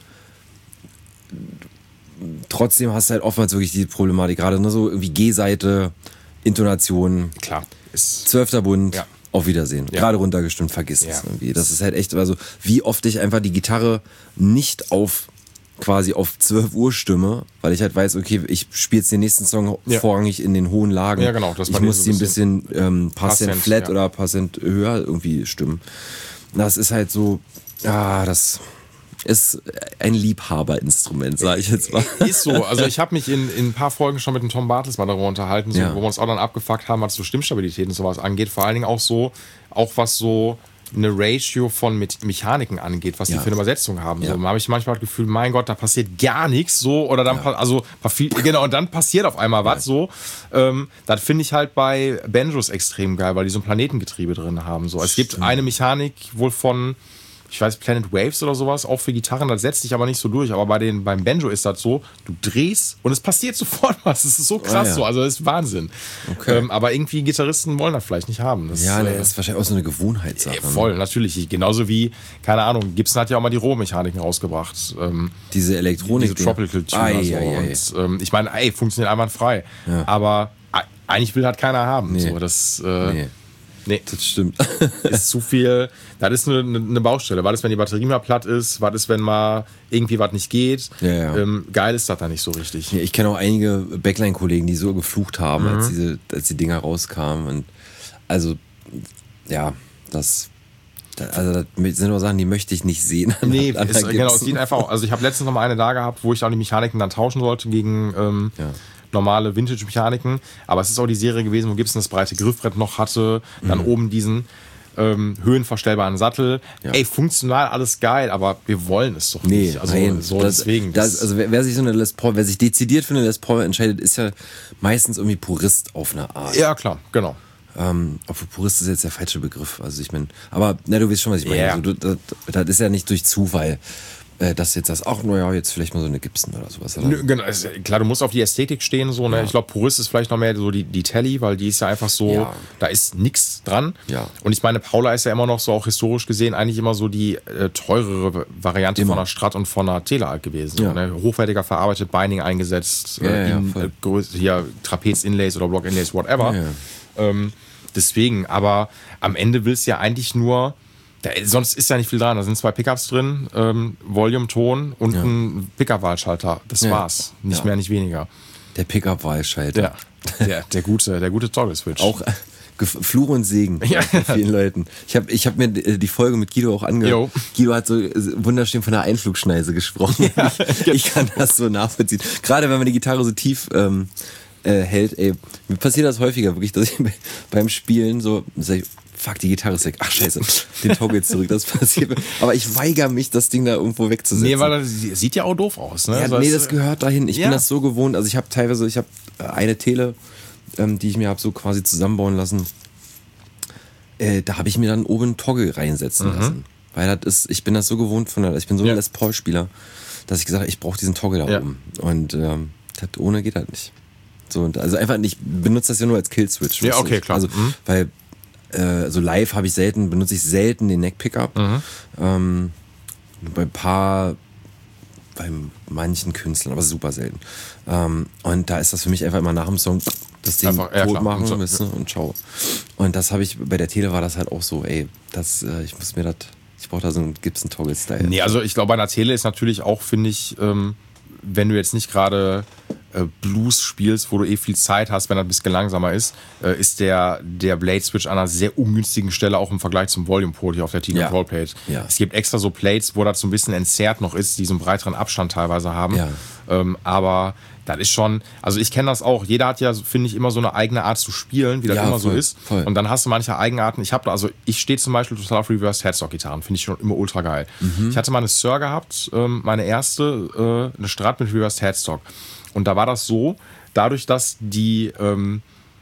Trotzdem hast du halt oftmals wirklich die Problematik, gerade ne, so irgendwie G-Seite, Intonation, klar, ist zwölfter Bund, Ja. auf Wiedersehen. Ja. Gerade runtergestimmt, vergiss Ja. es irgendwie. Das ist halt echt, also wie oft ich einfach die Gitarre nicht auf quasi auf zwölf Uhr stimme, weil ich halt weiß, okay, ich spiele jetzt den nächsten Song Ja. vorrangig in den hohen Lagen. Ja, genau, das ich bei dir muss so die ein ein bisschen ähm, paar Paar Cent Cent, flat ja. oder paar Cent höher irgendwie stimmen. Das ist halt so, ah, das ist ein Liebhaberinstrument, sage ich jetzt mal. Ist so. Also ich habe mich in, in ein paar Folgen schon mit dem Tom Bartels mal darüber unterhalten, so, Ja. wo wir uns auch dann abgefuckt haben, was so Stimmstabilität und sowas angeht. Vor allen Dingen auch so, auch was so eine Ratio von Me Mechaniken angeht, was Ja. die für eine Übersetzung haben. Ja. So, da habe ich manchmal das Gefühl, mein Gott, da passiert gar nichts so oder dann Ja. pa- also viel, genau und dann passiert auf einmal was so. Ähm, das finde ich halt bei Banjos extrem geil, weil die so ein Planetengetriebe drin haben. So, es gibt eine Mechanik wohl von ich weiß, Planet Waves oder sowas, auch für Gitarren, das setzt sich aber nicht so durch. Aber bei den, beim Banjo ist das so, du drehst und es passiert sofort was. Das ist so krass Ah, ja. so, also das ist Wahnsinn. Okay. Ähm, aber irgendwie Gitarristen wollen das vielleicht nicht haben. Das, Ja, äh, das ist wahrscheinlich auch so eine Gewohnheitssache. äh, voll, natürlich. Genauso wie, keine Ahnung, Gibson hat ja auch mal die Rohmechaniken rausgebracht. Ähm, Diese Elektronik. diese Tropical Tuner. Ai, so. ai, ai. Und, ähm, ich meine, ey, funktioniert einwandfrei. Ja. Aber e- eigentlich will halt keiner haben. Nee. So, das, äh, Nee. Nee. Das stimmt. Ist zu viel, das ist eine, eine Baustelle. Was ist, wenn die Batterie mal platt ist? Was ist, wenn mal irgendwie was nicht geht? Ja, ja. Ähm, geil ist das da nicht so richtig. Ja, ich kenne auch einige Backline-Kollegen, die so geflucht haben, Mhm. als, diese, als die Dinger rauskamen. Und also, ja, das, da- also das sind nur Sachen, die möchte ich nicht sehen. an Nee, anderen ist, genau, es Gibson. sieht einfach, also ich habe letztens noch mal eine da gehabt, wo ich auch die Mechaniken dann tauschen sollte gegen ähm, Ja. normale Vintage-Mechaniken. Aber es ist auch die Serie gewesen, wo Gibson das breite Griffbrett noch hatte, dann Mhm. oben diesen ähm, höhenverstellbaren Sattel. Ja. Ey, funktional alles geil, aber wir wollen es doch Nee, nicht. Also nein, so das, deswegen. Das, also wer, wer sich so eine Les Paul, wer sich dezidiert für eine Les Paul entscheidet, ist ja meistens irgendwie Purist auf eine Art. ja, klar, genau. Ähm, obwohl Purist ist jetzt der falsche Begriff. Also ich meine, aber na, du weißt schon, was ich meine. Ja. Also, du, das, das ist ja nicht durch Zufall, äh, dass jetzt das, ach, naja, jetzt vielleicht mal so eine Gibson oder sowas. Oder? Nö, genau, ist, klar, du musst auf die Ästhetik stehen. So, ne? Ja. Ich glaube, Purist ist vielleicht noch mehr so die, die Telly, weil die ist ja einfach so, Ja. da ist nichts dran. Ja. Und ich meine, Paula ist ja immer noch so, auch historisch gesehen, eigentlich immer so die äh, teurere Variante Immer. von einer Strat und von einer Telealt gewesen. Ja. Ne? Hochwertiger verarbeitet, Binding eingesetzt, Ja, äh, ja, in, voll. äh, größ- hier Trapez-Inlays oder Block-Inlays, whatever. Ja, ja. Ähm, deswegen, aber am Ende willst du ja eigentlich nur. Da, sonst ist ja nicht viel dran. Da sind zwei Pickups drin, ähm, Volume, Ton und Ja. ein Pickup-Wahlschalter. Das Ja. war's. Nicht Ja. mehr, nicht weniger. Der Pickup-Wahlschalter. Ja. Der, der gute, der gute Toggle-Switch. Auch äh, Gef- Fluch und Segen Ja. von vielen Leuten. Ich habe ich hab mir äh, die Folge mit Guido auch angehört. Jo. Guido hat so äh, wunderschön von der Einflugschneise gesprochen. ich, ich kann das so nachvollziehen. Gerade wenn man die Gitarre so tief ähm, äh, hält. Ey, mir passiert das häufiger wirklich, dass ich bei- beim Spielen so sag ich, fuck, die Gitarre ist weg. Ach scheiße, den Toggle jetzt zurück. Das passiert mir. Aber ich weigere mich, das Ding da irgendwo wegzusetzen. Nee, weil das sieht ja auch doof aus. Ne? Ja, Also nee, das- das gehört dahin. Ich Ja. bin das so gewohnt. Also ich habe teilweise, ich habe eine Tele, ähm, die ich mir habe so quasi zusammenbauen lassen. Äh, da habe ich mir dann oben einen Toggle reinsetzen Mhm. lassen. Weil das ist, ich bin das so gewohnt von der, ich bin so ein Ja. Les Paul-Spieler, dass ich gesagt habe, ich brauche diesen Toggle da Ja. oben. Und ähm, das ohne geht halt nicht. So, und also einfach nicht, benutze das ja nur als Kill-Switch. Ja, weißt du? okay, klar. Also, Mhm. weil äh, so live habe ich selten, benutze ich selten den Neck-Pickup. Mhm. Ähm, bei ein paar, bei manchen Künstlern, aber super selten. Ähm, und da ist das für mich einfach immer nach dem Song das Ding Einfach, ja, tot klar. machen, Und so, weißt du, und ciao. Und das habe ich, bei der Tele war das halt auch so, ey, das, äh, ich muss mir das, ich brauche da so einen Gibson-Toggle-Style. Nee, also ich glaube, bei einer Tele ist natürlich auch, finde ich, ähm, wenn du jetzt nicht gerade äh, Blues spielst, wo du eh viel Zeit hast, wenn das ein bisschen langsamer ist, äh, ist der, der Blade-Switch an einer sehr ungünstigen Stelle, auch im Vergleich zum Volume-Port hier auf der Tina Ja. Control-Plate. Ja. Es gibt extra so Plates, wo das so ein bisschen entzerrt noch ist, die so einen breiteren Abstand teilweise haben. Ja. Ähm, aber das ist schon, also ich kenne das auch, jeder hat ja, finde ich, immer so eine eigene Art zu spielen, wie das Ja, immer so voll, ist. voll. Und dann hast du manche Eigenarten. Ich habe da, also ich stehe zum Beispiel total auf Reverse Headstock-Gitarren, finde ich schon immer ultra geil. Mhm. Ich hatte mal eine Sir gehabt, ähm, meine erste, äh, eine Strat mit Reverse Headstock. Und da war das so, dadurch, dass die, ähm,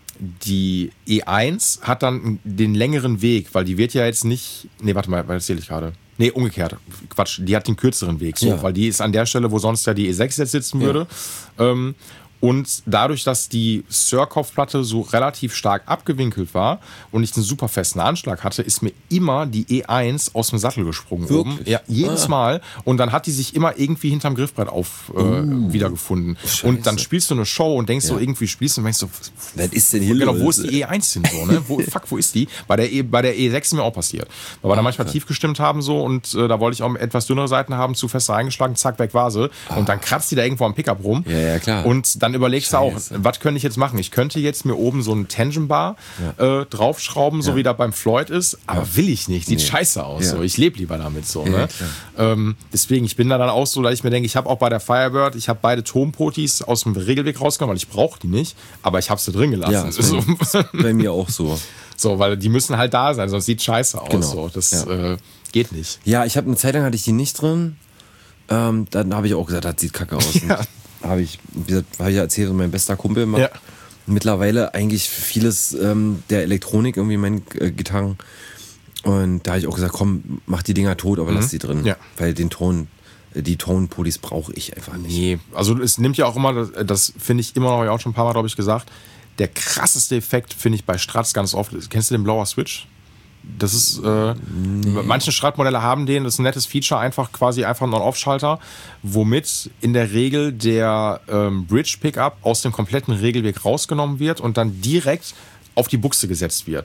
die E eins hat dann den längeren Weg, weil die wird ja jetzt nicht, nee, warte mal, was erzähle ich gerade? Nee, umgekehrt. Quatsch, die hat den kürzeren Weg, so, Ja. weil die ist an der Stelle, wo sonst ja die E sechs jetzt sitzen würde. Ähm, und dadurch, dass die Sir-Kopfplatte so relativ stark abgewinkelt war und ich einen super festen Anschlag hatte, ist mir immer die E eins aus dem Sattel gesprungen Wirklich? oben. Ja, jedes Ah. Mal. Und dann hat die sich immer irgendwie hinterm Griffbrett auf äh, wiedergefunden. Und dann spielst du eine Show und denkst so, Ja. irgendwie spielst du und denkst so, Was ist denn hier genau, los? wo ist die E eins hin so, ne? Wo, fuck, wo ist die? Bei der, e, bei der E sechs ist mir auch passiert. Weil wir da manchmal tief gestimmt haben so und äh, da wollte ich auch etwas dünnere Seiten haben, zu fest reingeschlagen, zack, weg war sie. Und dann kratzt die da irgendwo am Pickup rum. Ja, ja, klar. Und dann überlegst du auch, Scheiße. was könnte ich jetzt machen? Ich könnte jetzt mir oben so einen Tension Bar äh, draufschrauben, so Ja. wie da beim Floyd ist, aber will ich nicht. Sieht Nee. scheiße aus. Ja. So. Ich lebe lieber damit so. Ja, Ne? klar. Ähm, deswegen, ich bin da dann auch so, dass ich mir denke, ich habe auch bei der Firebird, ich habe beide Tonpotis aus dem Regelweg rausgenommen, weil ich brauche die nicht, aber ich habe sie drin gelassen. Ja, ist so. bei, bei mir auch so. so, weil die müssen halt da sein, sonst sieht scheiße aus. Genau. So. Das Ja. äh, geht nicht. Ja, ich habe eine Zeit lang hatte ich die nicht drin. Ähm, dann habe ich auch gesagt, das sieht kacke aus. Ja. Habe ich, wie gesagt, habe ich ja erzählt, so mein bester Kumpel macht. Ja. Mittlerweile eigentlich vieles ähm, der Elektronik irgendwie meinen äh, Gitarren. Und da habe ich auch gesagt, komm, mach die Dinger tot, aber lass die drin. Ja. Weil den Ton, äh, die Tonpolis brauche ich einfach nicht. Nee, also es nimmt ja auch immer, das, das finde ich immer noch, habe ich auch schon ein paar Mal, glaube ich, gesagt, der krasseste Effekt finde ich bei Strats ganz oft. Kennst du den Blauer Switch? Das ist, äh, manche Strat-Modelle haben den, das ist ein nettes Feature, einfach quasi einfach ein On-Off-Schalter, womit in der Regel der ähm, Bridge-Pickup aus dem kompletten Regelweg rausgenommen wird und dann direkt auf die Buchse gesetzt wird.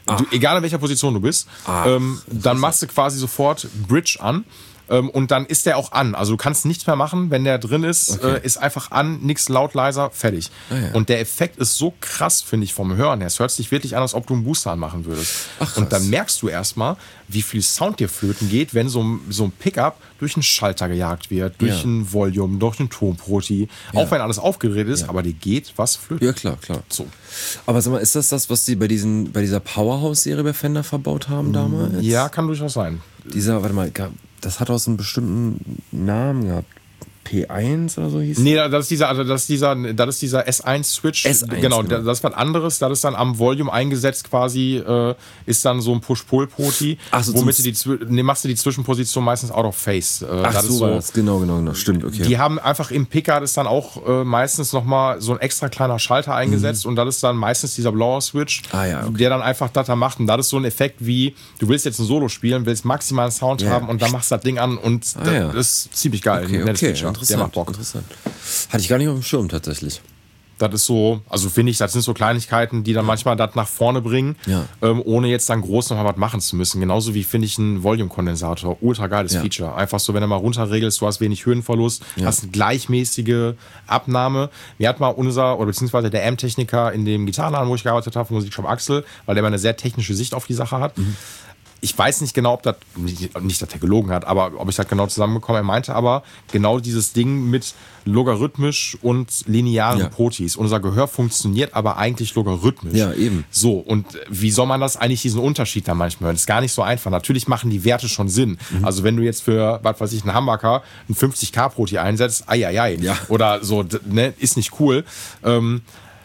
Du, egal in welcher Position du bist, Ah, ähm, dann machst du quasi sofort Bridge an. Ähm, und dann ist der auch an. Also du kannst nichts mehr machen, wenn der drin ist, Okay. äh, ist einfach an, nix laut, leiser, fertig. Ah, ja. Und der Effekt ist so krass, finde ich, vom Hören her. Es hört sich wirklich an, als ob du einen Booster anmachen würdest. Ach, krass. Und dann merkst du erstmal, wie viel Sound dir flöten geht, wenn so, ein- so ein Pickup durch einen Schalter gejagt wird, durch Ja. ein Volume, durch einen Tonproti. Auch wenn alles aufgedreht ist, aber dir geht was flöten. Ja, klar, klar. So. Aber sag mal, ist das das, was die bei, diesen, bei dieser Powerhouse-Serie bei Fender verbaut haben damals? Ja, kann durchaus sein. Dieser, warte mal, gab- das hat auch so einen bestimmten Namen gehabt. P eins oder so hieß Nee, das ist dieser, also das ist dieser, das ist dieser S eins Switch. S eins, genau, genau. das ist was anderes. Das ist dann am Volume eingesetzt quasi, äh, ist dann so ein Push-Pull-Poti. Ach so, womit zum du die, Zwi- nee, machst du die Zwischenposition meistens out of phase. Äh, Ach, das so ist war das. Genau, genau, genau. Stimmt, okay. Die haben einfach im Picker das dann auch äh, meistens nochmal so ein extra kleiner Schalter eingesetzt und das ist dann meistens dieser blaue Switch, Mhm. Ah, ja, okay. der dann einfach das da macht. Und das ist so ein Effekt wie, du willst jetzt ein Solo spielen, willst maximalen Sound Ja. haben und dann machst du das Ding an und Ah, das, ja. das ist ziemlich geil. Okay, Ein nettes okay, Feature. interessant. Der macht Bock. interessant. Hatte ich gar nicht auf dem Schirm tatsächlich. Das ist so, also finde ich, das sind so Kleinigkeiten, die dann manchmal das nach vorne bringen, Ja. ähm, ohne jetzt dann groß nochmal was machen zu müssen. Genauso wie finde ich einen Volume-Kondensator. Ultra geiles Ja. Feature. Einfach so, wenn du mal runterregelst, du hast wenig Höhenverlust, hast eine gleichmäßige Abnahme. Mir hat mal unser, oder beziehungsweise der Amp-Techniker in dem Gitarrenladen, wo ich gearbeitet habe, Musikshop Axel, weil der mal eine sehr technische Sicht auf die Sache hat. Mhm. Ich weiß nicht genau, ob das, nicht, nicht, dass er gelogen hat, aber ob ich das genau zusammenbekomme. Er meinte aber, genau dieses Ding mit logarithmisch und linearen Ja. Potis. Unser Gehör funktioniert aber eigentlich logarithmisch. Ja, eben. So, und wie soll man das eigentlich, diesen Unterschied dann manchmal hören? Das ist gar nicht so einfach. Natürlich machen die Werte schon Sinn. Mhm. Also wenn du jetzt für, was weiß ich, einen Hamburger einen fünfzig K Proti einsetzt, ai, ai, ai. Ja. Oder so, d- ne, ist nicht cool. Ähm,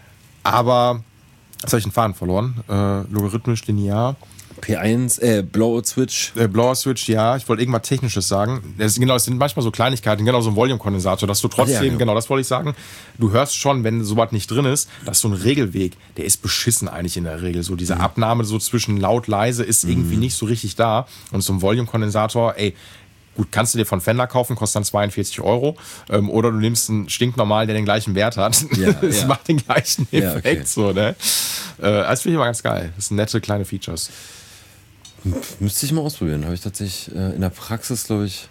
aber, jetzt habe ich den Faden verloren. Äh, logarithmisch, linear. P eins, äh, Blowout Switch. Äh, blauer Switch, ja, ich wollte irgendwas Technisches sagen. Das, genau, es sind manchmal so Kleinigkeiten, genau so ein Volume-Kondensator, dass du trotzdem, Ach ja, genau. genau, das wollte ich sagen, du hörst schon, wenn sowas nicht drin ist, dass so ein Regelweg, der ist beschissen eigentlich in der Regel. So diese Mhm. Abnahme so zwischen laut, leise ist irgendwie nicht so richtig da. Und so ein Volume-Kondensator, ey, gut, kannst du dir von Fender kaufen, kostet dann zweiundvierzig Euro. Ähm, oder du nimmst einen stinknormalen, der den gleichen Wert hat. Ja, das ja. macht den gleichen Ja, Effekt. okay. So, ne? äh, das finde ich immer ganz geil. Das sind nette kleine Features. Müsste ich mal ausprobieren. Habe ich tatsächlich äh, in der Praxis, glaube ich.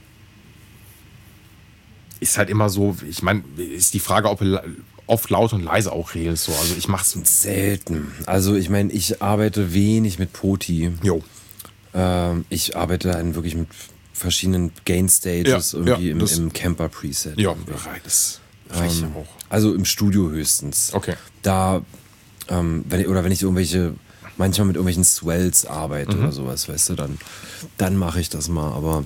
Ist halt immer so, ich meine, ist die Frage, ob du oft laut und leise auch regelst. So. Also ich mach's. Selten. Also ich meine, ich arbeite wenig mit Poti. Jo. Ähm, ich arbeite dann wirklich mit verschiedenen Gain Stages Ja, irgendwie ja, im, das- im Camper Preset. Ja, das reicht ja auch. Also im Studio höchstens. Okay. Da, ähm, wenn ich, oder wenn ich irgendwelche, manchmal mit irgendwelchen Swells arbeite Mhm. oder sowas, weißt du, dann, dann mache ich das mal, aber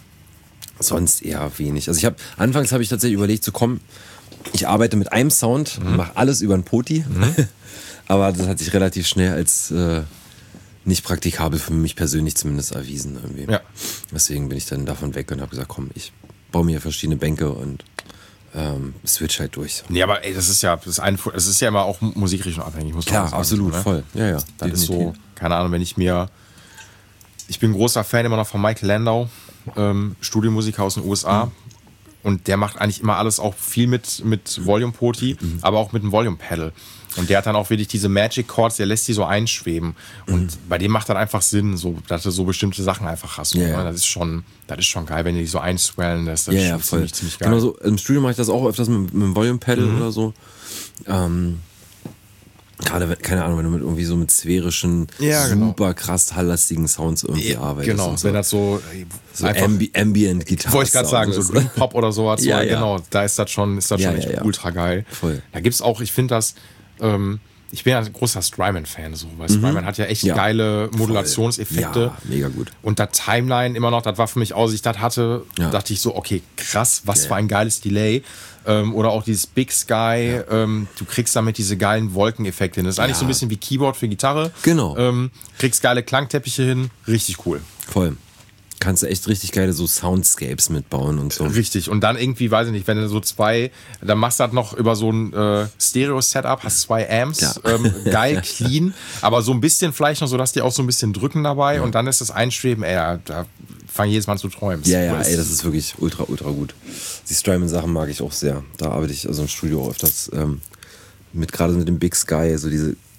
sonst eher wenig. Also ich habe, anfangs habe ich tatsächlich überlegt zu kommen, ich arbeite mit einem Sound, Mhm. mache alles über einen Poti, aber das hat sich relativ schnell als äh, nicht praktikabel für mich persönlich zumindest erwiesen irgendwie. Ja. Deswegen bin ich dann davon weg und habe gesagt, komm, ich baue mir verschiedene Bänke und ähm, switch halt durch. Nee, aber ey, das ist ja, das ist, ein, das ist ja immer auch Musikrichtung abhängig, muss man Klar, auch sagen, absolut, so, ne? voll. Ja, ja. Das ist so, definitiv. keine Ahnung, wenn ich mir. Ich bin ein großer Fan immer noch von Michael Landau, ähm, Studiomusiker aus den U S A. Mhm. Und der macht eigentlich immer alles auch viel mit, mit Volume-Poti, Mhm. aber auch mit einem Volume-Pedal. Und der hat dann auch wirklich diese Magic Chords, der lässt die so einschweben. Und Mhm. bei dem macht das einfach Sinn, so, dass du so bestimmte Sachen einfach hast. Ja, ne? ja. Das ist schon, das ist schon geil, wenn du die so einswellen lässt. Das Ja, ist ja, schon voll. ziemlich, ziemlich geil. Genau so, im Studio mache ich das auch öfters mit, mit dem Volume-Pedal Mhm. oder so. Ähm, Gerade, wenn- keine Ahnung, wenn du mit irgendwie so mit sphärischen, Ja, genau. super krass halllastigen Sounds irgendwie Ja, arbeitest. genau, und so. wenn das so, so einfach, Ambi Ambient-Gitarre. wollte ich gerade sagen, so Dream Pop oder sowas, Ja, so, ja. genau, da ist das schon, ist das Ja, schon ja, echt ja. ultra geil. Voll. Da gibt's auch, ich finde das, ähm, ich bin ja ein großer Strymon-Fan, so, weil Strymon hat ja echt Mhm. Ja. geile Modulationseffekte. Ja, mega gut. Und das Timeline immer noch, das war für mich, als ich das hatte, Ja. dachte ich so, okay, krass, was Ja. für ein geiles Delay. Ähm, oder auch dieses Big Sky, ähm, du kriegst damit diese geilen Wolkeneffekte hin. Das ist eigentlich Ja. so ein bisschen wie Keyboard für Gitarre. Genau. Ähm, kriegst geile Klangteppiche hin, richtig cool. Voll. Kannst du echt richtig geile so Soundscapes mitbauen und so. Richtig. Und dann irgendwie, weiß ich nicht, wenn du so zwei, dann machst du das noch über so ein äh, Stereo-Setup, hast zwei Amps, Ja. ähm, geil, clean, aber so ein bisschen vielleicht noch so, dass die auch so ein bisschen drücken dabei und dann ist das Einschweben, ey, da, da fang jedes Mal an zu träumen. Ja, ja, ey, das ist wirklich ultra, ultra gut. Die Strymon-Sachen mag ich auch sehr. Da arbeite ich also im Studio auch öfters ähm, mit, gerade mit dem Big Sky, so diese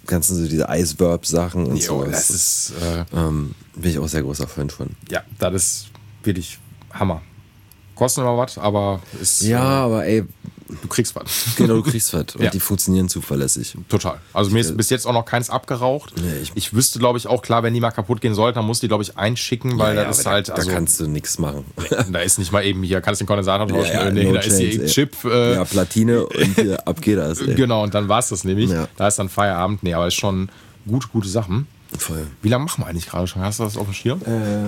ganzen so diese Ice-Verb-Sachen und Jo, so. das ist, äh, ähm, bin ich auch sehr großer Fan von. ja, das ist wirklich Hammer. Kostet immer was, aber ist, Ja, äh, aber ey, du kriegst was. genau, du kriegst was. Und Ja. die funktionieren zuverlässig. Total. Also mir ist bis jetzt auch noch keins abgeraucht. Nee, ich- ich, wüsste, glaube ich, auch klar, wenn die mal kaputt gehen sollten, dann muss die, glaube ich, einschicken, weil ja, das ist aber halt, da, also, da kannst du nichts machen. da ist nicht mal eben hier, kannst den Kondensator tauschen, Ja, ja, nee, no da ist hier chance, ein ey. Chip. Äh, Ja, Platine und hier, ab geht das. Ey. Genau, und dann war es das nämlich. Ja. Da ist dann Feierabend. Nee, aber ist schon gute, gute Sachen. Voll. Wie lange machen wir eigentlich gerade schon? Hast du das auf dem Schirm? Äh,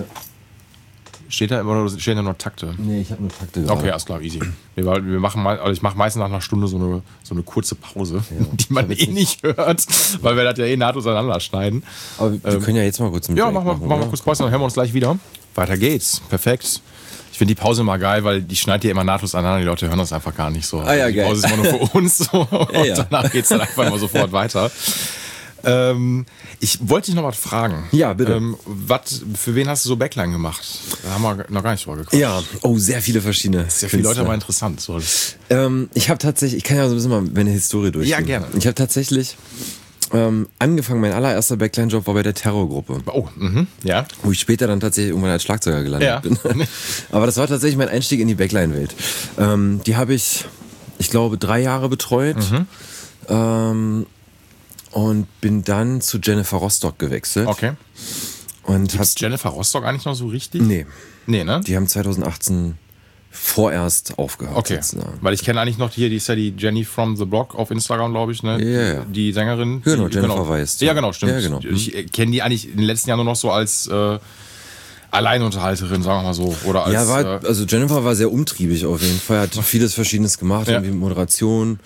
Steht da immer oder stehen da nur Takte? nee, ich habe nur Takte gerade. Okay, alles klar, easy. Wir, wir machen mal, also ich mache meistens nach einer Stunde so eine, so eine kurze Pause, die man eh nicht hört, weil wir das ja eh nahtlos aneinander schneiden. Aber wir wir können ja jetzt mal kurz einen Ja, Break machen wir, machen, machen wir oder? kurz Pause, dann hören wir uns gleich wieder. Weiter geht's. Perfekt. Ich finde die Pause immer geil, weil die schneidet ja immer nahtlos aneinander. Die Leute hören das einfach gar nicht so. Ah ja, die geil. Pause ist immer nur für uns so. Und Ja, ja. danach geht's dann einfach immer sofort weiter. Ähm, ich wollte dich noch was fragen. Ja, bitte. Ähm, wat, für wen hast du so Backline gemacht? Da haben wir noch gar nicht drüber gequatscht. Ja, oh, sehr viele verschiedene. Sehr viele Leute, Künstler. aber interessant. So, das, Ähm, ich habe tatsächlich, ich kann ja so ein bisschen mal meine Historie durchgehen. Ja, gerne. Ich habe tatsächlich ähm, angefangen, mein allererster Backline-Job war bei der Terrorgruppe, oh, mhm, ja. wo ich später dann tatsächlich irgendwann als Schlagzeuger gelandet Ja. bin. Aber das war tatsächlich mein Einstieg in die Backline-Welt. Ähm, die habe ich, ich glaube, drei Jahre betreut. Mhm. Ähm, und bin dann zu Jennifer Rostock gewechselt. Okay. Und hab, Ist Jennifer Rostock eigentlich noch so richtig? nee, Nee, ne? die haben zwanzig achtzehn vorerst aufgehört. Okay, sozusagen. weil ich kenne eigentlich noch hier, die ist ja die Jenny from the Block auf Instagram, glaube ich, ne? Ja, ja. Die Sängerin. Genau, die, Jennifer Weist, Ja, ja. genau, stimmt. Ja, genau. Ich äh, kenne die eigentlich in den letzten Jahren nur noch so als äh, Alleinunterhalterin, sagen wir mal so. Oder als, Ja, war, äh, also Jennifer war sehr umtriebig auf jeden Fall, hat vieles Verschiedenes gemacht, Ja. irgendwie Moderation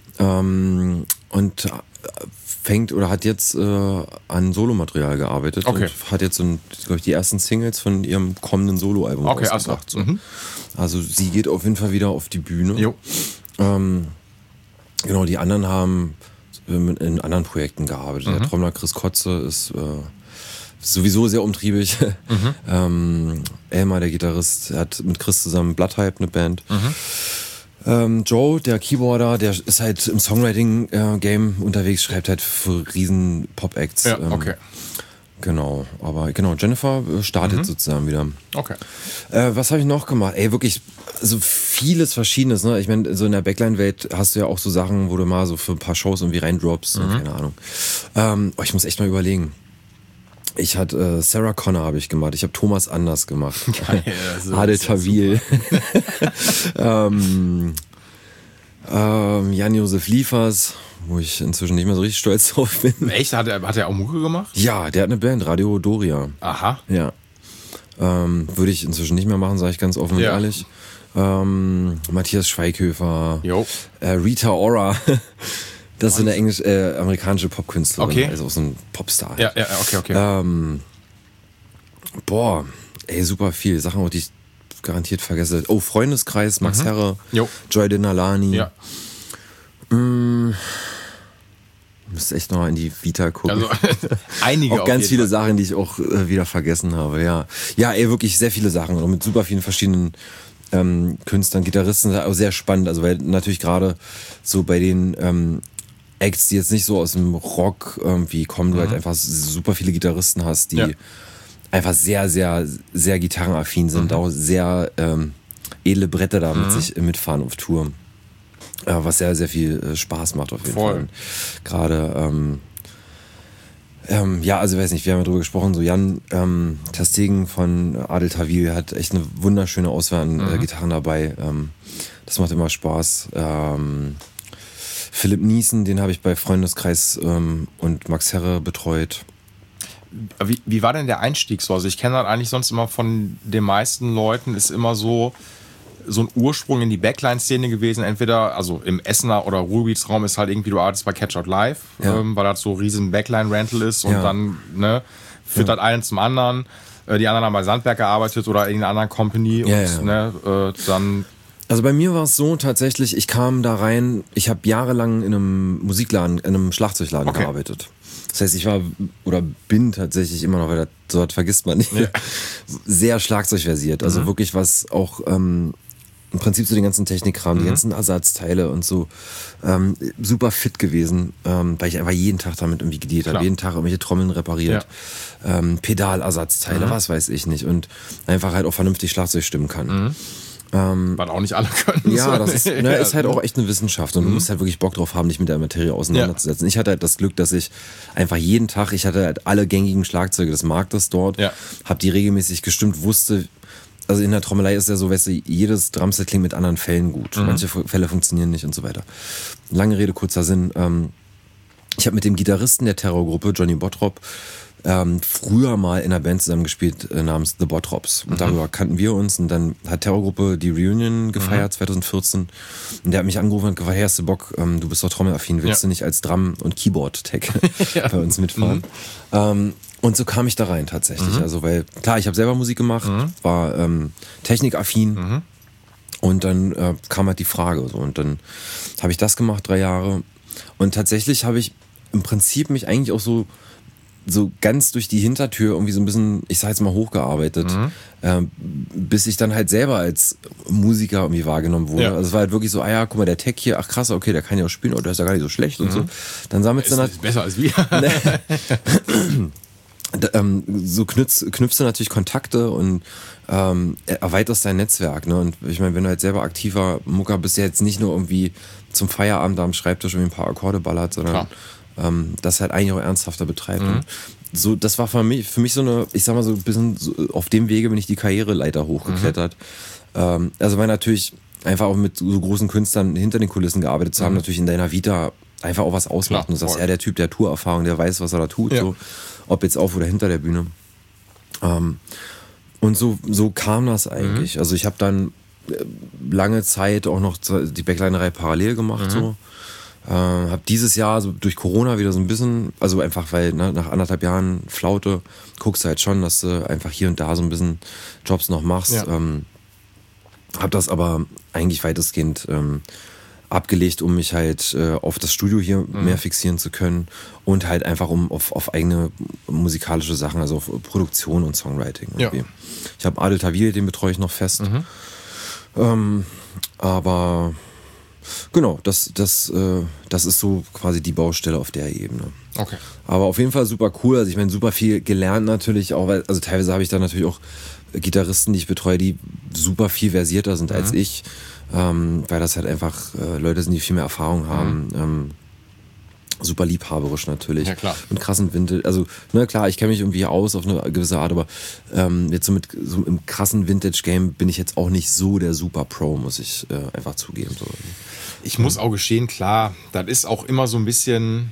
ähm, und äh, fängt oder hat jetzt äh, an Solomaterial gearbeitet Okay. und hat jetzt, glaube ich, die ersten Singles von ihrem kommenden Soloalbum okay, also. rausgebracht. So. Mhm. Also sie geht auf jeden Fall wieder auf die Bühne. Jo. Ähm, genau, die anderen haben in in anderen Projekten gearbeitet. Mhm. Der Trommler Chris Kotze ist äh, sowieso sehr umtriebig. Mhm. ähm, Elmar, der Gitarrist, hat mit Chris zusammen Bloodhype, eine Band. Mhm. Ähm, Joe, der Keyboarder, der ist halt im Songwriting-Game unterwegs, schreibt halt für riesen Pop-Acts. Ja, ähm, okay. Genau, aber genau, Jennifer äh, startet Mhm. sozusagen wieder. Okay. Äh, was habe ich noch gemacht? Ey, wirklich so vieles Verschiedenes. Ne? Ich meine, so in der Backline-Welt hast du ja auch so Sachen, wo du mal so für ein paar Shows irgendwie reindroppst. Mhm. Und keine Ahnung. Ähm, oh, ich muss echt mal überlegen. Ich hatte äh, Sarah Connor habe ich gemacht. Ich habe Thomas Anders gemacht. Geil, also, Adel das ist ja Tawil. ähm, ähm, Jan-Josef Liefers, wo ich inzwischen nicht mehr so richtig stolz drauf bin. Echt? Hat er, hat er auch Mucke gemacht? Ja, der hat eine Band, Radio Doria. Aha. Ja. Ähm, würde ich inzwischen nicht mehr machen, sage ich ganz offen und Ja. ehrlich. Ähm, Matthias Schweighöfer, Jo. äh, Rita Ora. Das ist so eine englisch, äh, amerikanische Popkünstlerin, Okay. also auch so ein Popstar. Ja, ja, okay, okay. Ähm, boah, ey, super viel. Sachen, auch die ich garantiert vergesse. Oh, Freundeskreis, Max Herre, Jo. Joy Denalani. Ja. Müsste echt noch mal in die Vita gucken. Also einige auch auf ganz jeden viele Fall. Sachen, die ich auch äh, wieder vergessen habe, ja. Ja, ey, wirklich sehr viele Sachen und mit super vielen verschiedenen ähm, Künstlern, Gitarristen, auch sehr spannend, also weil natürlich gerade so bei den ähm, Acts, die jetzt nicht so aus dem Rock irgendwie kommen, du halt einfach super viele Gitarristen hast, die Ja. einfach sehr, sehr, sehr gitarrenaffin sind, auch sehr ähm, edle Bretter da mit sich äh, mitfahren auf Tour. Ja, was sehr, sehr viel äh, Spaß macht auf jeden Voll. Fall. Gerade, ähm, ähm, ja, also weiß nicht, wir haben ja drüber gesprochen, so Jan ähm, Terstegen von Adel Tawil hat echt eine wunderschöne Auswahl an äh, Gitarren dabei. Ähm, das macht immer Spaß. Ähm, Philipp Niesen, den habe ich bei Freundeskreis ähm, und Max Herre betreut. Wie, wie war denn der Einstieg so? Also ich kenne das eigentlich sonst immer von den meisten Leuten, ist immer so so ein Ursprung in die Backline-Szene gewesen. Entweder, also im Essener oder Ruhrgebietsraum ist halt irgendwie, du arbeitest bei Catch Out Live, Ja. ähm, weil das so riesen Backline-Rental ist und Ja. dann ne, führt das einen zum anderen. Äh, die anderen haben bei Sandberg gearbeitet oder in einer anderen Company Ja, und ja. Ne, äh, dann Also bei mir war es so tatsächlich, ich kam da rein, ich habe jahrelang in einem Musikladen, in einem Schlagzeugladen Okay. gearbeitet. Das heißt, ich war oder bin tatsächlich immer noch, weil das, so was vergisst man nicht, sehr schlagzeugversiert. Also wirklich was auch ähm, im Prinzip so den ganzen Technikkram, mhm. die ganzen Ersatzteile und so. Ähm, super fit gewesen, ähm, weil ich einfach jeden Tag damit irgendwie gedealt habe. Jeden Tag irgendwelche Trommeln repariert, ja. ähm, Pedalersatzteile, mhm. was weiß ich nicht. Und einfach halt auch vernünftig Schlagzeug stimmen kann. Mhm. Ähm, Was auch nicht alle können. Ja, das ist, ne, ist halt auch echt eine Wissenschaft und mhm. du musst halt wirklich Bock drauf haben, dich mit der Materie auseinanderzusetzen. Ja. Ich hatte halt das Glück, dass ich einfach jeden Tag, ich hatte halt alle gängigen Schlagzeuge des Marktes dort, ja. habe die regelmäßig gestimmt, wusste, also in der Trommelei ist ja so, weißt du, jedes Drumset klingt mit anderen Fällen gut. Mhm. Manche Fälle funktionieren nicht und so weiter. Lange Rede, kurzer Sinn. Ähm, ich habe mit dem Gitarristen der Terrorgruppe, Johnny Bottrop, Ähm, früher mal in einer Band zusammengespielt äh, namens The Bottrops. Und mhm. darüber kannten wir uns. Und dann hat Terrorgruppe die Reunion gefeiert, mhm. zwanzig vierzehn. Und der hat mich angerufen und gefragt, hey, hast du Bock, ähm, du bist doch trommelaffin, willst ja. du nicht als Drum- und Keyboard-Tech ja. bei uns mitfahren? Mhm. Ähm, und so kam ich da rein tatsächlich. Mhm. Also weil, klar, ich habe selber Musik gemacht, mhm. war ähm, technikaffin. Mhm. Und dann äh, kam halt die Frage. So. Und dann habe ich das gemacht, drei Jahre. Und tatsächlich habe ich im Prinzip mich eigentlich auch so so ganz durch die Hintertür irgendwie so ein bisschen, ich sag jetzt mal, hochgearbeitet, mhm. ähm, bis ich dann halt selber als Musiker irgendwie wahrgenommen wurde. Ja. Also es war halt wirklich so, ah ja, guck mal, der Tech hier, ach krass, okay, der kann ja auch spielen, oh, der ist ja gar nicht so schlecht mhm. und so. Dann sammelst du dann halt... besser als wir. ähm, so knüpfst, knüpfst du natürlich Kontakte und ähm, erweiterst dein Netzwerk. Ne? Und ich meine, wenn du halt selber aktiver Mucker bist, ja jetzt nicht nur irgendwie zum Feierabend am Schreibtisch irgendwie ein paar Akkorde ballert, sondern... Klar. Ähm, das halt eigentlich auch ernsthafter betreibt. Mhm. So, das war für mich, für mich so eine, ich sag mal so ein bisschen, so, auf dem Wege bin ich die Karriereleiter hochgeklettert. Mhm. Ähm, also weil natürlich einfach auch mit so großen Künstlern hinter den Kulissen gearbeitet zu haben, mhm. natürlich in deiner Vita einfach auch was ausmacht. Klar, und du sagst, ja, der Typ der Tourerfahrung, der weiß, was er da tut, ja. so, ob jetzt auf oder hinter der Bühne. Ähm, und so, so kam das eigentlich. Mhm. Also ich habe dann lange Zeit auch noch die Backlinerei parallel gemacht, mhm. so. Äh, habe dieses Jahr so durch Corona wieder so ein bisschen, also einfach weil ne, nach anderthalb Jahren Flaute guckst du halt schon, dass du einfach hier und da so ein bisschen Jobs noch machst. Ja. Ähm, habe das aber eigentlich weitestgehend ähm, abgelegt, um mich halt äh, auf das Studio hier mhm. mehr fixieren zu können und halt einfach um auf, auf eigene musikalische Sachen, also auf Produktion und Songwriting. Ja. Ich habe Adel Tawil, den betreue ich noch fest. Mhm. Ähm, aber genau, das, das, äh, das ist so quasi die Baustelle auf der Ebene. Okay. Aber auf jeden Fall super cool. Also ich meine, super viel gelernt natürlich auch, weil, also teilweise habe ich da natürlich auch Gitarristen, die ich betreue, die super viel versierter sind mhm. als ich, ähm, weil das halt einfach äh, Leute sind, die viel mehr Erfahrung haben. Mhm. Ähm, super liebhaberisch natürlich. Ja, klar. Und krassen Vintage. Also, ne, klar, ich kenne mich irgendwie aus auf eine gewisse Art, aber ähm, jetzt so mit so im krassen Vintage-Game bin ich jetzt auch nicht so der Super-Pro, muss ich äh, einfach zugeben. So. Ich muss auch gestehen, klar, das ist auch immer so ein bisschen.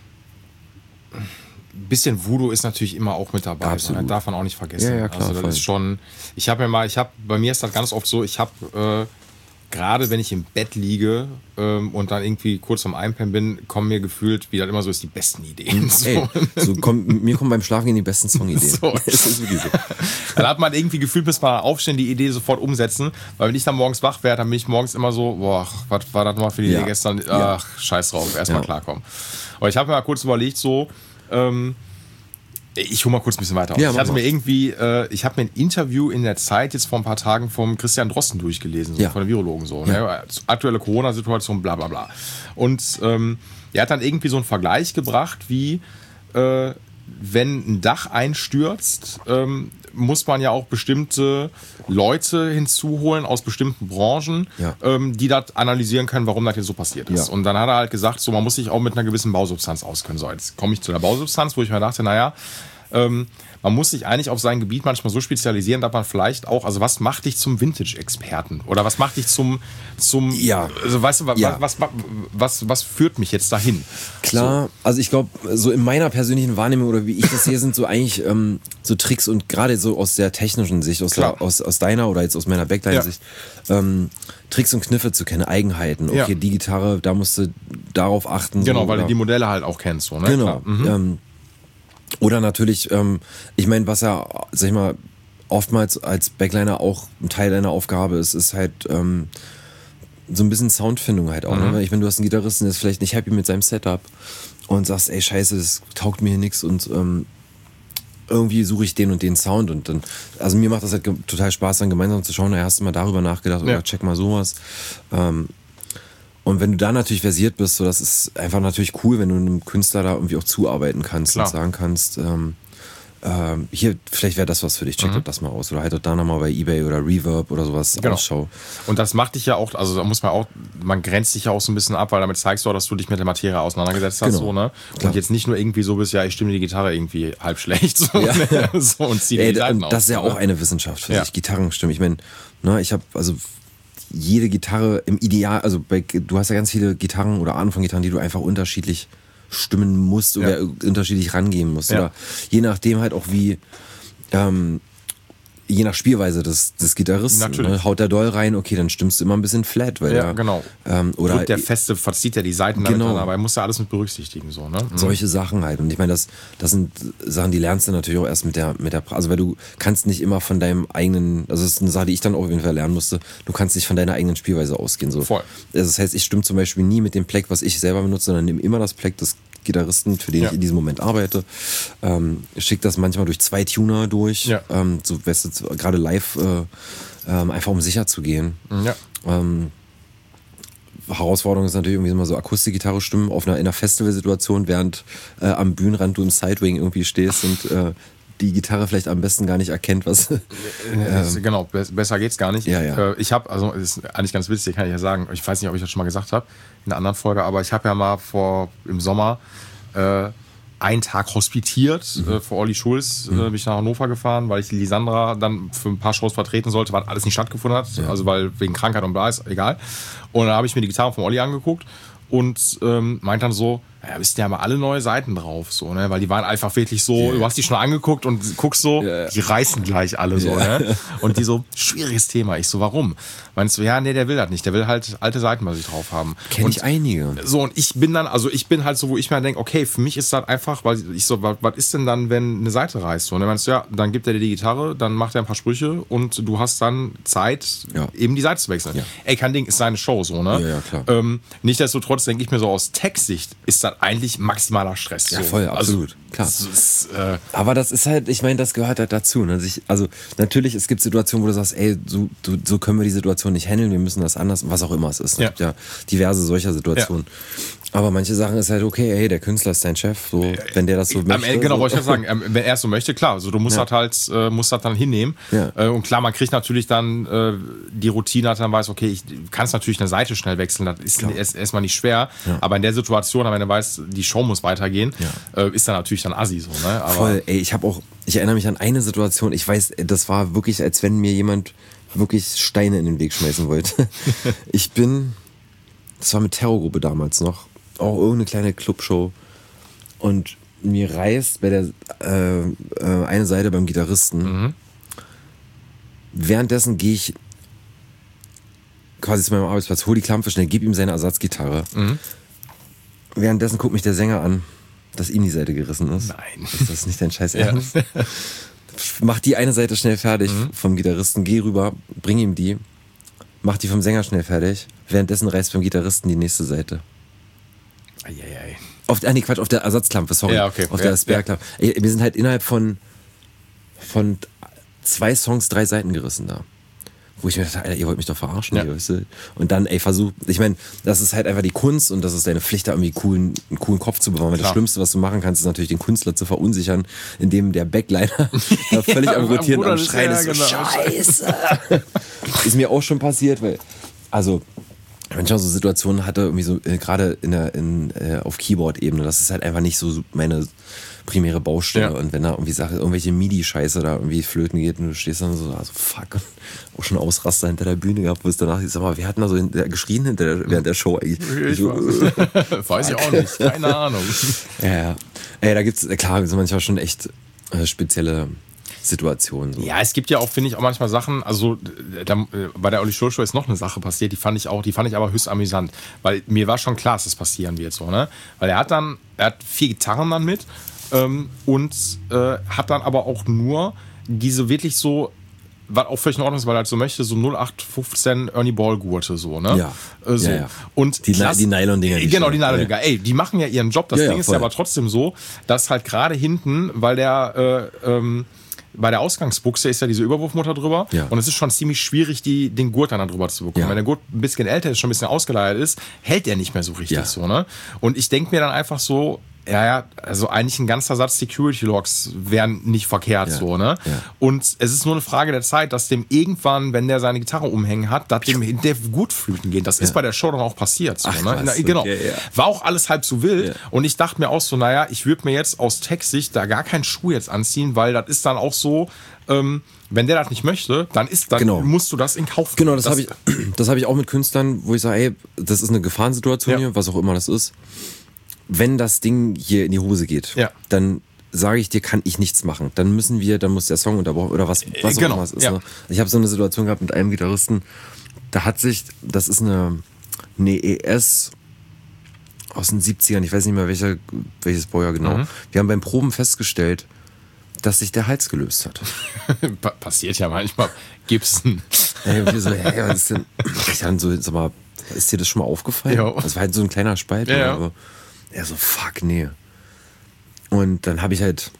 Ein bisschen Voodoo ist natürlich immer auch mit dabei. Absolut. Das darf man auch nicht vergessen. Ja, ja, klar, also das voll. ist schon. Ich habe mir mal, ich habe, bei mir ist das ganz oft so, ich habe äh, gerade wenn ich im Bett liege ähm, und dann irgendwie kurz am Einpennen bin, kommen mir gefühlt, wie das immer so ist, die besten Ideen. So. Ey, so komm, mir kommen beim Schlafengehen die besten Songideen. So. Das ist wirklich so. Dann hat man irgendwie gefühlt, bis man aufstehen, die Idee sofort umsetzen. Weil wenn ich dann morgens wach werde, dann bin ich morgens immer so, boah, was war das mal für die ja. Idee gestern? Ach, ja. scheiß drauf, erstmal ja. klarkommen. Aber ich habe mir mal kurz überlegt, so, ähm, ich hole mal kurz ein bisschen weiter aus. Ja, ich hatte mal. mir irgendwie, äh, ich habe mir ein Interview in der Zeit jetzt vor ein paar Tagen vom Christian Drosten durchgelesen, so, ja. von den Virologen so. Ja. Ne? Aktuelle Corona-Situation, bla bla bla. Und ähm, er hat dann irgendwie so einen Vergleich gebracht, wie äh, wenn ein Dach einstürzt, ähm, muss man ja auch bestimmte Leute hinzuholen aus bestimmten Branchen, ja. ähm, die das analysieren können, warum das hier so passiert ist. Ja. Und dann hat er halt gesagt, so man muss sich auch mit einer gewissen Bausubstanz auskennen. So, jetzt komme ich zu der Bausubstanz, wo ich mir dachte, naja, ähm, man muss sich eigentlich auf sein Gebiet manchmal so spezialisieren, dass man vielleicht auch, also was macht dich zum Vintage-Experten? Oder was macht dich zum, zum ja. also weißt du, was, ja. was, was, was, was führt mich jetzt dahin? Klar, so. Also ich glaube, so in meiner persönlichen Wahrnehmung oder wie ich das sehe, sind so eigentlich ähm, so Tricks und gerade so aus der technischen Sicht, aus, der, aus, aus deiner oder jetzt aus meiner Backline-Sicht, ja. ähm, Tricks und Kniffe zu kennen, Eigenheiten. Okay, ja. die Gitarre, da musst du darauf achten. Genau, so, weil oder, du die Modelle halt auch kennst. So, ne? Genau. Mhm. Ähm, Oder natürlich, ähm, ich meine, was ja, sag ich mal, oftmals als Backliner auch ein Teil deiner Aufgabe ist, ist halt ähm, so ein bisschen Soundfindung halt auch. Mhm. Ne? Ich meine, du hast einen Gitarristen, der ist vielleicht nicht happy mit seinem Setup und sagst, ey, scheiße, das taugt mir hier nichts und ähm, irgendwie suche ich den und den Sound und dann, also mir macht das halt ge- total Spaß, dann gemeinsam zu schauen, da hast du mal darüber nachgedacht oder Ja. check mal sowas. Ähm, und wenn du da natürlich versiert bist, so, das ist einfach natürlich cool, wenn du einem Künstler da irgendwie auch zuarbeiten kannst Klar. und sagen kannst, ähm, ähm, hier, vielleicht wäre das was für dich, check Mhm. doch das mal aus. Oder halt doch da nochmal bei eBay oder Reverb oder sowas Genau. Ausschau. Und das macht dich ja auch, also da muss man auch, man grenzt dich ja auch so ein bisschen ab, weil damit zeigst du auch, dass du dich mit der Materie auseinandergesetzt hast. Genau. So, ne? Klar. Und jetzt nicht nur irgendwie so bist, ja, ich stimme die Gitarre irgendwie halb schlecht so, Ja. so und zieh Ey, die Seiten und aus. das ist ja ne? auch eine Wissenschaft für Ja. sich, Gitarrenstimmen. Ich meine, ne, ich habe also jede Gitarre im Ideal, also bei, du hast ja ganz viele Gitarren oder Arten von Gitarren, die du einfach unterschiedlich stimmen musst oder Ja. unterschiedlich rangehen musst. Ja. Oder je nachdem halt auch wie, ähm, je nach Spielweise des, des Gitarristen. Natürlich. Ne? Haut der Doll rein, okay, dann stimmst du immer ein bisschen flat. Weil Ja, der, genau. Ähm, oder Drückt der feste, verzieht ja die Seiten damit Genau. an, aber er muss ja alles mit berücksichtigen. So, ne? Mhm. solche Sachen halt. Und ich meine, das, das sind Sachen, die lernst du natürlich auch erst mit der, mit der, pra- also weil du kannst nicht immer von deinem eigenen, also das ist eine Sache, die ich dann auch auf jeden Fall lernen musste, du kannst nicht von deiner eigenen Spielweise ausgehen. So. Voll. Also das heißt, ich stimme zum Beispiel nie mit dem Pleck, was ich selber benutze, sondern nehme immer das Pleck des Gitarristen, für den Ja. ich in diesem Moment arbeite. Ähm, schick das manchmal durch zwei Tuner durch, Ja. ähm, so weißt du, gerade live, äh, ähm, einfach um sicher zu gehen. Ja. Ähm, Herausforderung ist natürlich irgendwie immer so Akustikgitarre stimmen auf einer, in einer Festivalsituation, während äh, am Bühnenrand du im Sidewing irgendwie stehst und äh, die Gitarre vielleicht am besten gar nicht erkennt, was. Das, genau, be- besser geht's gar nicht. Ja, ja. Äh, Ich habe, also das ist eigentlich ganz witzig, kann ich ja sagen, ich weiß nicht, ob ich das schon mal gesagt habe, in einer anderen Folge, aber ich habe ja mal vor im Sommer äh, einen Tag hospitiert Mhm. äh, für Olli Schulz, äh, bin ich nach Hannover gefahren, weil ich die Lisandra dann für ein paar Shows vertreten sollte, weil alles nicht stattgefunden hat, also weil wegen Krankheit und bla ist, egal. Und dann habe ich mir die Gitarre von Olli angeguckt und ähm, meint dann so, ja, wisst ihr, haben alle neue Seiten drauf, so, ne? Weil die waren einfach wirklich so, Ja. du hast die schon angeguckt und guckst so, Ja. die reißen gleich alle so, Ja. ne? Und die so, schwieriges Thema. Ich so, warum? Meinst du, ja, nee, der will das nicht, der will halt alte Seiten bei sich drauf haben. Kenn Und ich einige. so, und ich bin dann, also ich bin halt so, wo ich mir denke, okay, für mich ist das einfach, weil ich so, was, was ist denn dann, wenn eine Seite reißt? So, und dann meinst du, ja, dann gibt er dir die Gitarre, dann macht er ein paar Sprüche und du hast dann Zeit, Ja. eben die Seite zu wechseln. Ja. Ey, kein Ding, ist seine Show, so, ne? Ja, ja, klar. Ähm, nichtsdestotrotz denke ich mir so, aus Textsicht ist das eigentlich maximaler Stress. Ja, so. voll, Also, absolut, klar. das ist, äh, Aber das ist halt, ich meine, das gehört halt dazu. Ne? Sich, also natürlich, es gibt Situationen, wo du sagst, ey, so, so, so können wir die Situation nicht handeln, wir müssen das anders, was auch immer es ist. Es Ja. gibt ja diverse solcher Situationen. Aber manche Sachen ist halt okay, ey, der Künstler ist dein Chef, so, wenn der das so Am möchte. Ende, genau, so. wollte ich gerade sagen, ähm, wenn er es so möchte, klar, also du musst Ja. das halt, äh, musst das dann hinnehmen. Ja. Äh, und klar, man kriegt natürlich dann äh, die Routine, dass man weiß, okay, ich kann natürlich eine Seite schnell wechseln, das ist erst- erstmal nicht schwer, Ja. aber in der Situation, wenn du weißt, die Show muss weitergehen, Ja. äh, ist dann natürlich dann assi so, ne? Aber Voll, ey, ich habe auch, ich erinnere mich an eine Situation, ich weiß, das war wirklich, als wenn mir jemand wirklich Steine in den Weg schmeißen wollte. Ich bin, das war mit Terrorgruppe damals noch, auch irgendeine kleine Clubshow und mir reißt bei der äh, äh, eine Seite beim Gitarristen. Mhm. Währenddessen gehe ich quasi zu meinem Arbeitsplatz, hol die Klampe schnell, gib ihm seine Ersatzgitarre. Mhm. Währenddessen guckt mich der Sänger an, dass ihm die Seite gerissen ist. Nein. Ist das nicht dein Scheiß Ja. Ernst? Mach die eine Seite schnell fertig Mhm. vom Gitarristen, geh rüber, bring ihm die, mach die vom Sänger schnell fertig. Währenddessen reißt beim Gitarristen die nächste Seite. Eieiei. Auf der, ah, nee, Quatsch, auf der Ersatzklampe, sorry. Ja, okay. Auf Ja, der Spare-Klampe. Ey, wir sind halt innerhalb von, von zwei Songs drei Seiten gerissen da. Wo ich mir dachte, Alter, ihr wollt mich doch verarschen. Ja. Hier, weißt du? Und dann, ey, versuch, ich meine, das ist halt einfach die Kunst und das ist deine Pflicht, da irgendwie coolen, einen coolen Kopf zu bewahren. Weil das Klar. Schlimmste, was du machen kannst, ist natürlich den Künstler zu verunsichern, indem der Backliner da völlig Ja, am Rotieren, Bruder, am das- Schreien ja, ist. So, genau. Scheiße! Ist mir auch schon passiert, weil, also, wenn ich auch so Situationen hatte, irgendwie so, äh, gerade in der, in, äh, auf Keyboard-Ebene, das ist halt einfach nicht so meine primäre Baustelle. Ja. Und wenn da irgendwie Sache, irgendwelche MIDI-Scheiße da irgendwie flöten geht und du stehst dann so, also fuck, auch schon Ausraster hinter der Bühne gehabt, wo es danach, sag mal, wer hat denn da so hinter, geschrien hinter der, während der Show eigentlich? Ich so, weiß. Weiß ich auch nicht, keine Ahnung. ja, ja. Ey, da gibt's, klar, sind manchmal schon echt äh, spezielle Situationen. So. Ja, es gibt ja auch, finde ich, auch manchmal Sachen, also da, äh, bei der Olli Schulz Show ist noch eine Sache passiert, die fand ich auch, die fand ich aber höchst amüsant, weil mir war schon klar, dass das passieren wird, so, ne? Weil er hat dann, er hat vier Gitarren dann mit ähm, und äh, hat dann aber auch nur diese wirklich so was auch völlig in Ordnung ist, weil er halt so möchte, so null acht fünfzehn Ernie Ball Gurte, so, ne? Ja. Äh, so. Ja, ja. Und Die, klass- die Nylon-Dinger. die Genau, die stehen. Nylon-Dinger. Ey, die machen ja ihren Job. Das Ja, Ding ja, ist voll. ja aber trotzdem so, dass halt gerade hinten, weil der, äh, ähm, bei der Ausgangsbuchse ist ja diese Überwurfmutter drüber. Ja. Und es ist schon ziemlich schwierig, die, den Gurt dann da drüber zu bekommen. Ja. Wenn der Gurt ein bisschen älter ist, schon ein bisschen ausgeleiert ist, hält der nicht mehr so richtig Ja. so, ne? Und ich denke mir dann einfach so, ja, ja, also eigentlich ein ganzer Satz Security Logs wären nicht verkehrt, Ja. so, ne? Ja. Und es ist nur eine Frage der Zeit, dass dem irgendwann, wenn der seine Gitarre umhängen hat, dass dem der gut flüten geht. Das ist bei der Show dann auch passiert, so, Ach, ne? krass, Na, genau. okay, ja. War auch alles halb so wild. Ja. Und ich dachte mir auch so, naja, ich würde mir jetzt aus Tech-Sicht da gar keinen Schuh jetzt anziehen, weil das ist dann auch so, ähm, wenn der das nicht möchte, dann ist, dann Genau. musst du das in Kauf Genau, nehmen. das, habe ich, das habe ich auch mit Künstlern, wo ich sage, ey, das ist eine Gefahrensituation Ja. hier, was auch immer das ist. Wenn das Ding hier in die Hose geht, Ja. dann sage ich dir, kann ich nichts machen. Dann müssen wir, dann muss der Song unterbrochen oder was, was genau, auch immer es ist. ja. Ne? Ich habe so eine Situation gehabt mit einem Gitarristen, da hat sich, das ist eine, eine E S aus den siebzigern, ich weiß nicht mehr welcher, welches Baujahr genau. Mhm. Wir haben beim Proben festgestellt, dass sich der Hals gelöst hat. Pa- passiert ja manchmal. Gibson. Ey, und wir so, hey, was ist denn? Ich dann so, sag mal, ist dir das schon mal aufgefallen? Ja. Das war halt so ein kleiner Spalt. Ja, ja. Aber er so, fuck, nee. Und dann habe ich halt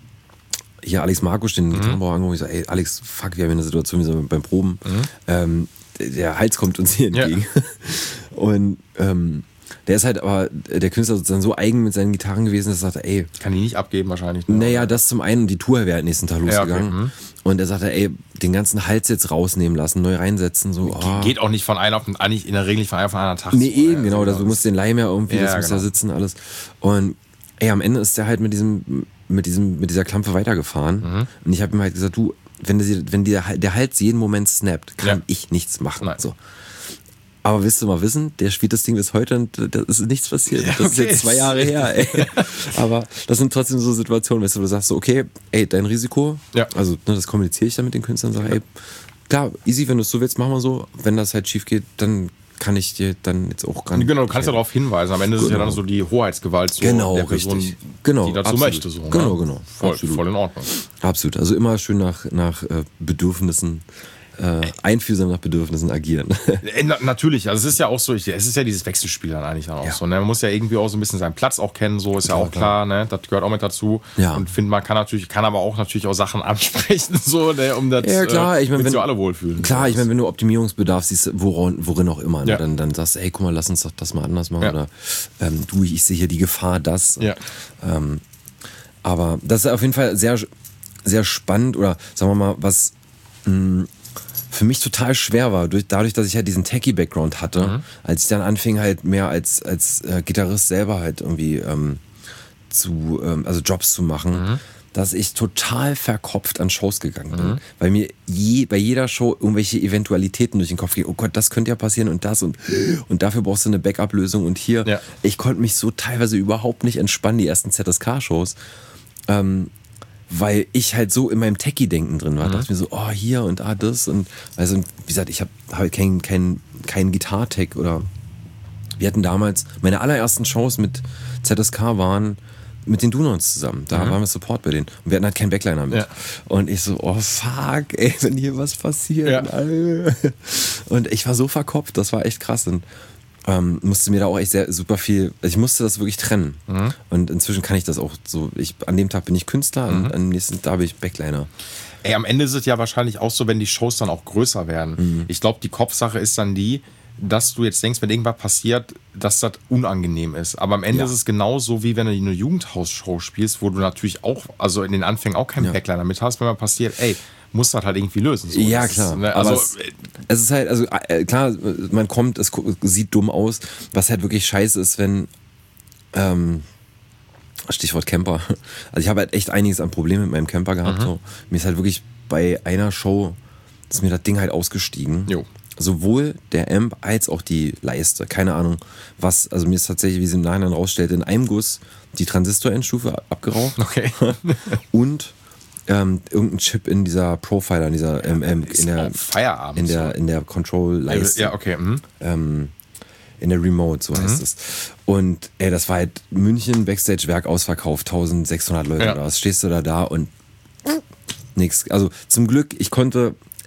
hier Alex Markus, den Gitarrenbauer, angerufen. Ich so, ey, Alex, fuck, wir haben hier eine Situation, wie so beim Proben. Ähm, der Hals kommt uns hier Ja. entgegen. Und ähm, der ist halt aber, der Künstler sozusagen so eigen mit seinen Gitarren gewesen, dass er sagte, ey, Kann die nicht abgeben wahrscheinlich. Ne? naja, das zum einen, die Tour wäre halt nächsten Tag Ja, okay, losgegangen. mhm. Und er sagte, ey, den ganzen Hals jetzt rausnehmen lassen, neu reinsetzen, so, oh. Geht auch nicht von einem auf den, eigentlich in der Regel nicht von einem auf den anderen Tag. Nee, so, eben, ne? genau, Also, das, du musst den Leim ja irgendwie, Ja, das muss genau. da sitzen, alles. Und ey, am Ende ist der halt mit diesem, mit diesem, mit dieser Klampe weitergefahren. Mhm. Und ich habe ihm halt gesagt, du, wenn, der, wenn der, der Hals jeden Moment snappt, kann Ja. ich nichts machen. Nein. So. Aber willst du mal wissen, der spielt das Ding bis heute und da ist nichts passiert. Ja, Das ist okay. jetzt zwei Jahre her, ey. Aber das sind trotzdem so Situationen, weißt du, wo du sagst so, okay, ey, dein Risiko, Ja. also ne, das kommuniziere ich dann mit den Künstlern und sage, ey, klar, easy, wenn du es so willst, machen wir so. Wenn das halt schief geht, dann kann ich dir dann jetzt auch gar nicht. Genau, du kannst ja darauf hinweisen. Am Ende ist es ja Genau. dann so die Hoheitsgewalt so Genau, der Person, richtig. Genau, die dazu absolut. möchte. So, ne? Genau, genau. Voll, Absolut. voll in Ordnung. Absolut. Also immer schön nach, nach äh, Bedürfnissen, äh, einfühlsam nach Bedürfnissen agieren. Äh, na, natürlich, also es ist ja auch so, ich, es ist ja dieses Wechselspiel dann eigentlich dann auch Ja. so. Ne? Man muss ja irgendwie auch so ein bisschen seinen Platz auch kennen, so ist ja Klar, auch klar, ne? Das gehört auch mit dazu. Ja. Und finde, man kann natürlich, kann aber auch natürlich auch Sachen ansprechen, so, ne? Um das Ja, klar, äh, ich mein, damit wenn- sich alle wohlfühlen. Klar, ich meine, wenn du Optimierungsbedarf siehst, worin, worin auch immer, ne? Ja. dann, dann sagst du, ey, guck mal, lass uns doch das mal anders machen. Ja. Oder ähm, du, ich sehe hier die Gefahr, das. Ja. Ähm, aber das ist auf jeden Fall sehr, sehr spannend oder sagen wir mal, was mh, für mich total schwer war, durch, dadurch, dass ich halt diesen Techie-Background hatte, Mhm. als ich dann anfing halt mehr als, als äh, Gitarrist selber halt irgendwie ähm, zu, ähm, also Jobs zu machen, Mhm. dass ich total verkopft an Shows gegangen bin, weil mir je, bei jeder Show irgendwelche Eventualitäten durch den Kopf gehen, oh Gott, das könnte ja passieren und das und und dafür brauchst du eine Backup-Lösung und hier, Ja. ich konnte mich so teilweise überhaupt nicht entspannen, die ersten Z S K-Shows, ähm, weil ich halt so in meinem Techie-Denken drin war. Da dachte ich mir so, oh, hier und da das. Und also, wie gesagt, ich habe halt kein, kein, kein Gitar-Tech oder wir hatten damals, meine allerersten Shows mit Z S K waren mit den Dunons zusammen. Da waren wir Support bei denen. Und wir hatten halt keinen Backliner mit. Ja. Und ich so, oh fuck, ey, wenn hier was passiert. Ja. Alter. Und ich war so verkopft, das war echt krass. Und ähm, musste mir da auch echt sehr super viel, ich musste das wirklich trennen. Mhm. Und inzwischen kann ich das auch so, ich, an dem Tag bin ich Künstler und an dem nächsten Tag bin ich Backliner. Ey, am Ende ist es ja wahrscheinlich auch so, wenn die Shows dann auch größer werden. Mhm. Ich glaube, die Kopfsache ist dann die, dass du jetzt denkst, wenn irgendwas passiert, dass das unangenehm ist. Aber am Ende Ja. ist es genauso, wie wenn du eine Jugendhausshow spielst, wo du natürlich auch, also in den Anfängen auch keinen Ja. Backliner mit hast, wenn mal passiert, ey, musst du das halt irgendwie lösen. So, Ja, das klar. Ist, ne, aber also, es, es ist halt, also äh, klar, man kommt, es gu- sieht dumm aus. Was halt wirklich scheiße ist, wenn, ähm, Stichwort Camper. Also ich habe halt echt einiges an Problemen mit meinem Camper gehabt. So. Mir ist halt wirklich bei einer Show, ist mir das Ding halt ausgestiegen. Jo. Sowohl der Amp als auch die Leiste. Keine Ahnung, was, also mir ist tatsächlich, wie sie im Nachhinein rausstellte, in einem Guss die Transistor-Endstufe abgeraucht. okay. Und ähm, irgendein Chip in dieser Profiler, in dieser ähm, ähm, Ist in der auch Feierabend. in der in der Control-Leiste, ja, okay. Mhm. ähm, in der Remote, so heißt es. Und ey, das war halt München Backstage-Werk ausverkauft, eintausendsechshundert Leute Ja. oder was. Stehst du da da und nix. Also zum Glück, ich konnte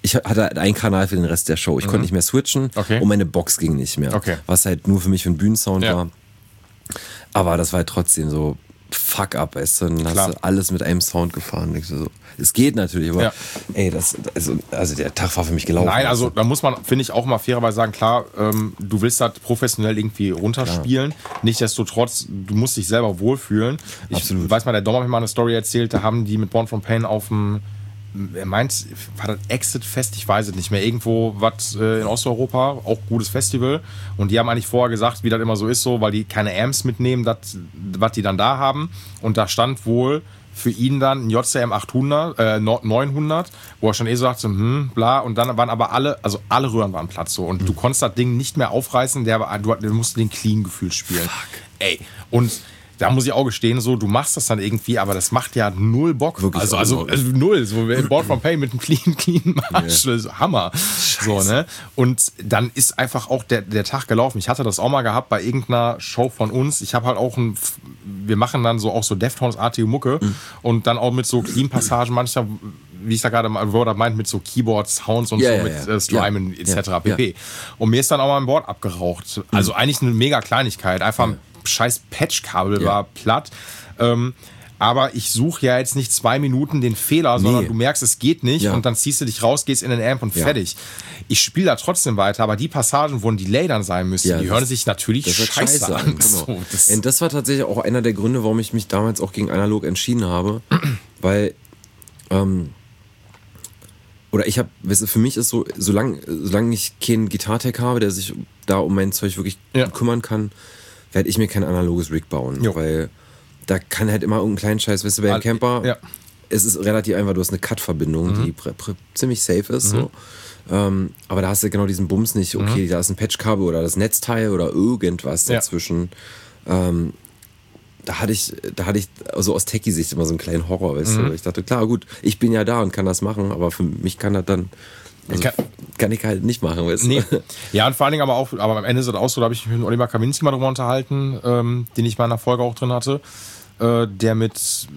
ich hatte halt einen Kanal für den Rest der Show. Ich mhm. konnte nicht mehr switchen okay. und meine Box ging nicht mehr. Okay. Was halt nur für mich für einen Bühnensound ja. war. Aber das war halt trotzdem so fuck up, weißt du, dann Klar. hast du alles mit einem Sound gefahren. So. Es geht natürlich, aber ja. ey, das, also, also der Tag war für mich gelaufen. Nein, also da muss man, finde ich, auch mal fairerweise sagen, klar, ähm, du willst das professionell irgendwie runterspielen. Klar. Nichtsdestotrotz, du musst dich selber wohlfühlen. Ich Absolut. weiß mal, der Dom hat mir mal eine Story erzählt, da haben die mit Born from Pain auf dem, er meint, war das Exit-Fest, ich weiß es nicht mehr, irgendwo was äh, in Osteuropa, auch gutes Festival. Und die haben eigentlich vorher gesagt, wie das immer so ist, so, weil die keine Amps mitnehmen, was die dann da haben. Und da stand wohl für ihn dann ein J C M achthundert, äh, neunhundert, wo er schon eh so sagte, hm, bla, und dann waren aber alle, also alle Röhren waren platt so. Und mhm. du konntest das Ding nicht mehr aufreißen, der, du, du musst den clean gefühlt spielen. Fuck. Ey, und da muss ich auch gestehen, so, du machst das dann irgendwie, aber das macht ja null Bock. Wirklich also, also, also null. So, Born from Pain mit einem clean, clean Marsch. Yeah. Hammer. So, ne? Und dann ist einfach auch der, der Tag gelaufen. Ich hatte das auch mal gehabt bei irgendeiner Show von uns. Ich habe halt auch ein, wir machen dann so auch so Deftones-artige Mucke mhm. und dann auch mit so Clean-Passagen manchmal, wie ich da gerade mal Wörter meint, mit so Keyboards, Sounds und yeah, so, yeah, mit yeah. äh, Strymon yeah. et cetera Yeah. pp. Und mir ist dann auch mal ein Board abgeraucht. Also mhm. eigentlich eine mega Kleinigkeit. Einfach ein scheiß Patchkabel yeah. war platt. Ähm, aber ich suche ja jetzt nicht zwei Minuten den Fehler, sondern nee. du merkst, es geht nicht ja. und dann ziehst du dich raus, gehst in den Amp und ja. fertig. Ich spiele da trotzdem weiter, aber die Passagen, wo ein Delay dann sein müsste, ja, die hören sich natürlich das scheiße, scheiße an. an. Genau. So, das, und das war tatsächlich auch einer der Gründe, warum ich mich damals auch gegen analog entschieden habe, weil ähm, oder ich habe, für mich ist so, solange, solange ich keinen Gitartech habe, der sich da um mein Zeug wirklich ja. kümmern kann, werde ich mir kein analoges Rig bauen, jo. weil da kann halt immer irgendein kleinen Scheiß, weißt du, bei einem Camper, ja. es ist relativ einfach, du hast eine Cut-Verbindung, mhm. die pr- pr- ziemlich safe ist, mhm. so. Ähm, aber da hast du genau diesen Bums nicht, okay, mhm. da ist ein Patchkabel oder das Netzteil oder irgendwas dazwischen. Ja. Ähm, da hatte ich, da hatte ich also aus Techie-Sicht immer so einen kleinen Horror, weißt mhm. du. Ich dachte, klar, gut, ich bin ja da und kann das machen, aber für mich kann das dann, also kann, kann ich halt nicht machen, weißt du. Nee. Ja, und vor allen Dingen aber auch, aber am Ende ist es auch so, da habe ich mich mit Oliver Kaminski mal drüber unterhalten, ähm, den ich mal in der Folge auch drin hatte, äh, der mit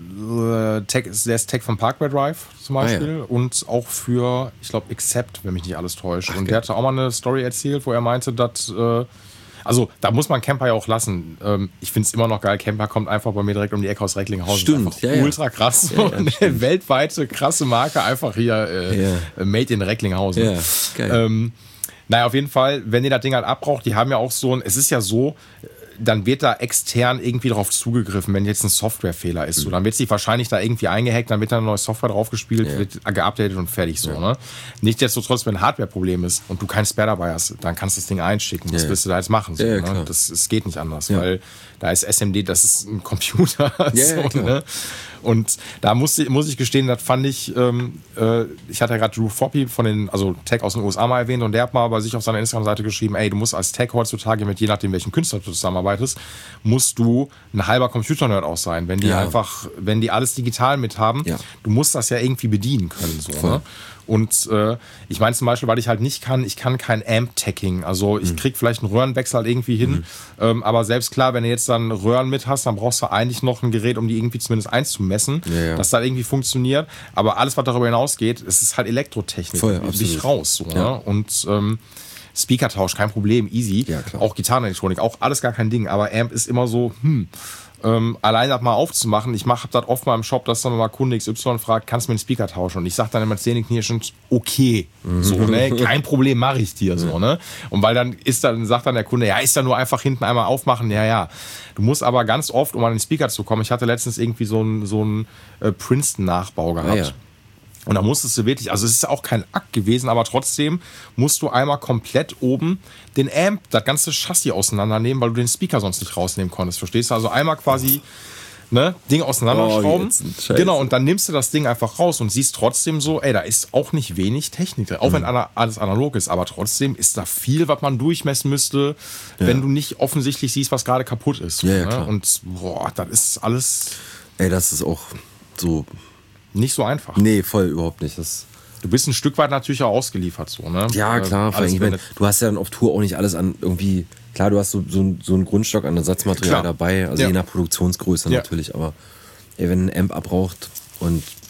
äh, Tech, der ist Tech von Parkway Drive zum Beispiel ah, ja. und auch für, ich glaube, Accept, wenn mich nicht alles täuscht. Ach, und der hatte auch mal eine Story erzählt, wo er meinte, dass äh, also da muss man Camper ja auch lassen. Ähm, ich finde es immer noch geil. Camper kommt einfach bei mir direkt um die Ecke aus Recklinghausen. Stimmt, einfach ja, ultra krass. Ja, ja, eine weltweite krasse Marke, einfach hier äh, ja. made in Recklinghausen. Ja, geil. Ähm, naja, auf jeden Fall, wenn ihr das Ding halt abbraucht, die haben ja auch so ein, es ist ja so, dann wird da extern irgendwie drauf zugegriffen, wenn jetzt ein Softwarefehler ist. Mhm. So, dann wird sie wahrscheinlich da irgendwie eingehackt, dann wird da eine neue Software draufgespielt, ja. wird geupdatet und fertig so. Ja. Ne? Nichtsdestotrotz, wenn ein Hardware-Problem ist und du kein Spare dabei hast, dann kannst du das Ding einschicken. Was ja. willst du da jetzt machen? So, ja, ne? Das, das geht nicht anders, ja. weil da ist S M D, das ist ein Computer. Ja, so, ja, ne? Und da muss ich, muss ich gestehen, das fand ich, ähm, äh, ich hatte ja gerade Drew Foppy von den, also Tech aus den U S A mal erwähnt und der hat mal bei sich auf seiner Instagram-Seite geschrieben, ey, du musst als Tech heutzutage mit je nachdem, welchen Künstler du zusammenarbeitest, musst du ein halber Computer-Nerd auch sein, wenn die ja. einfach, wenn die alles digital mit haben, ja. du musst das ja irgendwie bedienen können, so, ne? Und äh, ich meine zum Beispiel, weil ich halt nicht kann, ich kann kein Amp-Tagging. Also ich mhm. krieg vielleicht einen Röhrenwechsel halt irgendwie hin. Mhm. Ähm, aber selbst klar, wenn du jetzt dann Röhren mit hast, dann brauchst du eigentlich noch ein Gerät, um die irgendwie zumindest einzumessen, ja, ja. dass das irgendwie funktioniert. Aber alles, was darüber hinausgeht, es ist halt Elektrotechnik. Voll, bin ich raus. So, ja. ne? Und ähm, Speakertausch, kein Problem, easy. Ja, klar. Auch Gitarrenelektronik, auch alles gar kein Ding. Aber Amp ist immer so, hm... Ähm, allein das mal aufzumachen, ich mache das oft mal im Shop, dass dann mal Kunde X Y fragt, kannst du mir einen Speaker tauschen? Und ich sage dann immer zähneknirschend, okay, so, ne, kein Problem, mache ich dir, so, ne. Und weil dann ist dann, sagt dann der Kunde, ja, ist da nur einfach hinten einmal aufmachen, ja, ja. Du musst aber ganz oft, um an den Speaker zu kommen, ich hatte letztens irgendwie so einen so einen äh, Princeton-Nachbau gehabt. Ah, ja. Und da musstest du wirklich, also es ist auch kein Akt gewesen, aber trotzdem musst du einmal komplett oben den Amp, das ganze Chassis auseinandernehmen, weil du den Speaker sonst nicht rausnehmen konntest. Verstehst du? Also einmal quasi, ne, Ding auseinanderschrauben. Oh, genau, und dann nimmst du das Ding einfach raus und siehst trotzdem so, ey, da ist auch nicht wenig Technik drin. Auch mhm. wenn alles analog ist, aber trotzdem ist da viel, was man durchmessen müsste, ja. wenn du nicht offensichtlich siehst, was gerade kaputt ist. Ja, ja, ne? klar. Und boah, das ist alles. Ey, das ist auch so. Nicht so einfach. Nee, voll überhaupt nicht. Das du bist ein Stück weit natürlich auch ausgeliefert, so, ne? Ja, klar. Äh, ich mein, du hast ja dann auf Tour auch nicht alles an irgendwie. Klar, du hast so, so, so einen Grundstock an Ersatzmaterial dabei, also ja. je nach Produktionsgröße ja. natürlich, aber ey, wenn ein Amp abbraucht und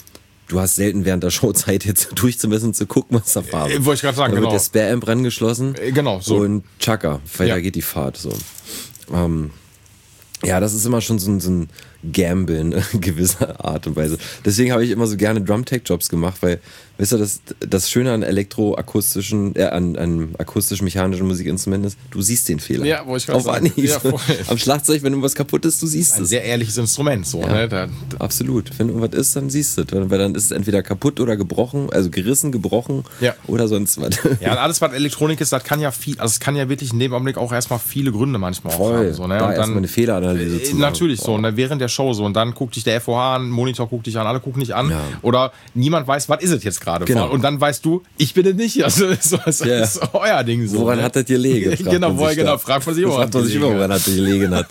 du hast selten während der Show Zeit, jetzt durchzumessen, zu gucken, was da Farbe ist. Äh, wollte ich gerade sagen, Dann genau. wird der Spare-Amp rangeschlossen. Äh, genau, so. Und tschakka, weiter Ja. geht die Fahrt. So. Ähm, ja, das ist immer schon so ein, so ein Gamble in gewisser Art und Weise. Deswegen habe ich immer so gerne Drum-Tech-Jobs gemacht, weil, weißt du, das, das Schöne an elektroakustischen, äh, an, an akustisch-mechanischen Musikinstrumenten ist, du siehst den Fehler. Ja, wollte ich gerade Auf sagen. Anhieb. Ja, voll. Am Schlagzeug, wenn irgendwas kaputt ist, du siehst Ein es. sehr ehrliches Instrument, so, ne? Da, da, Absolut. Wenn irgendwas ist, dann siehst du es. Weil dann ist es entweder kaputt oder gebrochen, also gerissen, gebrochen Ja. oder sonst was. ja, und alles, was Elektronik ist, das kann ja viel, also es kann ja wirklich in dem Augenblick auch erstmal viele Gründe manchmal auch Voll. haben. So, ne? Da Und erstmal dann, eine Fehleranalyse zu äh, machen. natürlich so, Boah. ne? Während der Show so. Und dann guckt dich der F O H an, Monitor guckt dich an, alle gucken dich an. Ja. Oder niemand weiß, was ist es jetzt gerade. Genau. Und dann weißt du, ich bin es nicht. Also das ist, Ja. das ist euer Ding so. Woran ne? hat das gelegen? fragt Genau, man woher sich genau, da. fragt man sich immer, Fragt man sich immer, woran hat das gelegen hat.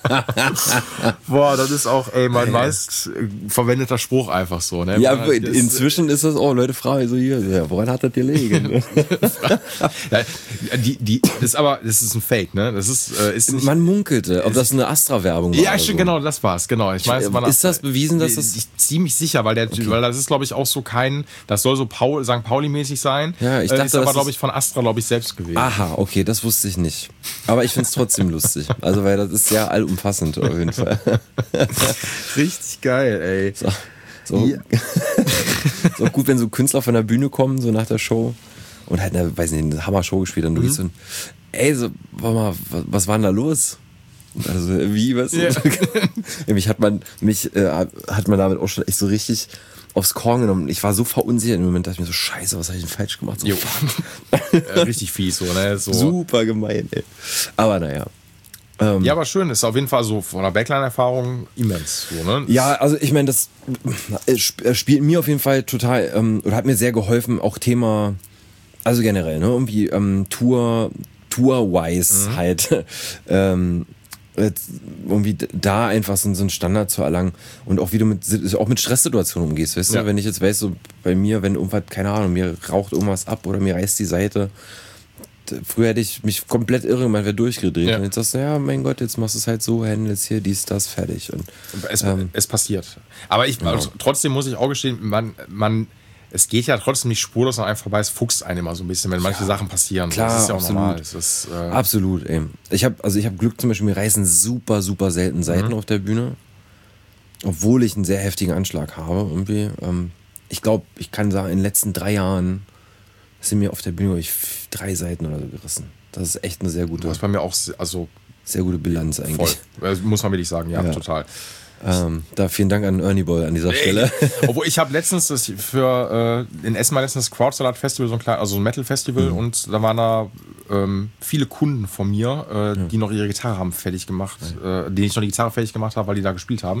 Boah, das ist auch, ey, mein meist äh, verwendeter Spruch einfach so, ne? Ja, Man hat- das- inzwischen ist das, oh, Leute fragen so hier, ja, woran hat das gelegen? Ja, die, die, das ist aber, das ist ein Fake, ne? Das ist, äh, ist nicht. Man munkelte, ob das eine Astra-Werbung war. Ja, oder stimmt, so. genau, das war's, genau. Ich weiß, man Ist das bewiesen, dass das- Ich ziemlich sicher, weil der, weil das ist, glaube ich, auch so kein, das soll so Paul, Sankt Pauli-mäßig sein. Ja, ich Äh, dachte, ist aber, das glaube ist- ich, von Astra, glaube ich, selbst gewesen. Aha, okay, das wusste ich nicht. Aber ich finde es trotzdem lustig. Also, weil das ist sehr allumfassend auf jeden Fall. Richtig geil, ey. So, so. Ja. Ist auch gut, wenn so Künstler von der Bühne kommen, so nach der Show und halt eine, weiß nicht, eine Hammer-Show gespielt haben. Du gehst so, ey, so, warte mal, was, was war denn da los? Also, wie, was? Ja. Mich hat man, mich, äh, hat man damit auch schon echt so richtig aufs Korn genommen. Ich war so verunsichert im Moment, dachte ich mir so, scheiße, was habe ich denn falsch gemacht? So, Jo. fuck. Äh, richtig fies, so, ne? So. Super gemein, ey. Aber naja. Ähm, Ja, aber schön, ist auf jeden Fall so von der Backline-Erfahrung immens, so, ne? Ja, also ich meine, das äh, sp- äh, spielt mir auf jeden Fall total, ähm, oder hat mir sehr geholfen, auch Thema, also generell, ne, irgendwie ähm, Tour, Tour-wise Mhm. halt, ähm, jetzt irgendwie d- da einfach so, so einen Standard zu erlangen und auch wie du mit, auch mit Stresssituationen umgehst, weißt Ja. du, wenn ich jetzt weiß, so bei mir, wenn irgendwas, keine Ahnung, mir raucht irgendwas ab oder mir reißt die Seite, d- früher hätte ich mich komplett irre gemacht, wäre durchgedreht Ja. und jetzt sagst du, ja, mein Gott, jetzt machst du es halt so, handelst hier, dies, das, fertig und Es, Ähm, es passiert. Aber ich, also, trotzdem muss ich auch gestehen, man, man, es geht ja trotzdem nicht spurlos an einem vorbei, es fuchst einen immer so ein bisschen, wenn manche Sachen passieren. klar, das ist ja auch absolut. normal. Das ist, äh, Absolut, ey. Ich habe also ich habe Glück zum Beispiel, mir reißen super, super selten Seiten auf der Bühne. Obwohl ich einen sehr heftigen Anschlag habe. Irgendwie. Ähm, ich glaube, ich kann sagen, in den letzten drei Jahren sind mir auf der Bühne glaub ich, f- drei Seiten oder so gerissen. Das ist echt eine sehr gute, das bei mir auch, se- also sehr gute Bilanz voll. eigentlich. Das muss man wirklich sagen, ja, Ja. total. Ähm, da vielen Dank an Ernie Boy an dieser Stelle. Obwohl ich habe letztens das für äh, in Essen mal letztens das Crowdsalat Festival, so ein klein, also ein Metal Festival, Mhm. und da waren da ähm, viele Kunden von mir, äh, die noch ihre Gitarre haben fertig gemacht, äh, denen ich noch die Gitarre fertig gemacht habe, weil die da gespielt haben.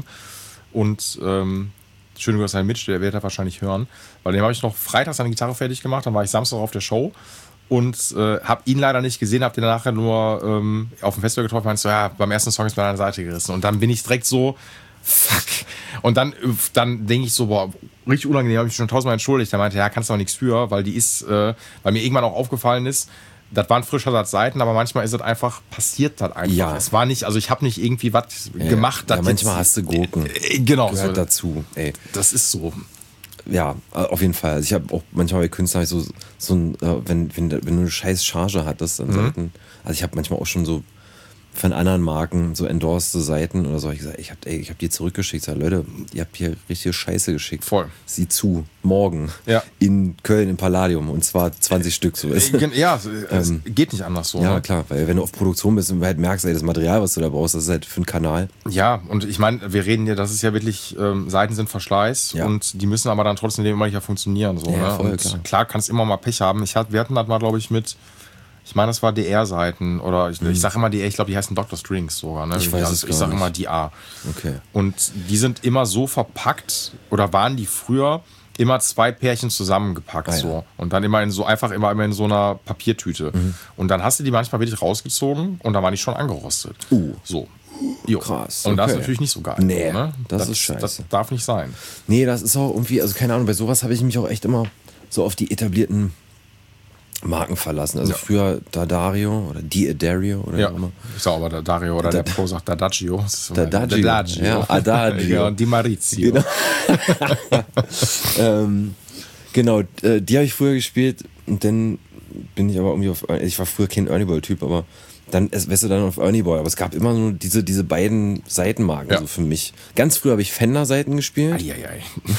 Und ähm, schöne Grüße an Mitch, der wird er wahrscheinlich hören, weil dem habe ich noch freitags seine Gitarre fertig gemacht, dann war ich Samstag auf der Show und äh, habe ihn leider nicht gesehen, habe den nachher nur ähm, auf dem Festival getroffen, meinst so, ja, beim ersten Song ist mir an der Seite gerissen, und dann bin ich direkt so, fuck. Und dann, dann denke ich so, boah, richtig unangenehm, habe ich mich schon tausendmal entschuldigt. Der meinte, ja, kannst du auch nichts für, weil die ist, äh, weil mir irgendwann auch aufgefallen ist, das waren frischer Satz Seiten, aber manchmal ist es einfach, passiert das einfach. Ja. Es war nicht, also ich habe nicht irgendwie was gemacht. Ja, das manchmal jetzt- hast du Gurken. Äh, Genau, Gehört so, dazu, ey. das ist so. Ja, auf jeden Fall. Also ich habe auch manchmal bei Künstlern hab ich so, so ein, äh, wenn, wenn, wenn du eine scheiß Charge hattest an Seiten, also ich habe manchmal auch schon so von anderen Marken so endorsed Seiten oder so, hab ich gesagt, ich habe ich hab die zurückgeschickt. Sag, Leute, ihr habt hier richtige Scheiße geschickt. Voll. Sieh zu, morgen Ja. in Köln im Palladium und zwar zwanzig Stück so ist. Äh, Ja, es geht nicht anders so. Ja, ne? klar, weil wenn du auf Produktion bist und halt merkst, ey, das Material, was du da brauchst, das ist halt für einen Kanal. Ja, und ich meine, wir reden ja, das ist ja wirklich, ähm, Seiten sind Verschleiß, Ja. und die müssen aber dann trotzdem immer nicht funktionieren. So, Ja, ne? voll, und klar. klar, kannst immer mal Pech haben. Ich hat, wir hatten das mal, glaube ich, mit, ich meine, das war D R-Seiten, oder ich, ich sage immer D R, ich glaube, die heißen Doctor Strings sogar. Ne? Ich weiß es also, ich gar sage nicht. immer D R. Okay. Und die sind immer so verpackt, oder waren die früher immer zwei Pärchen zusammengepackt, Ah, ja. so. Und dann immer in so, einfach immer, immer in so einer Papiertüte. Mhm. Und dann hast du die manchmal wirklich rausgezogen und dann waren die schon angerostet. Uh. So. Jo. Krass, Und das ist okay. natürlich nicht so geil. Nee, so, ne? das ist scheiße. Das darf nicht sein. Nee, das ist auch irgendwie, also keine Ahnung, bei sowas habe ich mich auch echt immer so auf die etablierten Marken verlassen. Also Ja. früher D'Addario oder D'Addario oder Ja, wie immer. ich sag aber Dario oder Da- der Pro sagt D'Adagio. Das ist so- D'Adagio. D'Adagio. Ja, Adagio. Ja, und Di Marizio. Genau. ähm, genau, äh, die habe ich früher gespielt und dann bin ich aber irgendwie auf, ich war früher kein Ernie Ball-Typ, aber dann es- wärst du dann auf Ernie Ball. Aber es gab immer nur diese, diese beiden Seitenmarken Ja. so für mich. Ganz früher habe ich Fender-Seiten gespielt Eieiei.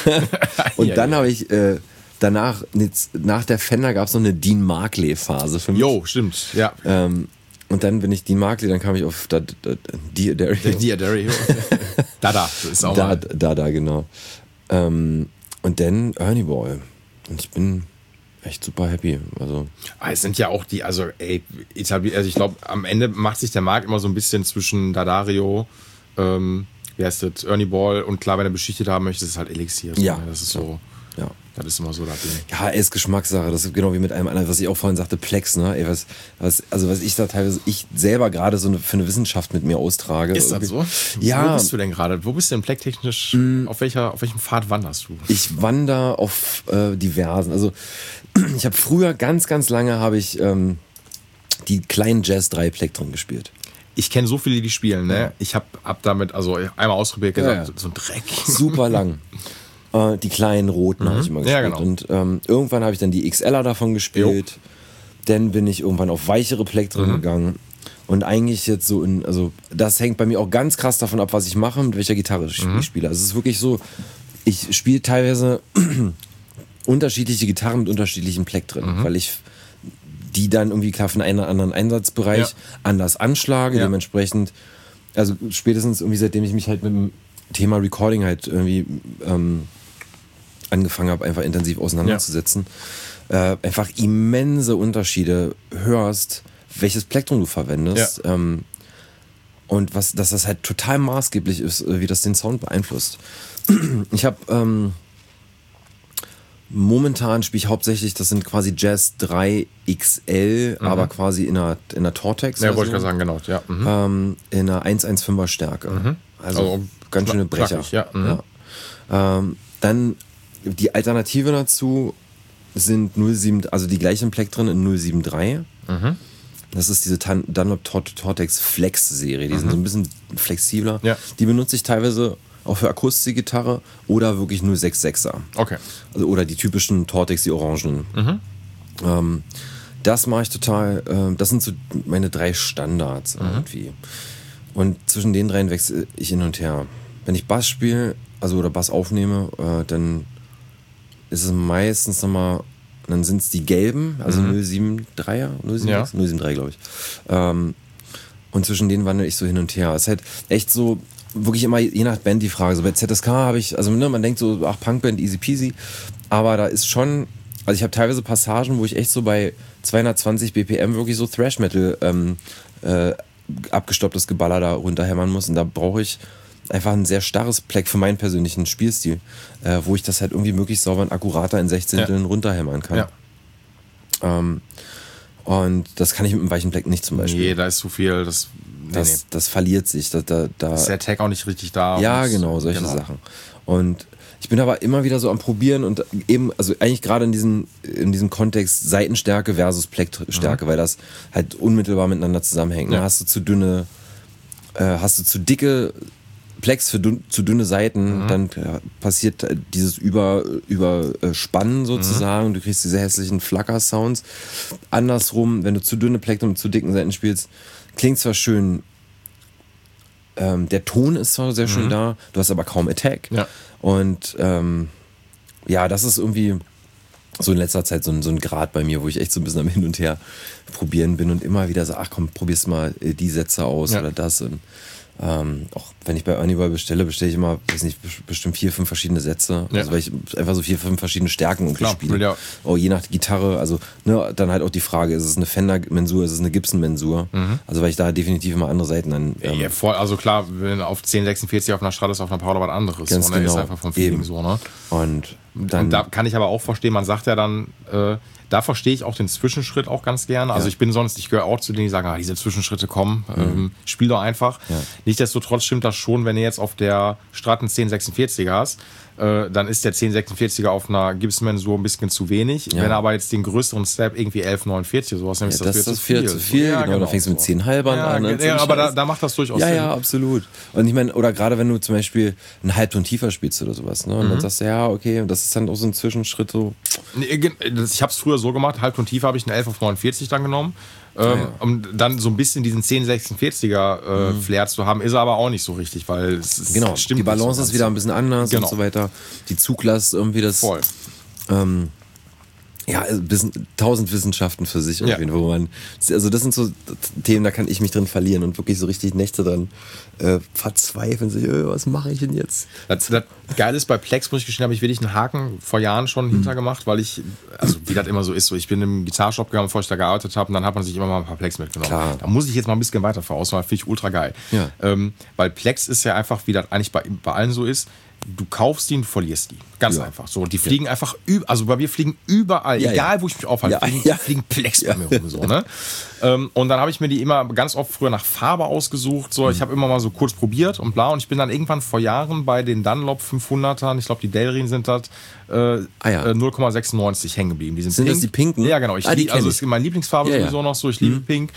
und dann habe ich äh, danach, jetzt, nach der Fender gab es noch eine Dean Markley-Phase für mich. Jo, stimmt. Ja. Ähm, und dann bin ich Dean Markley, dann kam ich auf da, da, die, der, Di Dario. Dada, das ist auch da, mal. da, da, genau. Ähm, und dann Ernie Ball. Und ich bin echt super happy. Also, Ah, es sind ja auch die, also ey, etabliert, also ich glaube, am Ende macht sich der Markt immer so ein bisschen zwischen D'Addario, ähm, wie heißt das, Ernie Ball und klar, wenn er beschichtet haben möchte, ist es halt Elixier. So, Ja. ne? Das ist so, ja. das ist immer so das Ding. Ja, ey, ist Geschmackssache. Das ist genau wie mit einem anderen, was ich auch vorhin sagte, Plex, ne? Ey, was, was, also was ich da teilweise, ich selber gerade so eine, für eine Wissenschaft mit mir austrage. Ist das so? Ja. Wo bist du denn gerade? Wo bist du denn plecktechnisch? Auf, welcher, auf welchem Pfad wanderst du? Ich wandere auf äh, diversen. Also ich habe früher ganz, ganz lange habe ich ähm, die kleinen Jazz drei Plektren gespielt. Ich kenne so viele, die spielen, ne? Ich habe hab damit, also einmal ausprobiert, gesagt, Ja, ja. so ein Dreck. Super lang. Äh, die kleinen roten habe ich immer gespielt. Ja, genau. Und ähm, irgendwann habe ich dann die X L er davon gespielt. Dann bin ich irgendwann auf weichere Plektren gegangen. Und eigentlich jetzt so in, also das hängt bei mir auch ganz krass davon ab, was ich mache, mit welcher Gitarre ich Mhm. spiele. Also es ist wirklich so, ich spiele teilweise unterschiedliche Gitarren mit unterschiedlichen Plektren, Mhm. weil ich die dann irgendwie klar für einen anderen Einsatzbereich Ja. anders anschlage, Ja. dementsprechend, also spätestens irgendwie seitdem ich mich halt mit dem Thema Recording halt irgendwie ähm, angefangen habe, einfach intensiv auseinanderzusetzen, äh, einfach immense Unterschiede hörst, welches Plektrum du verwendest. Ja. Ähm, und was, dass das halt total maßgeblich ist, äh, wie das den Sound beeinflusst. Ich habe ähm, momentan spiele ich hauptsächlich, das sind quasi Jazz drei X L, aber quasi in einer, in einer Tortex. Ja, wollte ich gerade sagen, genau. Ja. Mhm. Ähm, in einer eins Komma fünfer Stärke. Also, Also ganz schöne knack- Brecher. knackig, ja. Mhm. Ja. Ähm, dann die Alternative dazu sind null sieben, also die gleichen Plektren in null sieben drei. Mhm. Das ist diese Tan- Dunlop Tort- Tortex Flex Serie. Die sind so ein bisschen flexibler. Ja. Die benutze ich teilweise auch für Akustikgitarre oder wirklich null sechs sechser. Okay. Also, oder die typischen Tortex, die orangenen. Ähm, das mache ich total, äh, das sind so meine drei Standards irgendwie. Und zwischen den dreien wechsle ich hin und her. Wenn ich Bass spiele, also oder Bass aufnehme, äh, dann ist es meistens nochmal, dann sind es die gelben, also null sieben dreier, null sieben sechs, Ja. null sieben drei glaube ich. Ähm, und zwischen denen wandle ich so hin und her. Es ist halt echt so, wirklich immer je nach Band die Frage. So bei Z S K habe ich, also ne, man denkt so, ach, Punkband, easy peasy. Aber da ist schon, also ich habe teilweise Passagen, wo ich echt so bei zweihundertzwanzig B P M wirklich so Thrash Metal ähm, äh, abgestopptes Geballer da runterhämmern muss. Und da brauche ich einfach ein sehr starres Pleck für meinen persönlichen Spielstil, äh, wo ich das halt irgendwie möglichst sauber und akkurater in Sechzehnteln Ja. runterhämmern kann. Ja. Ähm, und das kann ich mit einem weichen Pleck nicht zum Beispiel. Nee, da ist zu viel. Das, nee, das, nee. das verliert sich. Da, da, da, Ist der Tag auch nicht richtig da. ja, und- genau, solche genau. Sachen. Und ich bin aber immer wieder so am Probieren und eben, also eigentlich gerade in diesem, in diesem Kontext Seitenstärke versus Pleckstärke, weil das halt unmittelbar miteinander zusammenhängt. Ja. Ne? Hast du zu dünne, äh, hast du zu dicke Plecks für dünn, zu dünne Seiten, dann äh, passiert äh, dieses Über, Überspannen sozusagen. Du kriegst diese hässlichen Flacker-Sounds. Andersrum, wenn du zu dünne Plektren mit zu dicken Seiten spielst, klingt zwar schön, ähm, der Ton ist zwar sehr schön da, du hast aber kaum Attack. Ja. Und ähm, ja, das ist irgendwie so in letzter Zeit so ein, so ein Grad bei mir, wo ich echt so ein bisschen am Hin und Her probieren bin und immer wieder so, ach komm, probierst mal äh, die Sätze aus Ja. oder das. Und ähm, auch wenn ich bei Ernie Ball bestelle, bestelle ich immer, weiß nicht, bes- bestimmt vier, fünf verschiedene Sätze. Ja. Also weil ich einfach so vier, fünf verschiedene Stärken irgendwie Klar, spiele. ja. Oh, je nach Gitarre, also ne, dann halt auch die Frage, ist es eine Fender-Mensur, ist es eine Gibson-Mensur? Also weil ich da definitiv immer andere Seiten dann ähm, Ja, voll, also klar, wenn auf zehn sechsundvierzig auf einer Stratus auf einer Paula was anderes. Ganz und dann ist genau. einfach vom Feeling Eben. so, ne? und dann Und da kann ich aber auch verstehen, man sagt ja dann, äh, da verstehe ich auch den Zwischenschritt auch ganz gerne. Also Ja. ich bin sonst, ich gehöre auch zu denen, die sagen, ah, diese Zwischenschritte kommen, mhm. ähm, spiel doch einfach. Ja. Nichtsdestotrotz stimmt das schon, wenn du jetzt auf der Strat einen zehn sechsundvierziger hast, äh, dann ist der zehn sechsundvierziger auf einer Gibson so ein bisschen zu wenig. Ja. Wenn er aber jetzt den größeren Step irgendwie elf neunundvierzig sowas nimmst, Ja, das, das wird ist viel zu viel. Ja, genau, genau, da fängst du mit so. zehn Halbern Ja, an. ja, und so ja, ein aber da, Scheiß. da macht das durchaus Ja, Sinn. ja, absolut. Und ich meine, oder gerade wenn du zum Beispiel einen Halbton tiefer spielst oder sowas, ne? Und Mhm. dann sagst du, ja, okay, und das ist dann auch so ein Zwischenschritt so. Nee, gen- das- Ich habe es früher so gemacht, Halbton tiefer habe ich einen elf auf neunundvierzig dann genommen. Ähm, ja. Um dann so ein bisschen diesen zehn sechsundvierziger äh, Flair zu haben, ist er aber auch nicht so richtig, weil es, es Genau, stimmt die Balance nicht so ist ganz. wieder ein bisschen anders Genau. und so weiter. Die Zuglast irgendwie das. Voll. Ähm, ja, also wissen, tausend Wissenschaften für sich Ja. irgendwie, wo man, also das sind so Themen, da kann ich mich drin verlieren und wirklich so richtig Nächte dran äh, verzweifeln, so, äh, was mache ich denn jetzt? Das, das Geile ist, bei Plex, muss ich gestehen, habe ich wirklich einen Haken vor Jahren schon hintergemacht, weil ich, also wie das immer so ist, so ich bin im Gitarrshop gegangen, bevor ich da gearbeitet habe, und dann hat man sich immer mal ein paar Plex mitgenommen. Klar. Da muss ich jetzt mal ein bisschen weiter vorausmachen, finde ich ultra geil. Ja. Ähm, weil Plex ist ja einfach, wie das eigentlich bei, bei allen so ist, du kaufst die und verlierst die. Ganz Ja. einfach. So, die fliegen einfach, üb- also bei mir fliegen überall, Ja, egal ja. wo ich mich aufhalte, Ja, fliegen, ja. fliegen Plex bei mir rum. So, ne? ähm, und dann habe ich mir die immer ganz oft früher nach Farbe ausgesucht. So, ich habe immer mal so kurz probiert und bla. Und ich bin dann irgendwann vor Jahren bei den Dunlop fünfhundertern, ich glaube die Delrin sind das, äh, Ah, ja. äh, null Komma sechsundneunzig hängen geblieben. Die sind Sind pink. das die pinken? Ja, genau. Ich Ah, die lieb, also kenn das ich. ist meine Lieblingsfarbe Ja, ja. sowieso noch so. Ich liebe pink.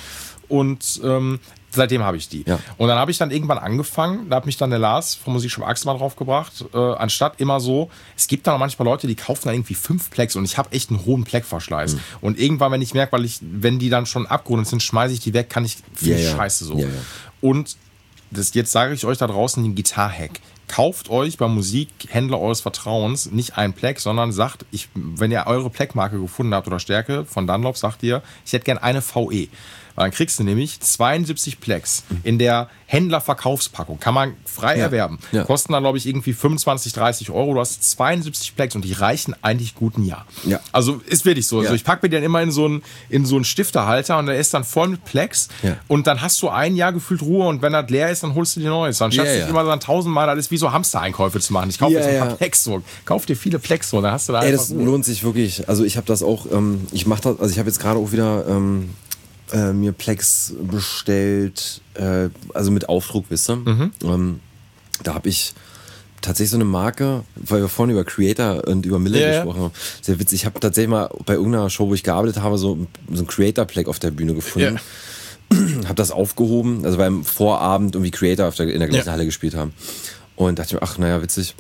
Und ähm, seitdem habe ich die. Ja. Und dann habe ich dann irgendwann angefangen, da hat mich dann der Lars vom Musikshop Axel mal draufgebracht, äh, anstatt immer so, es gibt da noch manchmal Leute, die kaufen dann irgendwie fünf Plex und ich habe echt einen hohen Plex-Verschleiß. Mhm. Und irgendwann, wenn ich merke, weil ich, wenn die dann schon abgerundet sind, schmeiße ich die weg, kann ich, finde Ja, ich ja. scheiße so. Ja, ja. Und das, jetzt sage ich euch da draußen den Gitarre-Hack. Kauft euch beim Musikhändler eures Vertrauens nicht einen Plex, sondern sagt, ich, wenn ihr eure Plex-Marke gefunden habt oder Stärke von Dunlop, sagt ihr, ich hätte gern eine V E. Weil dann kriegst du nämlich zweiundsiebzig Plex in der Händlerverkaufspackung. Kann man frei Ja. erwerben. Ja. Kosten dann, glaube ich, irgendwie fünfundzwanzig, dreißig Euro. Du hast zweiundsiebzig Plex und die reichen eigentlich gut ein Jahr. Ja. Also ist wirklich so. Ja. Also ich packe mir den immer in so einen, in so einen Stifterhalter und der ist dann voll mit Plex. Ja. Und dann hast du ein Jahr gefühlt Ruhe und wenn das leer ist, dann holst du dir neues. Anstatt Ja, sich ja. immer dann tausendmal alles wie so Hamster-Einkäufe zu machen. Ich kaufe Ja, jetzt ein paar ja. Plex so. Kauf dir viele Plex so, dann hast du da Ey, einfach das Ruhe. lohnt sich wirklich. Also ich habe das auch, ähm, ich mache das, also ich habe jetzt gerade auch wieder ähm, äh, mir Plex bestellt, äh, also mit Aufdruck, wisst ihr. Mhm. Ähm, da habe ich tatsächlich so eine Marke, weil wir vorhin über Creator und über Miller Ja, ja. gesprochen haben. Sehr witzig. Ich habe tatsächlich mal bei irgendeiner Show, wo ich gearbeitet habe, so, so ein Creator-Plex auf der Bühne gefunden. Habe das aufgehoben, also beim Vorabend irgendwie Creator auf der, in der gleichen Ja. Halle gespielt haben. Und dachte mir, ach, naja, witzig.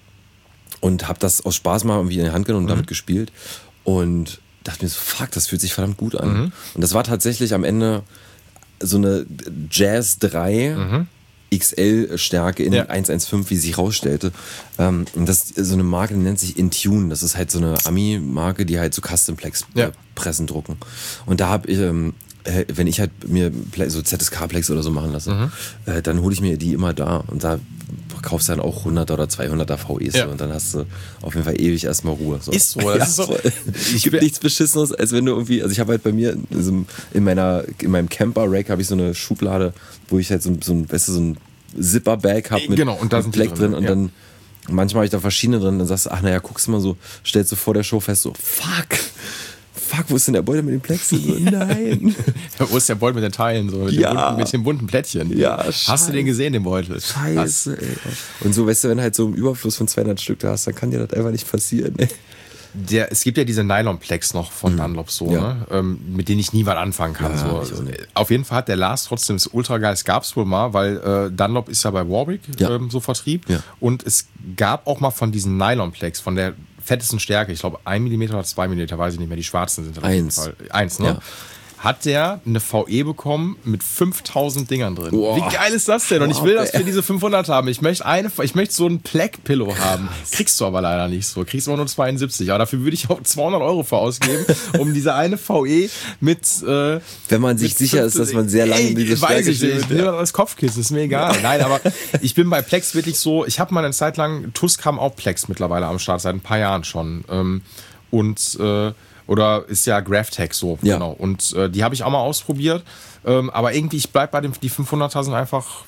Und habe das aus Spaß mal irgendwie in die Hand genommen und damit gespielt. Und dachte mir so, fuck, das fühlt sich verdammt gut an. Und das war tatsächlich am Ende so eine Jazz drei X L-Stärke in Ja. eins eins fünf, wie sie sich rausstellte. Ähm, und das ist so eine Marke, die nennt sich Intune. Das ist halt so eine Ami-Marke, die halt so Custom-Plex-Pressen Ja. drucken. Und da habe ich, ähm, äh, wenn ich halt mir Ple- so Z S K-Plex oder so machen lasse, äh, dann hole ich mir die immer da. Und da kaufst du dann auch hunderter oder zweihunderter V Es. Ja. Und dann hast du auf jeden Fall ewig erstmal Ruhe. So. Ist so, das ist so. voll. Ich Es gibt bin- nichts Beschissenes, als wenn du irgendwie, also ich habe halt bei mir in, so einem- in meiner, in meinem Camper-Rack habe ich so eine Schublade, wo ich halt so, so ein, weißt du, so ein Zipper-Bag habe mit, Genau, und da mit sind die Black drin, drin und ja. dann manchmal habe ich da verschiedene drin, dann sagst du, ach naja, guckst du mal so, stellst du vor der Show fest, so, fuck, fuck, wo ist denn der Beutel mit den Plex? So, nein. Wo ist der Beutel mit den Teilen? So, mit, Ja. den bunten, mit den bunten Plättchen. Ja, Hast scheiße. du den gesehen, den Beutel? Scheiße, ey. Und so, weißt du, wenn du halt so einen Überfluss von zweihundert Stück da hast, dann kann dir das einfach nicht passieren, ey. Der, es gibt ja diese Nylon-Plex noch von Dunlop so, Ja. ne? ähm, mit denen ich nie was anfangen kann. Ja, so. ich auch nicht. Auf jeden Fall hat der Lars trotzdem das ultra geil. Es gab es wohl mal, weil äh, Dunlop ist ja bei Warwick Ja. ähm, so Vertrieb. Ja. Und es gab auch mal von diesen Nylon-Plex, von der fettesten Stärke, ich glaube ein Millimeter oder zwei Millimeter, weiß ich nicht mehr, die schwarzen sind das auf jeden Eins. Fall. Eins, ne? Ja. Hat der eine V E bekommen mit fünftausend Dingern drin. Boah. Wie geil ist das denn? Und ich Boah, will das ey. für diese fünfhundert haben. Ich möchte eine, ich möchte so einen Plaque-Pillow haben. Kriegst du aber leider nicht so. Kriegst immer nur zweiundsiebzig. Aber dafür würde ich auch zweihundert Euro für ausgeben, um diese eine V E mit, äh, Wenn man sich mit sicher ist, dass man sehr lange Ey, in diese weiß Stärke ich nicht. Ich steht. nehme das als Kopfkissen, ist mir egal. Nein, aber ich bin bei Plex wirklich so, ich habe mal eine Zeit lang, Tusk haben auch Plex mittlerweile am Start, seit ein paar Jahren schon. Ähm, und, äh, oder ist ja GraphTech so, Ja. genau. Und äh, die habe ich auch mal ausprobiert. Ähm, aber irgendwie, ich bleib bei dem, die fünfhunderter sind einfach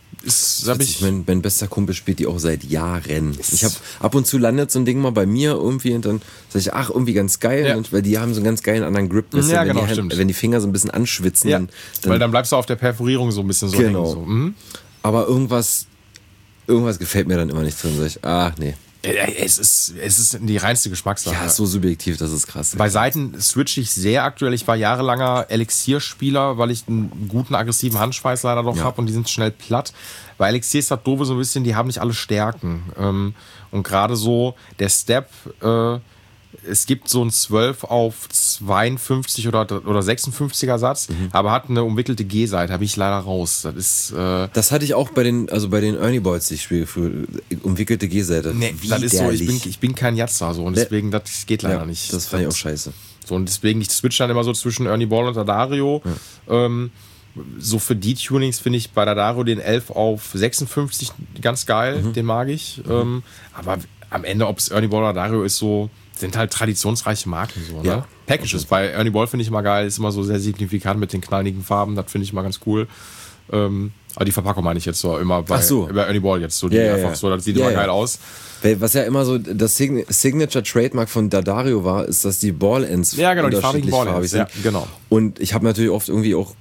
Ist, hab ich mein, mein bester Kumpel spielt die auch seit Jahren. Ich habe ab und zu landet so ein Ding mal bei mir irgendwie und dann sage ich, ach, irgendwie ganz geil, Ja. und, weil die haben so einen ganz geilen anderen Grip. Ja, weißt du, wenn, genau, die Hand, stimmt. wenn die Finger so ein bisschen anschwitzen. Ja, Dann, dann, weil dann bleibst du auf der Perforierung so ein bisschen so Genau. hängen. So. Mhm. aber irgendwas, irgendwas gefällt mir dann immer nicht drin. Sag ich, ach nee. Es ist, es ist die reinste Geschmackssache. Ja, ist so subjektiv, das ist krass. Bei Seiten switche ich sehr aktuell. Ich war jahrelanger Elixierspieler, weil ich einen guten aggressiven Handschweiß leider noch Ja. habe und die sind schnell platt. Bei Elixier ist das doofe so ein bisschen, die haben nicht alle Stärken. Ähm, und gerade so der Step, äh, es gibt so einen zwölf auf zweiundfünfzig oder, oder sechsundfünfziger Satz, Mhm. aber hat eine umwickelte G-Seite, habe ich leider raus. Das ist, äh, Das hatte ich auch bei den, also bei den Ernie Boys, die ich spiele, für umwickelte G-Seite. nee, das ist so, ich bin, Widerlich. ich bin kein Jatzer so und deswegen, das geht leider ja, nicht. Das fand ich auch scheiße. So, und deswegen, ich switch dann immer so zwischen Ernie Ball und Dadario. Ja. Ähm, so für die Tunings finde ich bei Dadario den elf auf sechsundfünfzig ganz geil, Mhm. den mag ich. Mhm. Ähm, aber am Ende, ob es Ernie Ball oder Dadario ist, so, sind halt traditionsreiche Marken. So, ne? Ja. Packages bei Ernie Ball finde ich immer geil, ist immer so sehr signifikant mit den knalligen Farben, das finde ich immer ganz cool. Ähm, aber die Verpackung meine ich jetzt so immer bei, Ach so. bei Ernie Ball jetzt so, die Ja, ja, einfach ja. so, das sieht Ja, immer ja. geil aus. Weil was ja immer so das Sign- Signature Trademark von Dadario war, ist, dass die Ball-Ends Ja, genau, die farbigen unterschiedlich Ball-Ends, farbig ja, genau. Und ich habe natürlich oft irgendwie auch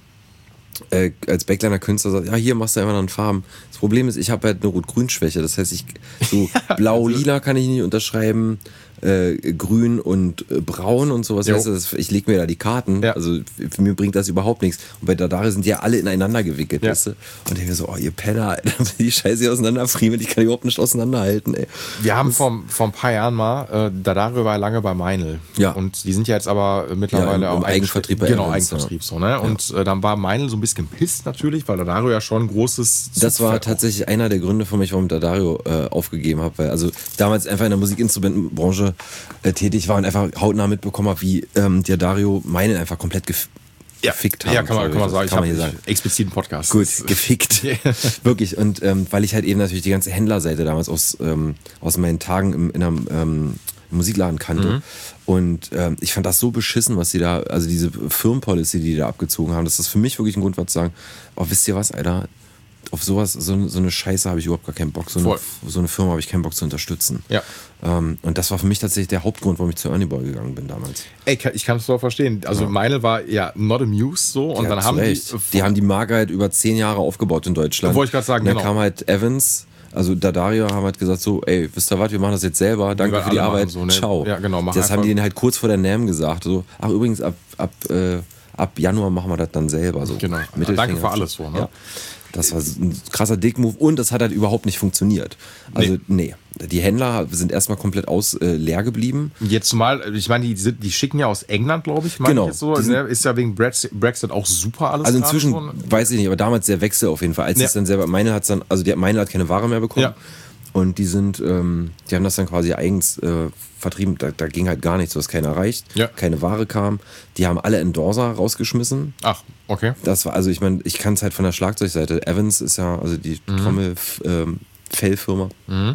äh, als Backliner-Künstler gesagt, ja, hier machst du einfach noch in Farben. Das Problem ist, ich habe halt eine Rot-Grün-Schwäche. Das heißt, ich so blau-lila kann ich nicht unterschreiben, äh, grün und äh, braun und sowas. Jo. Weißt du, das, ich lege mir da die Karten. Ja. Also für mich bringt das überhaupt nichts. Und bei Dadario sind die ja alle ineinander gewickelt, Ja. weißt du? Und ich denke mir so, oh, ihr Penner, Alter, die Scheiße hier auseinanderfriemeln, ich kann die überhaupt nicht auseinanderhalten, ey. Wir haben vor, vor ein paar Jahren mal, äh, Dadario war lange bei Meinl. Ja. Und die sind ja jetzt aber mittlerweile Ja, im- im auch Eigenvertrieb bei Genau, Evans, Eigenvertrieb so, ne? Und äh, dann war Meinl so ein bisschen gepisst natürlich, weil Dadario ja schon ein großes Das war Zugpferd tatsächlich einer der Gründe für mich, warum ich Dadario äh, aufgegeben habe. Weil also damals einfach in der Musikinstrumentenbranche äh, tätig war und einfach hautnah mitbekommen habe, wie ähm, Dadario meinen einfach komplett gef ja. gefickt haben. Ja, kann man, glaub kann man sagen. Ich Kann man habe hier sagen. expliziten Podcast. Gut, Das- gefickt. Wirklich. Und ähm, weil ich halt eben natürlich die ganze Händlerseite damals aus, ähm, aus meinen Tagen im, in einem ähm, Musikladen kannte. Mhm. Und ähm, ich fand das so beschissen, was sie da, also diese Firmenpolicy, die die da abgezogen haben, dass das für mich wirklich ein Grund war zu sagen, oh, wisst ihr was, Alter, auf sowas, so, so eine Scheiße habe ich überhaupt gar keinen Bock. So eine, Voll. so eine Firma habe ich keinen Bock zu unterstützen. Ja. Ähm, und das war für mich tatsächlich der Hauptgrund, warum ich zu Ernie Boy gegangen bin damals. Ey, ich kann es doch verstehen. Also Meinl war ja not amused so und Ja, dann zu haben die, Recht. die haben die Marke halt über zehn Jahre aufgebaut in Deutschland. Wollte ich grad sagen, und dann genau. kam halt Evans, also Dadario haben halt gesagt so, ey, wisst ihr was, wir machen das jetzt selber, danke werden für die alle Arbeit, machen so, ne? ciao. Ja, genau, mach das einfach- haben die denen halt kurz vor der NAMM gesagt, so, ach übrigens, ab, ab, äh, ab Januar machen wir das dann selber. So. Genau. Mittelfinger. Danke für alles so, ne? Ja. Das war ein krasser Dick-Move und das hat halt überhaupt nicht funktioniert. Also, nee. Die Händler sind erstmal komplett aus äh, leer geblieben. Jetzt zumal, ich meine, die, sind- die schicken ja aus England, glaube ich, meine Genau. ich jetzt so. Die sind- Ne? Ist ja wegen Brexit, Brexit auch super alles. Also gerade inzwischen so. weiß ich nicht, aber damals der Wechsel auf jeden Fall. Als Ja. es dann selber, meine hat dann, also die meine hat keine Ware mehr bekommen. Ja. Und die sind, ähm, die haben das dann quasi eigens äh, vertrieben. Da, da ging halt gar nichts, du hast keiner erreicht, Ja. keine Ware kam. Die haben alle Endorser rausgeschmissen. Ach, okay. Das war, also ich meine, ich kann es halt von der Schlagzeugseite. Evans ist ja, also die Mhm. Trommel-Fellfirma.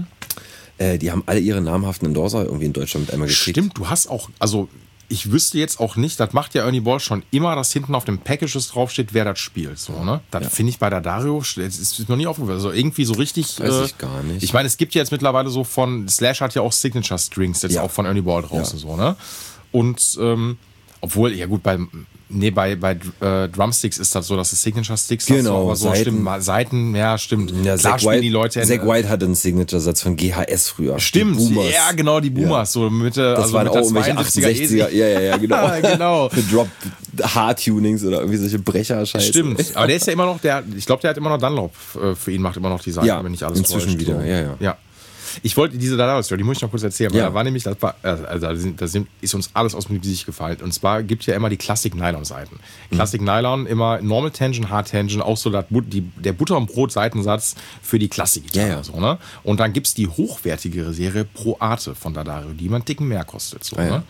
Äh, die haben alle ihre namhaften Endorser irgendwie in Deutschland mit einmal gekriegt. Stimmt, du hast auch, also ich wüsste jetzt auch nicht, das macht ja Ernie Ball schon immer, dass hinten auf dem Packages draufsteht, wer das spielt. So, ne? Das Ja. finde ich bei der Dario, das ist mir nie aufgefallen. Also irgendwie so richtig. Weiß ich gar nicht. Ich meine, es gibt ja jetzt mittlerweile so von, Slash hat ja auch Signature Strings jetzt Ja. auch von Ernie Ball draußen Ja. so, ne? Und ähm, obwohl, ja gut, bei, nee, bei, bei äh, Drumsticks ist das so, dass es Signature Sticks hast, Genau, aber so Seiten. stimmt, mal Seiten, ja, stimmt. Ja, Klar Zack spielen White, die Leute in- Zack White hatte einen Signature-Satz von G H S früher. Stimmt, Die Boomers. ja, genau, die Boomers, so Mitte, Das also waren mit auch der irgendwelche zweiundsechziger achtundsechziger, Easy. ja, ja, ja, genau. genau. Für Drop-Hard-Tunings oder irgendwie solche Brecher-Scheiße. Stimmt, aber der ist ja immer noch, der, ich glaube, der hat immer noch Dunlop, äh, für ihn macht immer noch die Seiten, Ja, wenn nicht alles inzwischen täuscht, wieder, so. ja, ja. ja. Ich wollte diese Dadario-Story, die muss ich noch kurz erzählen, weil Ja. da war nämlich, das war, also da, sind, da sind, ist uns alles aus dem Gesicht gefallen. Und zwar gibt ja immer die Classic-Nylon-Seiten. Mhm. Classic-Nylon, immer Normal Tension, Hard Tension, auch so das, But- die, der Butter- und Brot-Seitensatz für die Klassik-Gitarre. Ja, ja. So, ne? Und dann gibt es die hochwertigere Serie Pro Arte von Dadario, die immer einen dicken mehr kostet. So, Ah, ja. ne?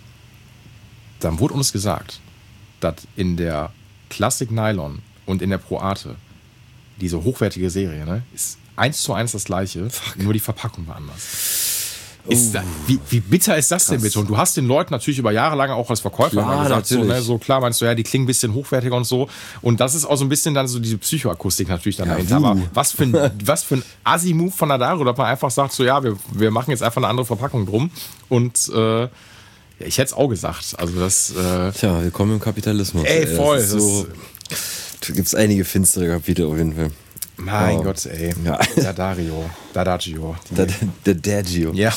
Dann wurde uns gesagt, dass in der Classic Nylon und in der Pro Arte diese hochwertige Serie, ne, ist eins zu eins das gleiche, nur die Verpackung war anders. Ist da, wie, wie bitter ist das Krass. denn bitte? Und du hast den Leuten natürlich über Jahre lang auch als Verkäufer klar, mal gesagt, so, ne, so klar meinst du, ja, die klingen ein bisschen hochwertiger und so. Und das ist auch so ein bisschen dann so diese Psychoakustik natürlich dann ja, dahinter. Uh. Aber was für ein, was für ein Assi-Move von Adaro, dass man einfach sagt, so ja, wir, wir machen jetzt einfach eine andere Verpackung drum. Und äh, ich hätte es auch gesagt. Also das. Äh, Tja, willkommen im Kapitalismus. Ey, voll. Das so, da gibt es einige finstere Kapitel auf jeden Fall. Mein wow. Gott, ey. Ja. Daddario. Dadagio. Dadagio. Ja.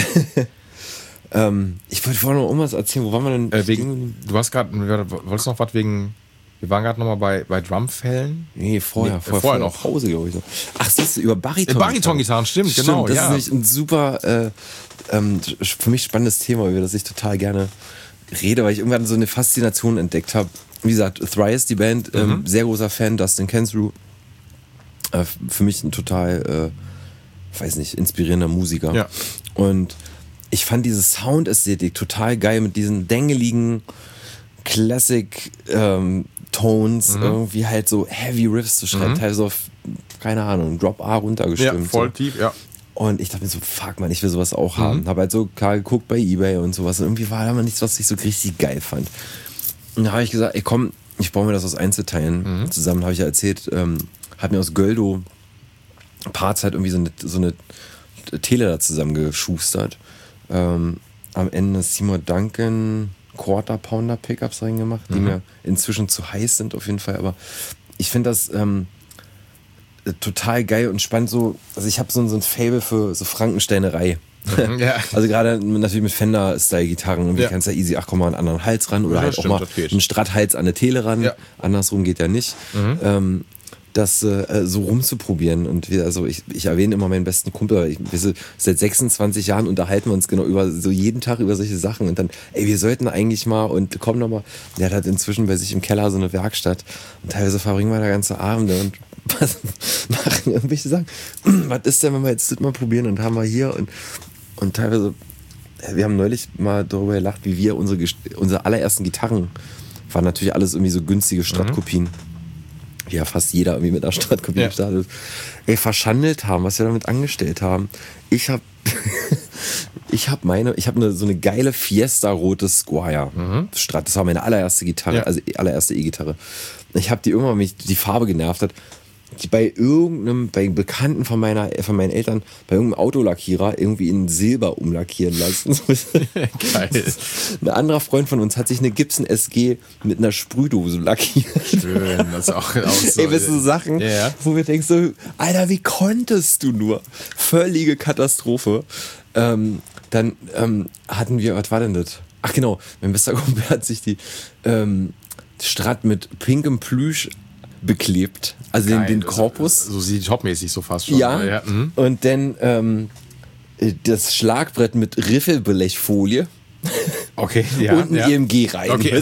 ähm, ich wollte vorhin noch irgendwas erzählen. Wo waren wir denn? Äh, wegen, du hast gerade, wolltest noch was wegen, wir waren gerade nochmal bei, bei Drumfällen? Nee, vorher. Nee, vorher, vorher noch. Pause, glaube ich. Ach, siehst du, über Bariton. Äh, Bariton-Gitarren, stimmt, stimmt, genau. Das ja. ist nämlich ein super, äh, ähm, für mich spannendes Thema, über das ich total gerne rede, weil ich irgendwann so eine Faszination entdeckt habe. Wie gesagt, Thrice, die Band, ähm, mhm. sehr großer Fan, Dustin Kensrue. Äh, für mich ein total, äh, weiß nicht, inspirierender Musiker. Ja. Und ich fand diese Soundästhetik total geil mit diesen dengeligen Classic ähm, Tones, mhm. irgendwie halt so Heavy Riffs zu schreiben, mhm. teilweise auf, keine Ahnung, Drop A runtergestimmt. Ja, voll so. tief, ja. Und ich dachte mir so, fuck man, ich will sowas auch mhm. haben. Hab halt so klar geguckt bei eBay und sowas. Und irgendwie war da mal nichts, was ich so richtig geil fand. Und da habe ich gesagt, ey komm, ich baue mir das aus Einzelteilen mhm. zusammen, habe ich ja erzählt, ähm, hat mir aus Göldo Parts halt irgendwie so eine, so eine Tele da zusammengeschustert. Ähm, am Ende Seymour Duncan Quarter Pounder Pickups reingemacht, mhm. die mir inzwischen zu heiß sind auf jeden Fall. Aber ich finde das ähm, total geil und spannend so. Also ich habe so, so ein Faible für so Frankensteinerei. Mhm, ja. Also gerade natürlich mit Fender-Style-Gitarren und ja. du kannst ja easy, ach komm mal, einen anderen Hals ran oder ja, halt stimmt, auch mal einen Strat-Hals an eine Tele ran. Ja. Andersrum geht ja nicht. Mhm. Ähm, das äh, so rumzuprobieren. Und wir, also ich, ich erwähne immer meinen besten Kumpel. Ich, wir sind, seit sechsundzwanzig Jahren unterhalten wir uns genau über so jeden Tag über solche Sachen. Und dann, ey, wir sollten eigentlich mal und komm noch mal. Der hat halt inzwischen bei sich im Keller so eine Werkstatt. Und teilweise verbringen wir da ganze Abende und was, machen irgendwelche Sachen. Was ist denn, wenn wir jetzt das mal probieren und haben wir hier und Und teilweise, wir haben neulich mal darüber gelacht, wie wir unsere, unsere allerersten Gitarren, waren natürlich alles irgendwie so günstige Strat-Kopien, mhm. wie ja fast jeder irgendwie mit einer Strat-Kopie gestartet ist, ey, verschandelt haben, was wir damit angestellt haben. Ich habe ich hab meine, ich habe eine, so eine geile Fiesta-rote Squire mhm. Strat, das war meine allererste Gitarre, ja. also allererste E-Gitarre. Ich habe die irgendwann, mich die Farbe genervt hat, die bei irgendeinem, bei Bekannten von meiner, von meinen Eltern, bei irgendeinem Autolackierer irgendwie in Silber umlackieren lassen. Geil. Ein anderer Freund von uns hat sich eine Gibson S G mit einer Sprühdose lackiert. Schön, das ist auch, auch so. Ey, weißt du, so Sachen, ja. wo wir denken so, Alter, wie konntest du nur? Völlige Katastrophe. Ähm, dann ähm, hatten wir, was war denn das? Ach genau, mein bester Kumpel hat sich die ähm, Strat mit pinkem Plüsch beklebt, also den, den Korpus. So sieht topmäßig so fast schon. Ja, ja. Mhm. Und dann ähm, das Schlagbrett mit Riffelblechfolie. Okay, ja. Und ein ja. E M G rein. Okay.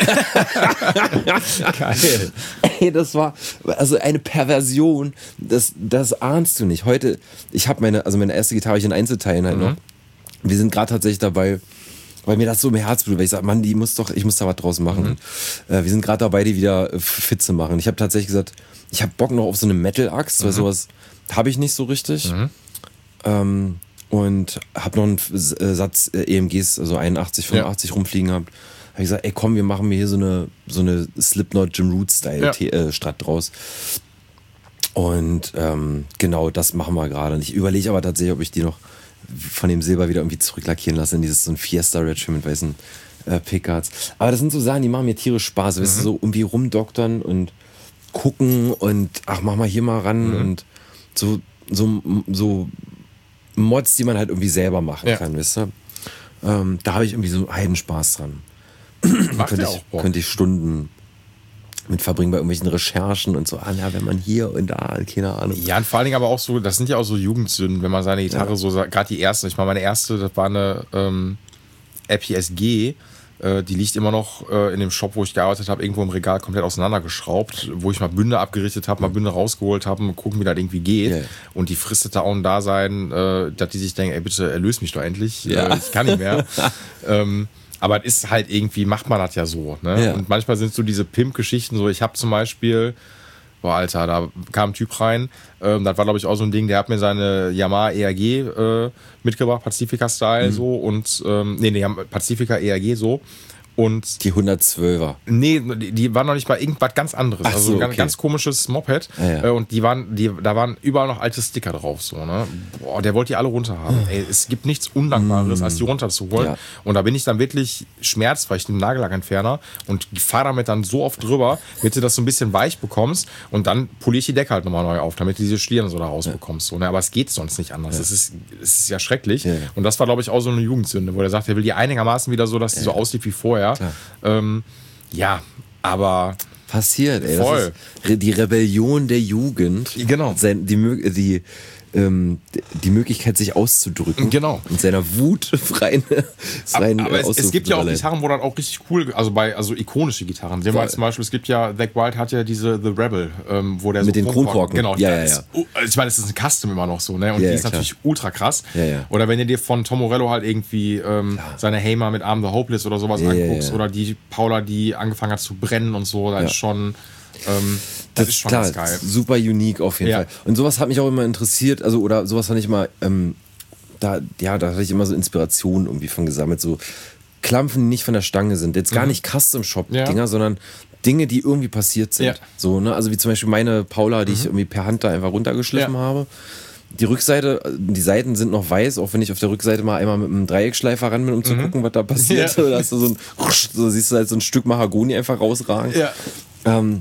Geil. Ey, das war also eine Perversion, das, das ahnst du nicht. Heute, ich habe meine, also meine erste Gitarre habe ich in Einzelteilen halt mhm. noch. Wir sind gerade tatsächlich dabei, weil mir das so im Herz blutet, weil ich sage, Mann, die muss doch, ich muss da was draus machen. Mhm. Und, äh, wir sind gerade dabei, die wieder fit zu machen. Ich habe tatsächlich gesagt, ich habe Bock noch auf so eine Metal-Axt, weil mhm. sowas habe ich nicht so richtig. Mhm. Ähm, und habe noch einen Satz äh, E M Gs, also einundachtzig, fünfundachtzig ja. rumfliegen gehabt. Habe ich gesagt, ey komm, wir machen mir hier so eine, so eine Slipknot Jim Root-Style ja. äh, Strat draus. Und ähm, genau, das machen wir gerade. Und ich überlege aber tatsächlich, ob ich die noch von dem Silber wieder irgendwie zurücklackieren lassen in dieses so ein Fiesta Red Trim mit weißen äh, Pickards. Aber das sind so Sachen, die machen mir tierisch Spaß. Mhm. Weißt du, so irgendwie rumdoktern und gucken und ach, mach mal hier mal ran mhm. und so, so, so Mods, die man halt irgendwie selber machen ja. kann, weißt du? Ähm, da habe ich irgendwie so einen Spaß dran. Macht könnte, ja ich, auch Bock. könnte ich Stunden mit verbringen bei irgendwelchen Recherchen und so, ah, ja, wenn man hier und da, keine Ahnung. Ja, und vor allen Dingen aber auch so, das sind ja auch so Jugendsünden, wenn man seine Gitarre ja. so, gerade die erste, ich meine, meine erste, das war eine ähm, R P S G, äh, die liegt immer noch äh, in dem Shop, wo ich gearbeitet habe, irgendwo im Regal komplett auseinandergeschraubt, wo ich mal Bünde abgerichtet habe, mal Bünde rausgeholt habe und gucken, wie das irgendwie geht. Yeah. Und die fristet da auch ein Dasein, äh, dass die sich denken, ey, bitte erlöse mich doch endlich, ja. äh, ich kann nicht mehr. ähm, Aber es ist halt irgendwie, macht man das ja so. Ne? Ja. Und manchmal sind so diese Pimp-Geschichten so, ich habe zum Beispiel, Boah, Alter, da kam ein Typ rein, ähm, das war, glaube ich, auch so ein Ding, der hat mir seine Yamaha E R G äh, mitgebracht, Pacifica-Style, mhm. so, und, ähm, nee, nee, Pacifica E R G, so. Und die hundertzwölfer. Nee, die, die waren noch nicht bei irgendwas ganz anderes. Ach also so, ein okay. ganz komisches Moped. Ah, ja. Und die waren, die, da waren überall noch alte Sticker drauf. So, ne? Boah, der wollte die alle runterhaben. Ey, es gibt nichts Undankbares, als die runterzuholen. Ja. Und da bin ich dann wirklich schmerzt, weil ich den Nagellackentferner und fahre damit dann so oft drüber, damit du das so ein bisschen weich bekommst. Und dann poliere ich die Decke halt nochmal neu auf, damit du diese Schlieren so da rausbekommst. So, ne? Aber es geht sonst nicht anders. Es ist, es ist ja schrecklich. Ja. Und das war, glaube ich, auch so eine Jugendsünde, wo er sagt, er will die einigermaßen wieder so, dass die ja. so aussieht wie vorher. Ähm, Ja, aber passiert, ey. Voll. Das ist die Rebellion der Jugend. Genau. Sein, die, die, ähm, die Möglichkeit, sich auszudrücken. Genau. Und seiner Wut freien, freien Aber, aber es, es gibt ja auch Ausdruck- Gitarren, wo dann auch richtig cool, also bei also ikonische Gitarren. Sehen wir Voll. zum Beispiel, es gibt ja, Zack Wild hat ja diese The Rebel, ähm, wo der Mit so den Kronkorken. Genau, Ja, da ja, ist, oh, ich meine, es ist ein Custom immer noch so, ne? Und Ja, die ja, ist klar. natürlich ultra krass. Ja, ja. Oder wenn du dir von Tom Morello halt irgendwie ähm, seine Hamer mit Arm the Hopeless oder sowas Ja, ja, anguckst, ja. oder die Paula, die angefangen hat zu brennen und so, da Ja. ist schon. Ähm, das, ist schon klar, ganz geil. super unique auf jeden Ja. Fall. Und sowas hat mich auch immer interessiert, also oder sowas fand ich immer, ähm, da, ja, da hatte ich immer so Inspiration irgendwie von gesammelt, so Klampfen, die nicht von der Stange sind. Jetzt gar Mhm. nicht Custom-Shop-Dinger, Ja. sondern Dinge, die irgendwie passiert sind. Ja. So, ne? Also wie zum Beispiel meine Paula, die ich irgendwie per Hand da einfach runtergeschliffen Ja. habe. Die Rückseite, die Seiten sind noch weiß, auch wenn ich auf der Rückseite mal einmal mit einem Dreieckschleifer ran bin, um zu gucken, was da passiert. Ja. Da hast du so ein, so siehst du halt so ein Stück Mahagoni einfach rausragen. Ja. Ähm,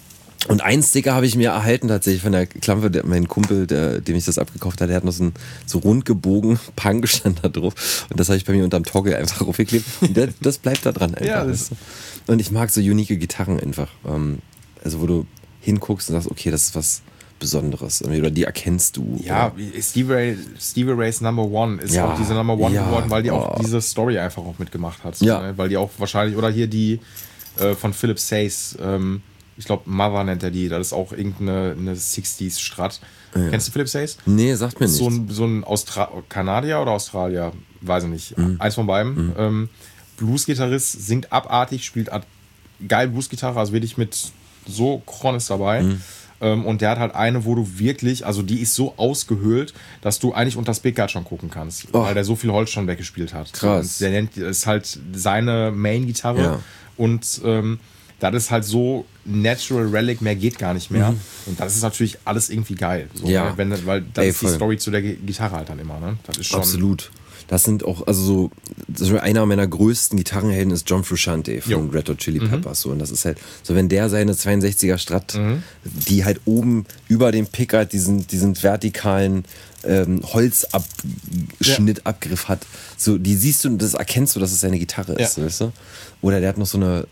und einen Sticker habe ich mir erhalten tatsächlich von der Klampe, der, mein Kumpel, der, dem ich das abgekauft habe, der hat noch so ein so rund gebogen Punk stand da drauf. Und das habe ich bei mir unterm Toggle einfach aufgeklebt. Und der, das bleibt da dran einfach. Ja, das- weißt du? Und ich mag so unique Gitarren einfach. Ähm, also wo du hinguckst und sagst, okay, das ist was Besonderes. Oder die erkennst du. Ja, oder? Stevie Ray, Stevie Rays Number One ist Ja, auch diese Number One ja, geworden, weil die auch oh. diese Story einfach auch mitgemacht hat. Ja. Ne? Weil die auch wahrscheinlich, oder hier die äh, von Philip Says, ähm, ich glaube Mother nennt er die, das ist auch irgendeine eine sechziger Strat. Ja. Kennst du Philip Says? Nee, sagt mir nichts. So ein, so ein Austra- Kanadier oder Australier, weiß ich nicht. Mhm. Eins von beiden. Ähm, Blues-Gitarrist, singt abartig, spielt ab- geil Blues-Gitarre, also wirklich mit so Kronis dabei. Mhm. Ähm, und der hat halt eine, wo du wirklich, also die ist so ausgehöhlt, dass du eigentlich unter das Pickguard schon gucken kannst, Oh. weil der so viel Holz schon weggespielt hat. Krass. Und der nennt, das ist halt seine Main-Gitarre Ja. und ähm, das ist halt so Natural Relic, mehr geht gar nicht mehr. Mhm. Und das ist natürlich alles irgendwie geil. So, Ja. ne? Wenn, weil das Ey, ist die voll. Story zu der Gi- Gitarre halt dann immer. Ne? Das ist schon, Absolut. Das sind auch, also so, das ist einer meiner größten Gitarrenhelden ist John Frusciante von Jo. Red Hot Chili Peppers. So. Und das ist halt, so wenn der seine zweiundsechziger Strat, die halt oben über dem Pickard diesen, diesen vertikalen ähm, Holzabschnitt, Abgriff hat, so, die siehst du und das erkennst du, dass es seine Gitarre ist, Ja. weißt du? Oder der hat noch so eine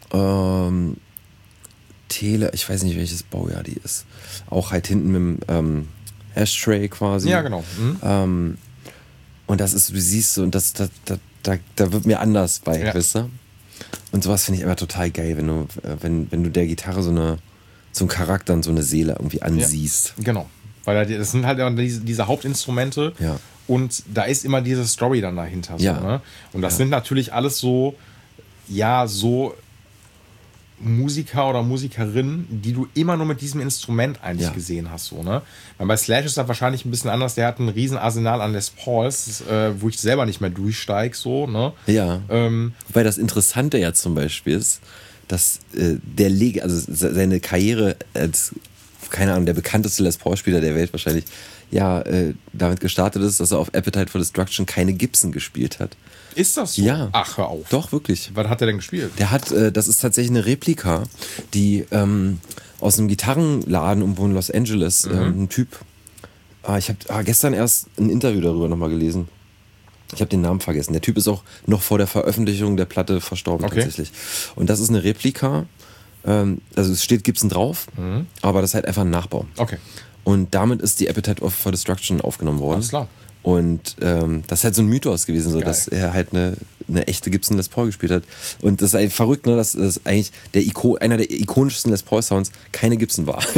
ähm, Tele, ich weiß nicht, welches Baujahr die ist. Auch halt hinten mit dem ähm, Ashtray quasi. Ja, genau. Mhm. Ähm, und das ist, du siehst so, und das, das, das, da, da wird mir anders bei, Ja. weißt du? Und sowas finde ich immer total geil, wenn du, äh, wenn, wenn du der Gitarre so eine, so einen Charakter und so eine Seele irgendwie ansiehst. Genau. Weil da- das sind halt immer diese, diese Hauptinstrumente Ja. und da ist immer diese Story dann dahinter. So, Ja. ne? Und das Ja. sind natürlich alles so, ja, so Musiker oder Musikerinnen, die du immer nur mit diesem Instrument eigentlich Ja. gesehen hast. So, ne? Weil bei Slash ist das wahrscheinlich ein bisschen anders. Der hat ein riesen Arsenal an Les Pauls, äh, wo ich selber nicht mehr durchsteige. So, ne? Ja. Ähm, Wobei das Interessante ja zum Beispiel ist, dass äh, der Leg also se- seine Karriere als, keine Ahnung, der bekannteste Les Paul-Spieler der Welt wahrscheinlich, ja, äh, damit gestartet ist, dass er auf Appetite for Destruction keine Gibson gespielt hat. ist das so? Ja. Ach, hör auf. Doch, wirklich. Was hat der denn gespielt? Der hat, äh, das ist tatsächlich eine Replika, die ähm, aus einem Gitarrenladen irgendwo in Los Angeles, Mhm. ähm, ein Typ, ah, ich habe ah, gestern erst ein Interview darüber nochmal gelesen. Ich habe den Namen vergessen. Der Typ ist auch noch vor der Veröffentlichung der Platte verstorben Okay. tatsächlich. Und das ist eine Replika, ähm, also es steht Gibson drauf, Mhm. aber das ist halt einfach ein Nachbau. Okay. Und damit ist die Appetite for Destruction aufgenommen worden. Alles klar. Und ähm, das ist halt so ein Mythos gewesen, so, Geil. dass er halt eine, eine echte Gibson Les Paul gespielt hat. Und das ist eigentlich verrückt, ne, dass das eigentlich der Iko, einer der ikonischsten Les Paul Sounds keine Gibson war. Hammer.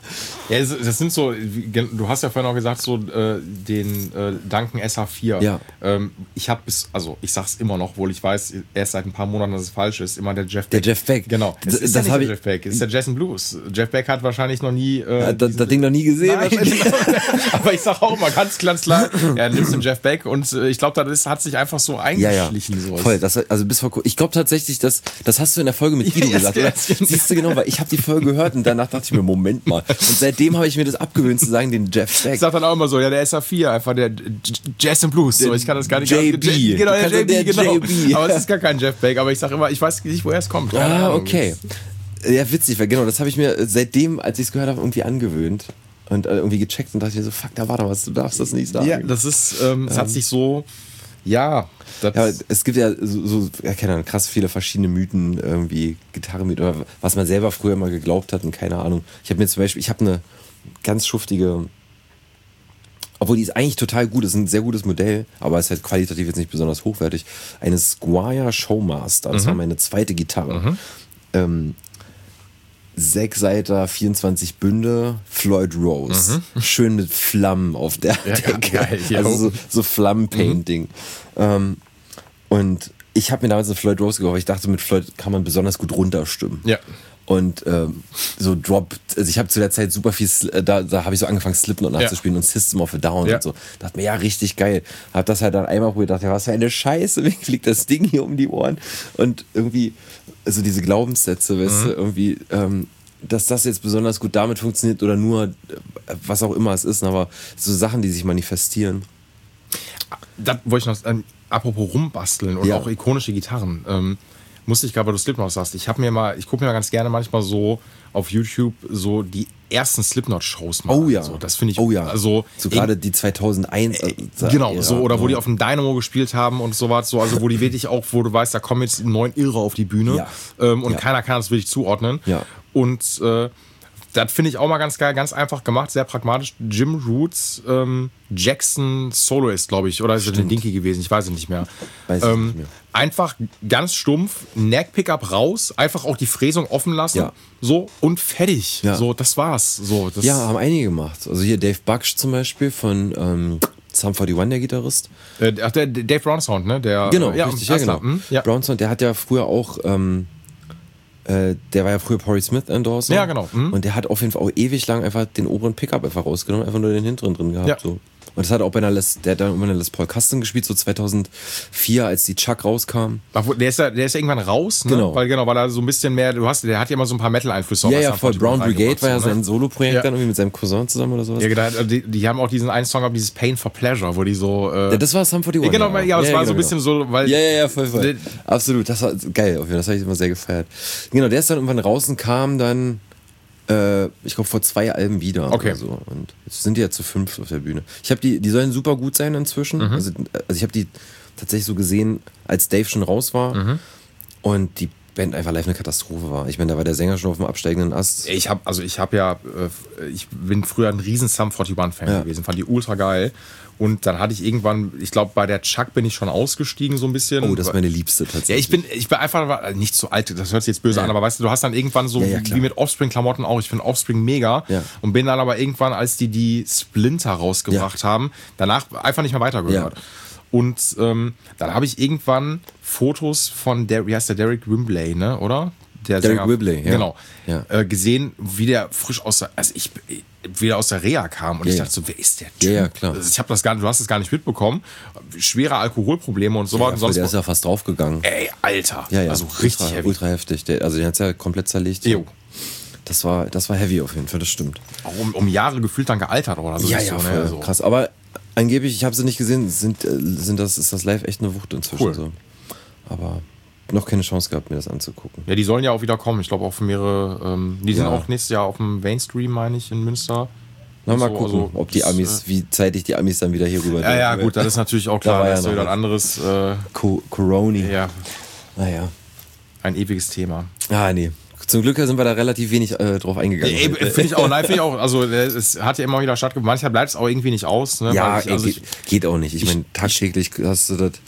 Ja, das, das sind so, du hast ja vorhin auch gesagt, so äh, den äh, Duncan S H vier. Ja. Ähm, ich habe bis, also ich sag's immer noch, obwohl ich weiß, erst seit ein paar Monaten, dass es falsch ist, immer der Jeff Beck. Der Jeff Beck. Genau. Es Das, ist das ja habe nicht ich. der Jeff Beck, es ist der Jason Blues. Jeff Beck hat wahrscheinlich noch nie. Äh, Ja, das, das Ding noch nie gesehen. Nein, aber ich sag auch mal ganz, ganz klar, ja, nimmst den Jeff Beck und äh, ich glaube, das hat sich einfach so Ja, eingeschlichen. ja. So. Voll. Das, also bis vor, ich glaube tatsächlich, dass das hast du in der Folge mit Guido Ja, gesagt, yes, oder? yes. Siehst du genau, weil ich habe die Folge gehört und danach dachte ich mir, Moment mal. Und seitdem habe ich mir das abgewöhnt zu sagen, den Jeff Beck. Ich sag dann auch immer so, ja, der S H vier, einfach der Jason Blues. So, ich kann das gar nicht. J B. J- Genau, der Du J B, kannst genau. der J B. Aber es ist gar kein Jeff Beck, aber ich sag immer, ich weiß nicht, woher es kommt. Keine Ah, Ahnung. okay. Ja, witzig, weil genau, das habe ich mir seitdem, als ich es gehört habe, irgendwie angewöhnt. Und äh, irgendwie gecheckt und dachte mir so, fuck, da war doch was, du darfst das nicht sagen. Ja, das ist, ähm, es hat sich so, ja. Das Ja, aber es gibt ja so, so ja, keine Ahnung, krass viele verschiedene Mythen, irgendwie Gitarrenmythen, oder was man selber früher mal geglaubt hat und keine Ahnung. Ich habe mir zum Beispiel, ich habe eine ganz schuftige, obwohl die ist eigentlich total gut, ist ein sehr gutes Modell, aber ist halt qualitativ jetzt nicht besonders hochwertig, eine Squier Showmaster, das Mhm. war meine zweite Gitarre. Ähm, Sechsseiter, vierundzwanzig Bünde, Floyd Rose. Schön mit Flammen auf der Ja, Decke. geil, ja. Also so, so Flammenpainting. Ähm, und ich habe mir damals eine Floyd Rose gekauft, weil ich dachte, mit Floyd kann man besonders gut runterstimmen. Ja. Und ähm, so Drop, also ich habe zu der Zeit super viel, Sl- da, da habe ich so angefangen Slipknot nachzuspielen und System of a Down Ja. und so. Dachte mir, ja, richtig geil. Hab das halt dann einmal probiert, dachte, ja, was für eine Scheiße, mir fliegt das Ding hier um die Ohren. Und irgendwie, also diese Glaubenssätze, weißt du, irgendwie, ähm, dass das jetzt besonders gut damit funktioniert oder nur, äh, was auch immer es ist, aber so Sachen, die sich manifestieren. Da wollte ich noch, ähm, apropos rumbasteln und Ja. auch ikonische Gitarren, ähm, musste ich gerade, weil du Slipknot sagst, ich habe mir mal, ich gucke mir mal ganz gerne manchmal so auf YouTube so die ersten Slipknot-Shows mal Oh an. ja. So, das finde ich, oh ja. also so gerade die zweitausendeins. Äh, genau, Ära, so, oder wo ja. die auf dem Dynamo gespielt haben und sowas, so, also wo die wirklich auch, wo du weißt, da kommen jetzt neun Irre auf die Bühne Ja. ähm, und Ja. keiner kann das wirklich zuordnen. Ja. Und äh, das finde ich auch mal ganz geil, ganz einfach gemacht, sehr pragmatisch. Jim Roots, ähm, Jackson Soloist, glaube ich, oder ist es der Dinky gewesen? Ich weiß es nicht mehr. Weiß ich ähm, nicht mehr. Einfach ganz stumpf, Neck-Pickup raus, einfach auch die Fräsung offen lassen, Ja. so und fertig. Ja. So, das war's. So, das Ja, haben einige gemacht. Also hier Dave Bugsch zum Beispiel von ähm, Sum einundvierzig, der Gitarrist. Äh, ach, der der Dave Brown Sound, ne? Der, Genau, ja, richtig, ja, Aslan, genau. hm? Ja. Brownson, der hat ja früher auch, ähm, äh, der war ja früher Porry Smith Endorser. Ja, genau. Mhm. Und der hat auf jeden Fall auch ewig lang einfach den oberen Pickup einfach rausgenommen, einfach nur den hinteren drin gehabt. Ja. So. Und das hat auch bei einer Les, der hat dann bei einer Les Paul Custom gespielt, so zweitausendvier, als die Chuck rauskam. Ach, wo- Der ist, ja, der ist ja irgendwann raus, ne? Genau. Weil, genau, weil er so ein bisschen mehr, du hast, der hat ja immer so ein paar Metal-Einflüsse. auch Ja, als ja, Sum voll. einundvierzig Brown Brigade reingebracht, war ja so, ne? sein Solo-Projekt Ja. dann irgendwie mit seinem Cousin zusammen oder sowas. Ja, gedacht, die, die haben auch diesen einen Song, dieses Pain for Pleasure, wo die so. Äh, Ja, das war Sum einundvierzig. ja, genau, ja, das war so ein genau, bisschen so, weil. Ja, ja, ja, voll, voll. Der- Absolut, das war geil, das habe ich immer sehr gefeiert. Genau, der ist dann irgendwann raus und kam dann, äh, ich glaube, vor zwei Alben wieder. Okay. Oder so. Und jetzt sind die ja zu fünf auf der Bühne. Ich habe die, die sollen super gut sein inzwischen. Mhm. Also, also ich habe die tatsächlich so gesehen, als Dave schon raus war Mhm. und die Band einfach live eine Katastrophe war. Ich meine, da war der Sänger schon auf dem absteigenden Ast. Ich habe, also ich habe ja, äh, ich bin früher ein riesen Sum einundvierzig-Fan Ja. gewesen, fand die ultra geil. Und dann hatte ich irgendwann, ich glaube, bei der Chuck bin ich schon ausgestiegen so ein bisschen. Oh, das ist meine Liebste tatsächlich. Ja, ich bin, ich bin einfach nicht so alt, das hört sich jetzt böse Ja. an, aber weißt du, du hast dann irgendwann so, Ja, ja, klar. wie mit Offspring-Klamotten auch, ich finde Offspring mega Ja. und bin dann aber irgendwann, als die die Splinter rausgebracht haben, danach einfach nicht mehr weitergehört. Ja. Und ähm, dann habe ich irgendwann Fotos von, der, wie heißt der, Derek Wimbley, ne, oder? Der Derek Whibley, ja. Genau. Ja. Äh, gesehen, wie der frisch aus der, also ich, wieder aus der Reha kam und Ja, ich ja. dachte so, wer ist der Typ? Ja, ja, klar. Also ich habe das gar nicht, du hast es gar nicht mitbekommen. Schwere Alkoholprobleme und so ja, weiter. und sonst der ist ja fast draufgegangen. Ey, Alter. Ja, ja. Also richtig ultra, heavy. ultra heftig. Der, also den hat's ja komplett zerlegt. Jo. Das war, das war heavy auf jeden Fall, das stimmt. Auch um, um Jahre gefühlt dann gealtert oder so. ja, ist ja, so, voll ne? so. krass. Aber angeblich, ich habe sie nicht gesehen, sind, äh, sind das, ist das live echt eine Wucht inzwischen. Cool. So. Aber noch keine Chance gehabt, mir das anzugucken. Ja, die sollen ja auch wieder kommen. Ich glaube auch für mehrere, ähm, die sind Ja. auch nächstes Jahr auf dem Mainstream, meine ich, in Münster. Na, mal So, gucken, also, ob die das, Amis, wie zeitig die Amis dann wieder hier rüber Ja, ja, dürfen. gut, das ist natürlich auch Da klar. war ja Das ist noch wieder ein was. anderes, äh, Co Coroni. ja, Naja. ein ewiges Thema. Ah, nee. Zum Glück sind wir da relativ wenig äh, drauf eingegangen. Ey, heute. finde ich auch, nein, finde ich auch. Also äh, es hat ja immer wieder stattgefunden. Manchmal bleibt es auch irgendwie nicht aus. Ne? Ja, Weil ich, also ey, ich, geht, geht auch nicht. Ich, meine, tagtäglich hast du das.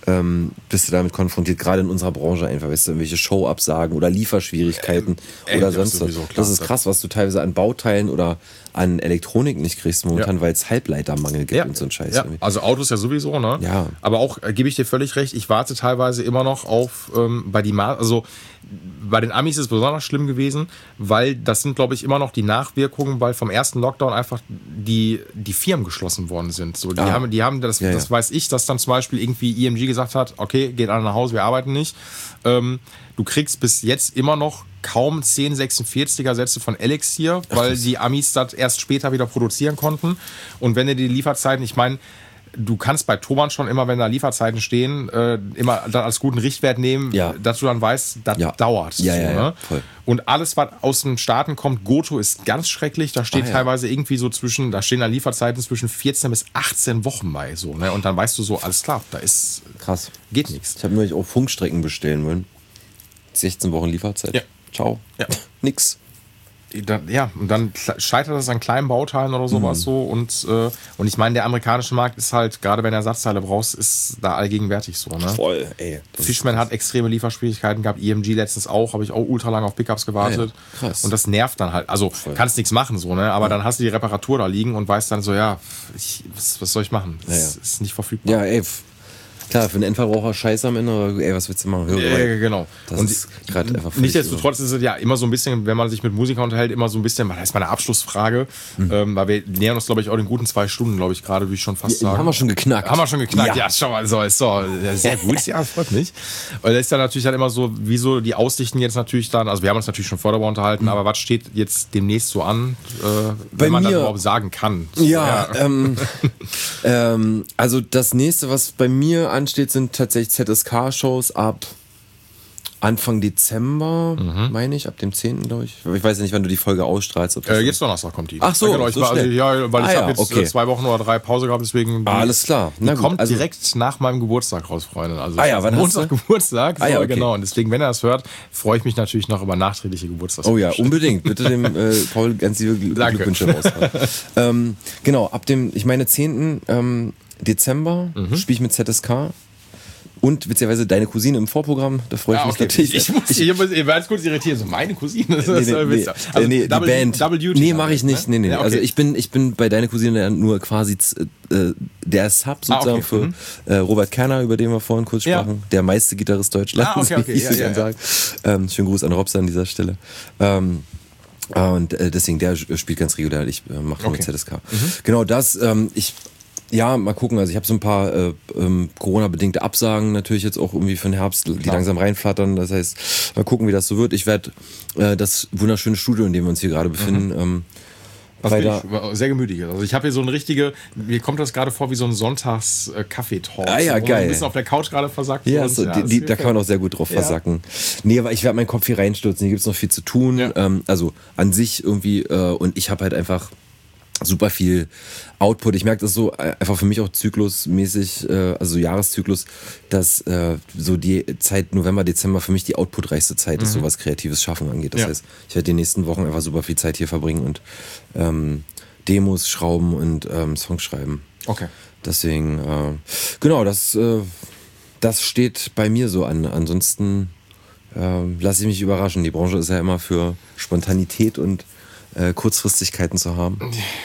ähm, bist du damit konfrontiert, gerade in unserer Branche einfach, weißt du, irgendwelche Showabsagen oder Lieferschwierigkeiten Ey, oder das ist sonst was. sowieso klar. Das ist krass, was du teilweise an Bauteilen oder an Elektronik nicht kriegst momentan, Ja. weil es Halbleitermangel gibt Ja. und so ein Scheiß. Ja. irgendwie. Also Autos ja sowieso, ne? Ja. Aber auch, äh, gebe ich dir völlig recht, ich warte teilweise immer noch auf ähm, bei die Ma also bei den Amis ist es besonders schlimm gewesen, weil das sind, glaube ich, immer noch die Nachwirkungen, weil vom ersten Lockdown einfach die, die Firmen geschlossen worden sind. So, die Ah. haben, die haben das, Ja, das ja. weiß ich, dass dann zum Beispiel irgendwie I M G gesagt hat, okay, geht alle nach Hause, wir arbeiten nicht. Ähm, du kriegst bis jetzt immer noch kaum zehn sechsundvierziger Sätze von Elixir, weil die Amis das erst später wieder produzieren konnten. Und wenn du die Lieferzeiten, ich meine, du kannst bei Thomann schon immer, wenn da Lieferzeiten stehen, äh, immer dann als guten Richtwert nehmen, Ja. dass du dann weißt, das Ja. dauert. Ja, so, ja, ja, ne? voll. Und alles, was aus den Staaten kommt, Goto ist ganz schrecklich. Da steht Ah, ja. teilweise irgendwie so zwischen, da stehen da Lieferzeiten zwischen vierzehn bis achtzehn Wochen bei. So, ne? Und dann weißt du so, alles klar, da ist, Krass. geht nichts. Ich habe nämlich auch Funkstrecken bestellen wollen. sechzehn Wochen Lieferzeit. Ja. Ciao. Ja. Nix. Dann, ja, und dann scheitert das an kleinen Bauteilen oder sowas Mhm. so. Und, äh, und ich meine, der amerikanische Markt ist halt, gerade wenn du Ersatzteile brauchst, ist da allgegenwärtig so. Ne? Voll, ey. Das Fishman hat extreme Lieferschwierigkeiten gehabt, I M G letztens auch, habe ich auch ultra lange auf Pickups gewartet. Ah ja, krass. Und das nervt dann halt. Also kannst nichts machen, so, ne? Aber dann hast du die Reparatur da liegen und weißt dann so, ja, ich, was, was soll ich machen? Das Ja, ja. ist nicht verfügbar. Ja, ey. f- Klar, für einen Endverbraucher scheiße am Ende, aber ey, was willst du machen? Hör, Äh, genau. Das und ist gerade einfach völlig nichtsdestotrotz ist es ja immer so ein bisschen, wenn man sich mit Musikern unterhält, immer so ein bisschen, das ist meine Abschlussfrage, Mhm. ähm, weil wir nähern uns, glaube ich, auch den guten zwei Stunden, glaube ich, gerade, würde ich schon fast Ja, sagen. haben wir schon geknackt. Haben wir schon geknackt, ja, Ja. schau mal, so, ist so, ja, sehr gut, ja, freut mich. Und das ist dann natürlich dann immer so, wieso die Aussichten jetzt natürlich dann, also wir haben uns natürlich schon vor darüber unterhalten, aber was steht jetzt demnächst so an, äh, Bei wenn man das mir- überhaupt sagen kann? Ja, ähm, ähm, also das nächste, was bei mir ansteht, sind tatsächlich Z S K-Shows ab Anfang Dezember, Mhm. meine ich, ab dem zehnten glaube ich. Ich weiß ja nicht, wann du die Folge ausstrahlst. Ob das Äh, so- jetzt Donnerstag kommt die. Ach so, ja, genau, ich so war, also, schnell. ja, weil ich Ah, habe ja, jetzt okay. äh, zwei Wochen oder drei Pause gehabt, deswegen. Ah, alles klar. Die Na gut, kommt also- direkt nach meinem Geburtstag raus, Freunde. Also Ah ja, ich wann hab hast du? Montag Geburtstag. Ah ja, so, okay. Genau. Und deswegen, wenn er das hört, freue ich mich natürlich noch über nachträgliche Geburtstags. Oh ja, unbedingt. Bitte dem äh, Paul ganz liebe Gl- Danke. Glückwünsche raushauen. ähm, genau, ab dem, ich meine, zehnten Ähm, Dezember Mhm. spiele ich mit Z S K. Und witzigerweise deine Cousine im Vorprogramm, da freue ich Ja, mich okay. natürlich. Ich, muss, ich, muss, ich war jetzt kurz irritiert. So, meine Cousine? Das Nee, ist, nee, äh, nee, witzig. Also, nee, die Double- Band. Double Duty. Nee, mache ich nicht. Nee, nee. Ja, okay. Also ich bin, ich bin bei deiner Cousine ja nur quasi z- äh, der Sub sozusagen Ah, okay. für Mhm. äh, Robert Kerner, über den wir vorhin kurz Ja. sprachen. Der meiste Gitarrist Deutschlands, Ah, okay, okay. wie ich Ja, so ja, gern ja. sage. Ähm, schönen Gruß an Robson an dieser Stelle. Ähm, äh, und äh, deswegen, der spielt ganz regulär. Ich äh, mache nur Okay. Z S K. Genau das. Ähm, ich Ja, mal gucken. Also ich habe so ein paar äh, ähm, Corona-bedingte Absagen natürlich jetzt auch irgendwie für den Herbst, die Klar. langsam reinflattern. Das heißt, mal gucken, wie das so wird. Ich werde äh, das wunderschöne Studio, in dem wir uns hier gerade befinden, ähm, Was weiter... bin ich, sehr gemütlich. Also ich habe hier so eine richtige, mir kommt das gerade vor wie so ein Sonntags-Kaffeetalk. Ah ja, wo man geil. ein bisschen auf der Couch gerade versackt. Ja, und, so, die, das die, gefällt da kann man mir. auch sehr gut drauf Ja. versacken. Nee, aber ich werde meinen Kopf hier reinstürzen. Hier gibt's noch viel zu tun. Ja. Ähm, also an sich irgendwie. Äh, und ich habe halt einfach super viel Output. Ich merke das so äh, einfach für mich auch zyklusmäßig, äh, also Jahreszyklus, dass äh, so die Zeit November, Dezember für mich die outputreichste Zeit ist, so was kreatives Schaffen angeht. Das Ja. heißt, ich werde die nächsten Wochen einfach super viel Zeit hier verbringen und ähm, Demos schrauben und ähm, Songs schreiben. Okay. Deswegen, äh, genau, das, äh, das steht bei mir so an. Ansonsten äh, lasse ich mich überraschen. Die Branche ist ja immer für Spontanität und äh, Kurzfristigkeiten zu haben.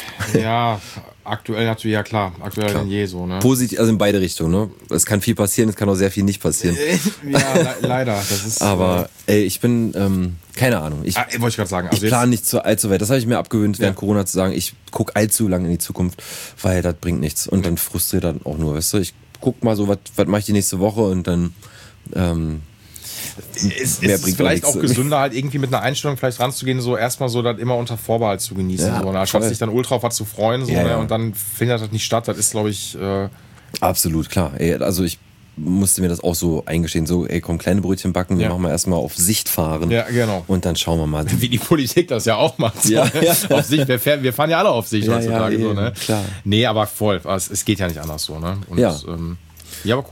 Ja, aktuell natürlich, ja klar, aktuell denn je so, ne? Positiv, also in beide Richtungen. Ne? Es kann viel passieren, es kann auch sehr viel nicht passieren. ja, le leider. Das ist, Aber ey, ich bin, ähm, keine Ahnung. Ich, äh, ah, wollte ich gerade sagen. ich Also plane nicht zu allzu weit. Das habe ich mir abgewöhnt, während Ja. Corona zu sagen, ich gucke allzu lange in die Zukunft, weil das bringt nichts. Und dann frustriert dann auch nur, weißt du? Ich guck mal so, was mache ich die nächste Woche und dann ähm, es, mehr es ist bringt vielleicht auch auch nichts. gesünder, halt irgendwie mit einer Einstellung vielleicht ranzugehen, so erstmal so das immer unter Vorbehalt zu genießen. Ja, so, ne? Anstatt voll. sich dann ultra auf was zu freuen so, Ja, ne? ja. Und dann findet das nicht statt. Das ist, glaube ich, äh, Absolut, klar. Ey, also ich musste mir das auch so eingestehen, so, ey, komm, kleine Brötchen backen, wir Ja. machen wir erstmal auf Sicht fahren. Ja, genau. Und dann schauen wir mal. wie die Politik das ja auch macht. So, Ja, ne? ja. Auf Sicht, wir, fahren, wir fahren ja alle auf Sicht Ja, heutzutage. ja, so, eben, ne? klar. Nee, aber voll. Es, es geht ja nicht anders so. Ne? Und, Ja. Ähm, ja, aber cool.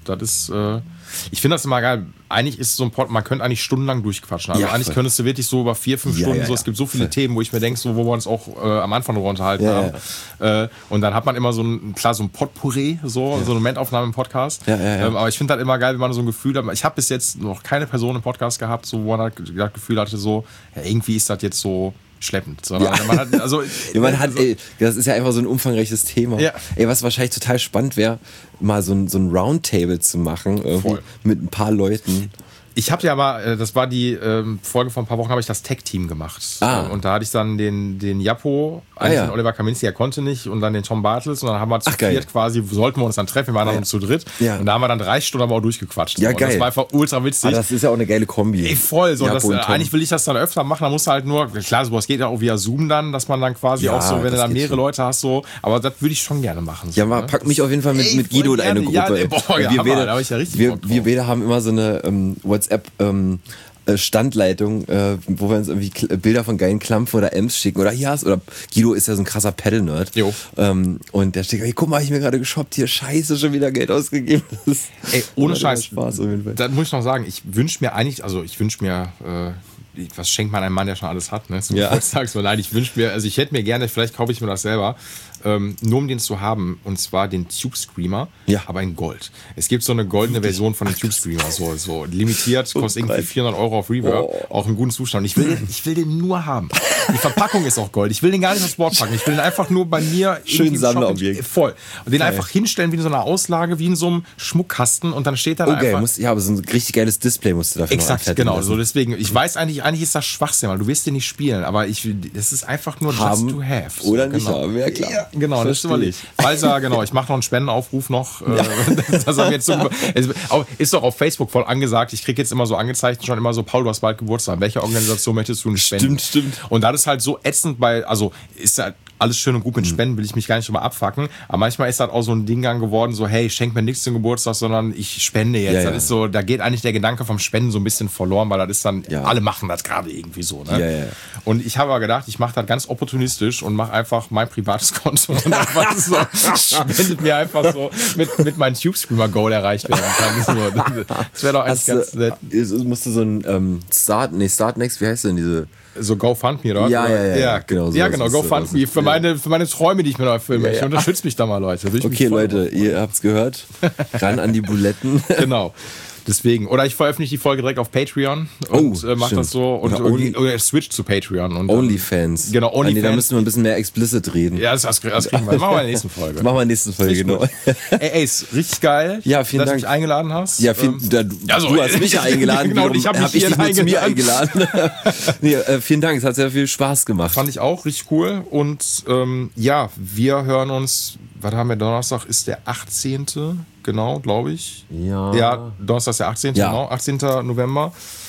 das ist, äh, ich finde das immer geil. Eigentlich ist so ein Pod, man könnte eigentlich stundenlang durchquatschen. Also Ja, eigentlich voll. könntest du wirklich so über vier, fünf Ja, Stunden, ja, so, ja. es gibt so viele Voll. Themen, wo ich mir denke, so, wo wir uns auch äh, am Anfang darüber unterhalten Ja, haben. Äh, und dann hat man immer so ein, klar, so ein Potpourri, so, so eine Momentaufnahme im Podcast. Ja, ja, ja. Ähm, aber ich finde halt immer geil, wenn man so ein Gefühl hat. Ich habe bis jetzt noch keine Person im Podcast gehabt, so, wo man halt das Gefühl hatte, so, ja, irgendwie ist das jetzt so schleppend. Sondern Ja. man hat, also, Ja, man hat, ey, das ist ja einfach so ein umfangreiches Thema. Ja. Ey, was wahrscheinlich total spannend wäre, mal so ein, so ein Roundtable zu machen, irgendwie Voll. mit ein paar Leuten. Ich habe ja aber, äh, das war die ähm, Folge vor ein paar Wochen, habe ich das Tech-Team gemacht. Ah. Äh, Und da hatte ich dann den, den Japo, eigentlich Ah, ja. den Oliver Kaminski, der konnte nicht, und dann den Tom Bartels. Und dann haben wir zu Ach, geil. viert quasi, sollten wir uns dann treffen, wir waren dann ja. uns zu dritt. Ja. Und da haben wir dann drei Stunden aber auch durchgequatscht. Ja, so. Und geil. das war einfach ultra witzig. Ah, das ist ja auch eine geile Kombi. Ey, voll, so. Japo Das, und äh, Tom. eigentlich will ich das dann öfter machen, da musst du halt nur, klar, sowas geht ja auch via Zoom dann, dass man dann quasi Ja, auch so, wenn du das dann geht mehrere schon. Leute hast, so, aber das würde ich schon gerne machen. So, Ja, mal, ne? pack mich auf jeden Fall mit, Ey, mit Guido voll in eine gerne. Gruppe. Ja, boah, ja, wir, Hammer, beide, da hab ich ja richtig wir, Bock drauf. wir beide haben immer so eine ähm, WhatsApp ähm, äh, Standleitung, äh, wo wir uns irgendwie Kl- Bilder von geilen Klampfen oder Ems schicken. Oder hier hast, oder Guido ist ja so ein krasser Pedal-Nerd. Jo. Ähm, und der steht, hey, guck mal, hab ich mir gerade geshoppt, hier, scheiße, schon wieder Geld ausgegeben. Das ist, Ey, ohne macht immer Scheiß. Spaß auf jeden Fall. Das muss ich noch sagen. Ich wünsche mir eigentlich, also ich wünsche mir, äh, was schenkt man einem Mann, der schon alles hat, ne? Zum Ja. Geburtstag. So, nein, ich wünsche mir, also ich hätte mir gerne, vielleicht kaufe ich mir das selber, ähm, nur um den zu haben, und zwar den Tube Screamer, Ja. aber in Gold. Es gibt so eine goldene Version von dem Tube Screamer, so, so limitiert, kostet irgendwie Gott. vierhundert Euro auf Reverb, Oh. auch im guten Zustand. Und ich will, den, ich will den nur haben. Die Verpackung ist auch Gold. Ich will den gar nicht aufs Board packen. Ich will den einfach nur bei mir Schön irgendwie im Sammlerobjekt. Shop- Voll. Und den einfach hinstellen wie in so einer Auslage, wie in so einem Schmuckkasten, und dann steht da Okay, einfach. muss, ja, aber so ein richtig geiles Display musst du dafür noch Exakt, anfertigen genau. lassen. So deswegen, ich weiß eigentlich, eigentlich ist das Schwachsinn, weil du wirst den nicht spielen, aber ich, es ist einfach nur Haben just to have. So, oder nicht genau. haben, ja klar. Ja, genau, das ist Verstehe überlegt. Falsa, genau, ich mache noch einen Spendenaufruf noch. Äh, das haben wir jetzt so, es ist doch auf Facebook voll angesagt. Ich kriege jetzt immer so angezeigt, schon immer so, Paul, du hast bald Geburtstag. Welche Organisation möchtest du denn spenden? Stimmt, stimmt. Und das ist halt so ätzend, bei, also ist halt alles schön und gut mit Spenden, will ich mich gar nicht drüber abfacken. Aber manchmal ist das auch so ein Ding dann geworden, so, hey, schenk mir nichts zum Geburtstag, sondern ich spende jetzt. Ja, das ja. ist so, da geht eigentlich der Gedanke vom Spenden so ein bisschen verloren, weil das ist dann, Ja. alle machen das gerade irgendwie so. Ne? Ja, ja, ja. Und ich habe aber gedacht, ich mache das ganz opportunistisch und mache einfach mein privates Konto und einfach so, spendet mir einfach so, mit, mit meinem Tube Screamer Goal erreicht werden kann. So, das wäre doch eigentlich Hast ganz du, nett. ist- musst du so ein ähm, Start, nee, Start Next, wie heißt denn diese? So GoFundMe, oder? Ja, ja, ja, ja, genau, Ja, sowas genau, ist so, GoFundMe das ist- für, ja. meine, für meine Träume, die ich mir noch erfüllen Ja, möchte. ja. Unterstützt mich da mal, Leute. Würde ich mich Okay, voll Leute, drauf ihr habt's gehört. Ran an die Buletten. Genau. Deswegen. Oder ich veröffentliche die Folge direkt auf Patreon und Oh, äh, mach stimmt. das so und Oder oder, Only- oder switch zu Patreon. Und dann- Onlyfans. Genau, Ah, nee, da Onlyfans. müssen wir ein bisschen mehr explicit reden. Ja, das, das, das kriegen wir. Das machen wir in der nächsten Folge. Das machen wir in der nächsten Folge, Richtig genau. gut. Ey, ey, ist richtig geil, Ja, vielen dass Dank. du mich eingeladen hast. Ja, viel, Ähm, da, du, ja, so, du hast mich ja eingeladen, genau, und wiederum ich habe hab mich ich hier dich nur zu mir eingeladen. eingeladen. nee, äh, vielen Dank, es hat sehr viel Spaß gemacht. Fand ich auch richtig cool. Und ähm, ja, wir hören uns, was haben wir, Donnerstag ist der achtzehnte Genau, glaube ich. Ja. Ja, Donnerstag ist der achtzehnte Ja. Genau, achtzehnten November.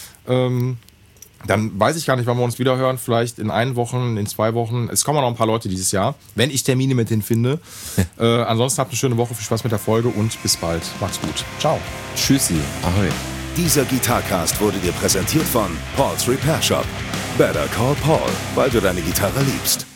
Ähm, dann weiß ich gar nicht, wann wir uns wieder hören. Vielleicht in ein Wochen, in zwei Wochen. Es kommen noch ein paar Leute dieses Jahr, wenn ich Termine mit denen finde. äh, ansonsten habt eine schöne Woche, viel Spaß mit der Folge und bis bald. Macht's gut. Ciao. Tschüssi. Ahoi. Dieser Gitarcast wurde dir präsentiert von Paul's Repair Shop. Better call Paul, weil du deine Gitarre liebst.